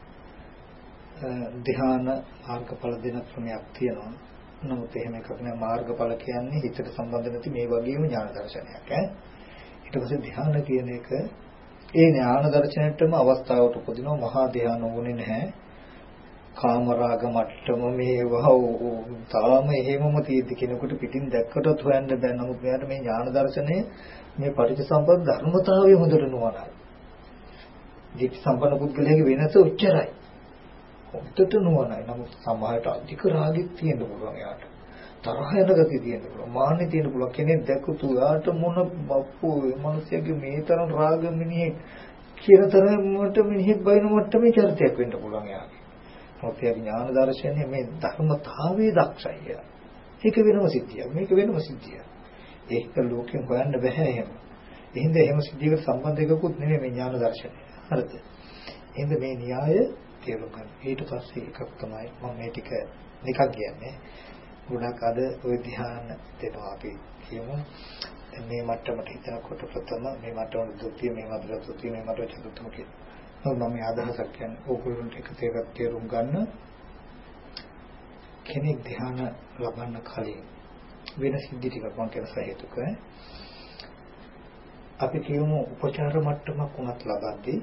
ධ්‍යාන මාර්ගඵල දෙන ක්‍රමයක් තියෙනවා. නමුත් එහෙම එකක් නෑ. මාර්ගඵල කියන්නේ හිතට සම්බන්ධ නැති මේ වගේම ඥාන දර්ශනයක් ඈ. ඊට පස්සේ ධ්‍යාන කියන එක ඒ ඥාන දර්ශනයටම අවස්ථාවට උපදිනවා. මහා ධ්‍යාන ඕනේ නැහැ. කාමරාග මට්ටම මේවා තාම එහෙමම තියෙද්දි කෙනෙකුට පිටින් දැක්කටත් හොයන්න බෑ. නමුත් මෙයාට මේ ඥාන දර්ශනය මේ පටිච්චසමුප්පාද ධර්මතාවය හොඳට නුවණයි. දිට්ඨි සම්පන්න පුද්ගලයාගේ වෙනස උච්චරයි. හොඳට නුවණයි. නමුත් සමහරට අධික රාගෙත් තියෙන්න පුළුවන් යාට. තරහ යන ගතිය තියෙන්න පුළුවන්. මාන්නේ තියෙන්න පුළුවන්. කෙනෙක් දැක්කුතු යාට මොන බප්පෝ මේ මිනිස්යාගේ මේ තරම් රාග මිනිහෙක් කියන තරමට මිනිහෙක් බයින මට්ටමේ චරිතයක් වෙන්න පුළුවන් යාගේ. මොකද ඒ ඥාන දර්ශනයේ මේ ධර්මතාවයේ දක්ෂයි. ඒක වෙනම සිද්ධියක්. මේක වෙනම සිද්ධියක්. ඒක ලෝකෙන් හොයන්න බෑ එහෙම. එහෙනම් එහෙම සිද්ධියකට සම්බන්ධ එකකුත් නෙමෙයි මේ ඥාන දර්ශනය. හරිද? එහෙනම් මේ න්‍යාය තේරුම් ගන්න. ඊට පස්සේ එකක් තමයි මම මේ ටික නිකක් කියන්නේ. ගොඩක් අද ওই ධ්‍යාන දෙනවා අපි කියමු. මේ මට්ටමට හිතනකොට ප්‍රථම මේ මට්ටමට ද්විතීය මේ මට්ටමට තෘතීය මේ මට්ටමට චතුර්ථම කියලා. මම මේ අදහසක් කියන්නේ ඕගොල්ලන්ට එක තේරක් තේරුම් ගන්න. කෙනෙක් ධ්‍යාන ලබන්න කලින් වෙන සිද්ධි ටිකක් මම කියන සහේතුක අපි කියමු උපචාර මට්ටමක් උනත් ලබද්දී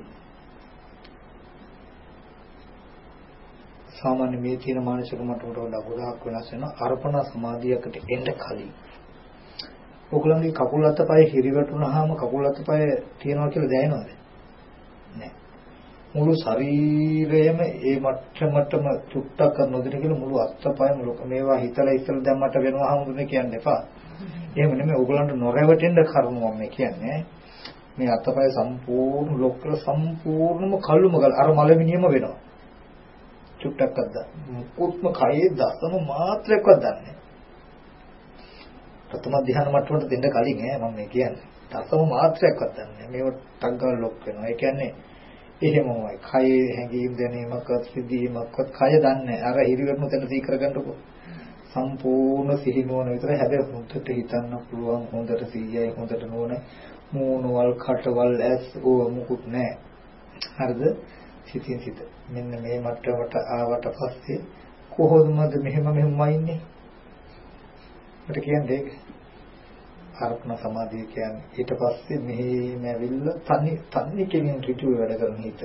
සාමාන්‍ය මේ තියෙන මානසික මට්ටමට වඩා ගොඩාක් වෙනස් වෙනවා අර්පණ සමාධියකට එන්න කලින්. ඔයගොල්ලන්ගේ කකුල් අතපය හිරිවැටුනහම කකුල් අතපය තියනවා කියලා දැනෙනවද? නෑ. මුළු ශරීරයම ඒ මට්ටමටම චුට්ටක් නොදෙන කියලා මුළු අතපයම ලොක මේවා හිතලා ඉස්සෙල්ලා දැන් මට වෙනවා හමුදුනේ කියන්න එපා. එහෙම නෙමෙයි ඕගොල්ලන්ට නොරැවටෙන්න කරුණු මම කියන්නේ. මේ අතපය සම්පූර්ණ ලොක්කල සම්පූර්ණම කල්ුම ගල අර මලමිනියම වෙනවා. චුට්ටක් අද්ද. මුකුත්ම කයේ දසම මාත්‍රයක්වත් දන්නේ. ප්‍රථම ධ්‍යාන මට්ටමට දෙන්න කලින් ඈ මම මේ කියන්නේ. දසම මාත්‍රයක්වත් දන්නේ. මේව ටක් ගාලා ලොක් වෙනවා. ඒ කියන්නේ එහෙමමයි. කයේ හැඟීම් දැනීමක්වත් සිදීමක්වත් කය දන්නේ. අර හිරිවැටුණු තැන සී කරගන්නකො. සම්පූර්ණ සිහිනුවන විතර හැබැයි හොඳට හිතන්න පුළුවන් හොඳට සිහියයි හොඳට නුවණ මූණවල් කටවල් ඇස් ඕව මුකුත් නැහැ. හරිද? සිතින් සිත. මෙන්න මේ මට්ටමට ආවට පස්සේ කොහොමද මෙහෙම මෙහෙමයි ඉන්නේ? මට කියන්නේ ඒක. අර්පණ සමාධිය කියන්නේ ඊට පස්සේ මෙහෙම ඇවිල්ලා තනි තනි කෙනෙක් ඍජුව වැඩ කරන හිත.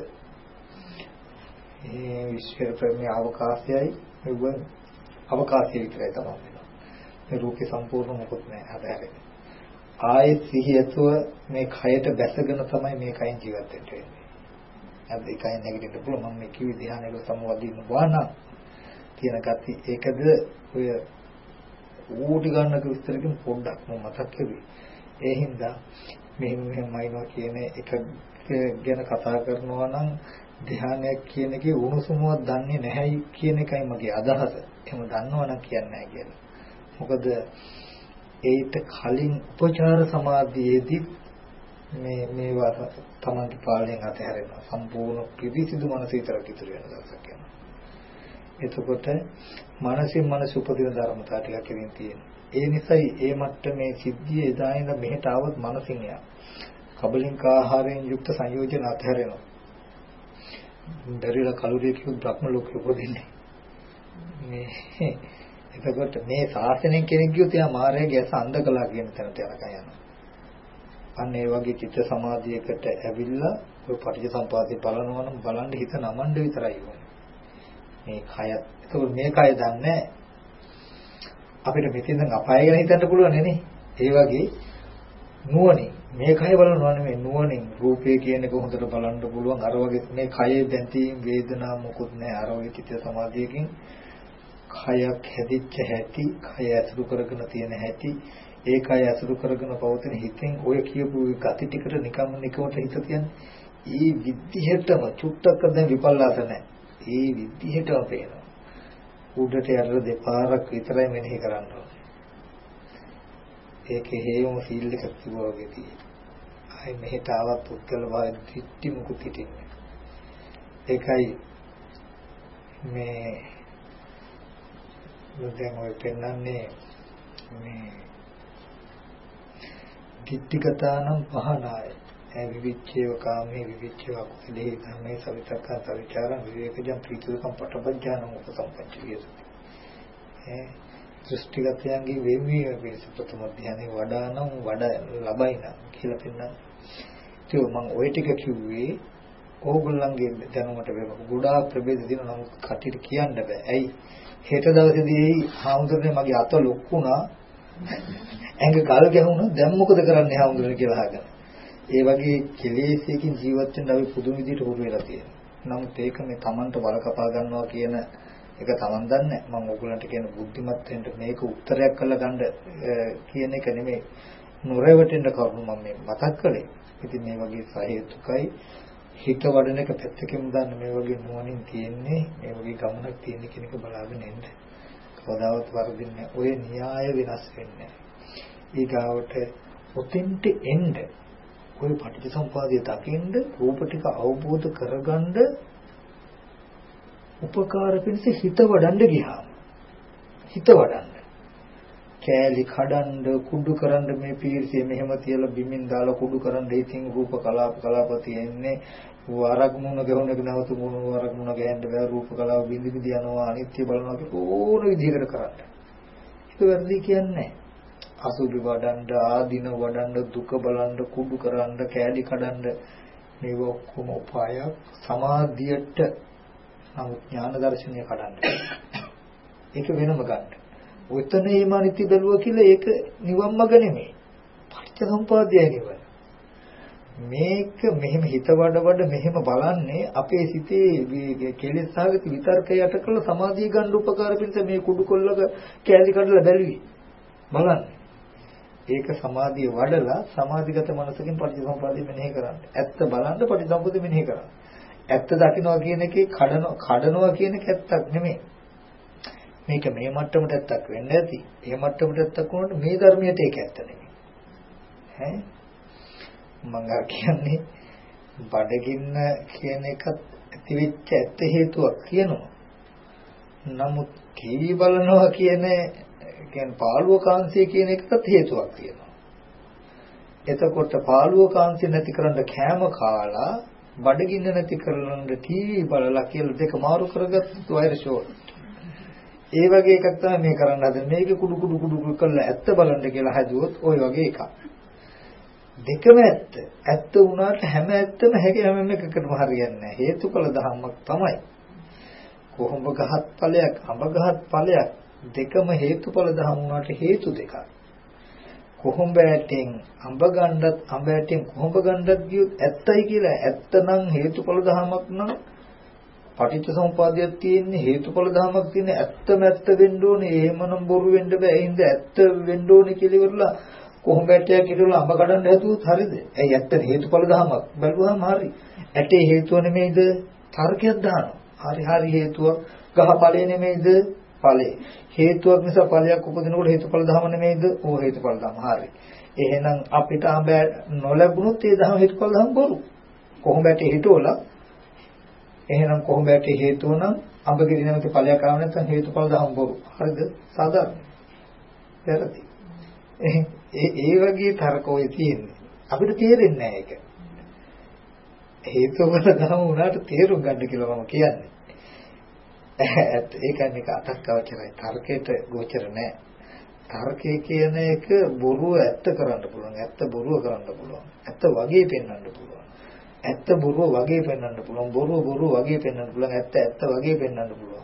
ඒ විශ්වපරමේ අවකාශයයි මෙව අවකාශය විතරයි තමයි වෙනවා. මේ රූපේ සම්පූර්ණ මොකොත් නැහැ අතහැරෙන්නේ. ආයෙත් සිහියතුව මේ කයට බැසගෙන තමයි මේ කයින් ජීවත් වෙන්නේ. අද ඒකයි නැගිටින්න පුළුවන් මම මේ කිවි ධ්‍යානයක සම්වදින්න වානා කියන ගති ඒකද ඔය ඌටි ගන්නක විස්තරකින් පොඩ්ඩක් මම මතක් කරුවේ. ඒ හින්දා මෙහෙම මෙහෙමයිනවා කියන එක ගැන කතා කරනවා නම් ධ්‍යානයක් කියන එකේ උණුසුමක් දන්නේ නැහැයි කියන එකයි මගේ අදහස. එහෙම දන්නවනම් කියන්නේ නැහැ කියලා. මොකද ඒට කලින් උපචාර සමාධියේදී මේ මේවා තමයි පාලනයෙන් අතහැරෙනවා. සම්පූර්ණ පිරිසිදු මනස විතරක් ඉතුරු වෙන දවසක් යනවා. එතකොට මානසික මනස උපදින ධර්මතාව ටිකක් කෙරින් තියෙනවා. ඒ නිසායි ඒ මට්ටමේ සිද්ධිය එදා ඉඳන් මෙහෙට આવත් මනසින් යා. කබලින්ක ආහාරයෙන් යුක්ත සංයෝජන අතහැරෙනවා. දරිල කලුරිය කියු බ්‍රහ්ම ලෝකෙ උපදින්නේ. මේ එතකොට මේ ශාසනයෙන් කෙනෙක් ගියොත් එයා මායාවේ ඇස අන්ධ කළා කියන තැනට යනකම් යනවා. අන්න ඒ වගේ චිත්ත සමාධියකට ඇවිල්ලා ඔය පටිච්චසමුප්පාදේ බලනවා නම් බලන්න හිත නමන්න විතරයි ඕනේ. මේ කය. එතකොට මේ කය දන්නේ අපිට මෙතෙන් අපාය ගැන හිතන්න පුළුවන් නේ. ඒ වගේ නුවණින් මේ කය බලනවා නෙමෙයි නුවණින් රූපය කියන එක හොඳට බලන්න පුළුවන්. අර වගේ මේ කයේ දැනීම් වේදනා මොකුත් නැහැ. අර වගේ චිත්ත සමාධියකින් කයක් හැදිච්ච හැටි, කය ඇසුරු කරගෙන තියෙන හැටි, ඒ කය ඇසුරු කරගෙන පවතින හිතෙන් ඔය කියපු ගති ටිකට නිකම්ම නිකමට හිත තියන්නේ. ඒ විද්ධියටම චුට්ටක් දැන් විපල්ලාස නැහැ. ඒ විද්ධියටම පේනවා. උඩට යර දෙපාරක් විතරයි මෙනෙහි කරන්න ඕනේ. ඒකේ හේයම ෆීල්ඩ් එකක් තිබුණා වගේ තියෙනවා. ආයි මෙහෙට ආවත් පුද්ගල භාවය දිට්ටි මුකුත් හිටින්නේ. ඒකයි මේ දැන් ඔය පෙන්නන්නේ මේ දිට්ඨිගතානම් පහනාය ඒ විවිච්ඡේව කාමේ විවිච්ඡේව කුසලේ ධම්මේ සවිතක්ක සවිචාරං විවේකජං ප්‍රීතිකම් පටබඥානං උපසම්පච්චියස ඒ දෘෂ්ටිගතයන්ගේ වෙමීම පිණිස ප්‍රථම ධ්‍යානෙ වඩා නම් වඩා ලබයි නම් කියලා පෙන්නන ඒක මම ওই ටික කිව්වේ ඕගොල්ලන්ගේ දැනුමට වෙන ගොඩාක් ප්‍රභේද දින නම් කටියට කියන්න බෑ ඇයි හෙට දවසේදී හාමුදුරනේ මගේ අත ලොක්ුණා ඇඟ ගල් ගැහුණා දැන් මොකද කරන්නේ හාමුදුරනේ කියලා අහගෙන. ඒ වගේ කෙලෙසකින් ජීවත් වෙන්න අපි පුදුම විදිහට හුරු වෙලා තියෙනවා. නමුත් ඒක මේ Tamanට වල කපා ගන්නවා කියන එක Taman දන්නේ නැහැ. මම ඕගොල්ලන්ට කියන බුද්ධිමත් වෙන්න මේක උත්තරයක් කරලා ගන්න කියන එක නෙමෙයි. නොරවටෙන්න කරුණු මම මේ මතක් කළේ. ඉතින් මේ වගේ සහේතුකයි හිත වඩන එක පැත්තකින් දාන්න මේ වගේ නුවණින් තියෙන්නේ මේ වගේ ගමනක් තියෙන කෙනෙක් බලාගෙන ඉන්න. කවදාවත් වරදින්නේ ඔය න්‍යාය වෙනස් වෙන්නේ නැහැ. ඊගාවට ඔතෙන්ට එන්න ඔය පටිච්චසමුපාදයේ දකින්න රූප ටික අවබෝධ කරගන්න උපකාර පිණිස හිත වඩන්න ගියාම හිත වඩන්න කෑලි කඩන්න කුඩු කරන්න මේ පීර්සිය මෙහෙම තියලා බිමින් දාලා කුඩු කරන්න ඉතින් රූප කලාප කලාප තියෙන්නේ වරක් මුණ ගැහුණ එක නැවතු මුණ වරක් මුණ ගහන්න බෑ රූප කලාප බිඳි බිඳි යනවා අනිත්‍ය බලනවා කියන ඕන විදිහකට කරන්න. ඒක වැරදි කියන්නේ අසුභි වඩන්න ආදීන වඩන්න දුක බලන්න කුඩු කරන්න කෑලි කඩන්න මේව ඔක්කොම උපායක් සමාධියට නමුත් ඥාන දර්ශනය කඩන්න. ඒක වෙනම ගන්න. ඔතන මේ අනිත්‍ය බැලුවා කියලා ඒක නිවන් මඟ නෙමෙයි. පටිච්චසමුපාදයයි නිවන. මේක මෙහෙම හිත වඩ වඩ මෙහෙම බලන්නේ අපේ සිතේ කෙලෙස් සාගත විතර්ක යට කළ සමාධිය ගන්න උපකාර පිණිස මේ කුඩු කොල්ලක කැලි කඩලා බැලුවේ. බලන්න. ඒක සමාධිය වඩලා සමාධිගත මනසකින් පටිච්චසමුපාදය මෙනෙහි කරන්න. ඇත්ත බලන්න පටිච්චසමුපාදය මෙනෙහි කරන්න. ඇත්ත දකින්නවා කියන එකේ කඩනවා කඩනවා කියන එක ඇත්තක් නෙමෙයි. මේක මේ මට්ටමට ඇත්තක් වෙන්න ඇති. මේ මට්ටමට ඇත්තක් වුණොත් මේ ධර්මයට ඒක ඇත්ත නෙමෙයි. ඈ මම කියන්නේ බඩගින්න කියන එකත් ඇතිවෙච්ච ඇත්ත හේතුවක් කියනවා. නමුත් කී බලනවා කියන කියන්නේ පාළුව කාංශය කියන එකත් හේතුවක් තියෙනවා. එතකොට පාළුව කාංශය නැති කරන්න කෑම කාලා බඩගින්න නැති කරන්න ටීවී බලලා කියලා දෙක මාරු කරගත්තොත් වෛරස් ෂෝට්. ඒ වගේ එකක් තමයි මේ කරන්න හදන්නේ. මේක කුඩු කුඩු කුඩු කුඩු කරලා ඇත්ත බලන්න කියලා හදුවොත් ওই වගේ එකක්. දෙකම ඇත්ත. ඇත්ත වුණාට හැම ඇත්තම හැකි හැම එකකටම හරියන්නේ නැහැ. හේතුඵල ධර්මයක් තමයි. කොහොඹ ගහත් ඵලයක්, අඹ ගහත් ඵලයක් දෙකම හේතුඵල ධර්ම වුණාට හේතු දෙකක්. කොහොඹ ඇටෙන් අඹ ගන්නත් අඹ ඇටෙන් කොහොඹ ගන්නත් කියොත් ඇත්තයි කියලා ඇත්තනම් හේතුඵල ධර්මයක් නම් පටිච්ච සමුප්පාදයක් තියෙන්නේ හේතුඵල ධර්මයක් තියෙන්නේ ඇත්තම ඇත්ත වෙන්න ඕනේ. එහෙමනම් බොරු වෙන්න බෑ. ඒ හින්දා ඇත්ත වෙන්න ඕනේ කියලා ඉවරලා කොහොඹ ඇටයක් ඉදලා අඹ ගන්න හැදුවොත් හරියද? ඇයි ඇත්ත හේතුඵල ධර්මයක් බැලුවාම හරි. ඇටේ හේතුව නෙමෙයිද? තර්කයක් දානවා. හරි හරි හේතුවක්. ගහ ඵලය නෙමෙයිද? ඵලය. හේතුවක් නිසා ඵලයක් උපදිනකොට හේතුඵල ධර්ම නෙමෙයිද? ඕ හේතුඵල ධර්ම. හරි. එහෙනම් අපිට අඹ නොලැබුණොත් ඒ ධර්ම හේතුඵල ධර්ම බොරු. කොහොඹ ඇටේ හිටවලා එහෙනම් කොහොඹ ඇටේ හේතුව නම් අඹ ගෙඩි නැමැති ඵලයක් ආව නැත්නම් හේතුඵල ධර්ම බොරු. හරිද? සාධාරණ. වැරදි. ඒ ඒ වගේ තර්ක ඔය තියෙන්නේ. අපිට තේරෙන්නේ නැහැ ඒක. හේතුඵල ධර්ම උනාට තේරුම් ගන්න කියලා මම කියන්නේ. ඒත් ඒකන්නේ අතක් අවචරයි. තර්කයට ගෝචර නැහැ. තර්කයේ කියන එක බොරුව ඇත්ත කරන්න පුළුවන්. ඇත්ත බොරුව කරන්න පුළුවන්. ඇත්ත වගේ පෙන්වන්න පුළුවන්. ඇත්ත බොරුව වගේ පෙන්වන්න පුළුවන්. බොරුව බොරුව වගේ පෙන්වන්න පුළුවන්. ඇත්ත ඇත්ත වගේ පෙන්වන්න පුළුවන්.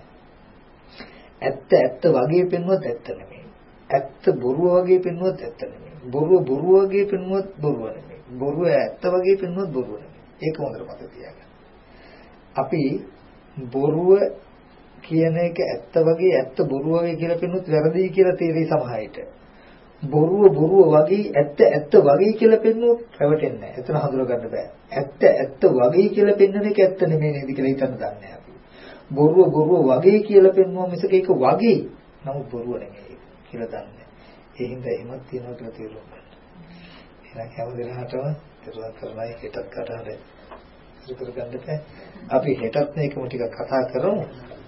ඇත්ත ඇත්ත වගේ පෙන්වුවත් ඇත්ත නෙමෙයි. ඇත්ත බොරුව වගේ පෙන්වුවත් ඇත්ත නෙමෙයි. බොරුව බොරුව වගේ පෙන්වුවත් බොරුව නෙමෙයි. බොරුව ඇත්ත වගේ පෙන්වුවත් බොරුව නෙමෙයි. ඒක හොඳට මතක තියාගන්න. අපි බොරුව කියන එක ඇත්ත වගේ ඇත්ත බොරුව වගේ කියලා පෙන්වුවත් වැරදි කියලා තේරෙයි සමහරවිට. බොරුව බොරුව වගේ ඇත්ත ඇත්ත වගේ කියලා පෙන්වුවොත් රැවටෙන්නේ නැහැ. එතන හඳුනා ගන්න බෑ. ඇත්ත ඇත්ත වගේ කියලා පෙන්වන එක ඇත්ත නෙමෙයි නේද කියලා හිතන්න දන්නේ අපි. බොරුව බොරුව වගේ කියලා පෙන්වුවා මිසක ඒක වගේ නමුත් බොරුව නෙමෙයි කියලා දන්නේ. ඒ හින්දා එහෙමත් තියෙනවා කියලා තේරුම් ගන්න. එහෙනම් හැම දිනකටම තේරුම් කරලා හිතත් කතාවේ ඉතුරු කරගන්න බෑ. අපි හෙටත් මේකම ටිකක් කතා කරමු.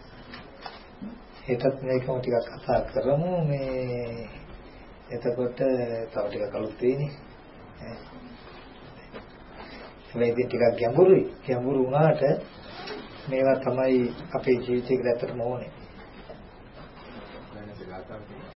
හෙටත් මේකම ටිකක් කතා කරමු. මේ එතකොට තව ටිකක් අලුත් වෙන්නේ. මේ ඉතින් ටිකක් ගැඹුරුයි. ගැඹුරු වුණාට මේවා තමයි අපේ ජීවිතේකට ඇත්තටම ඕනේ.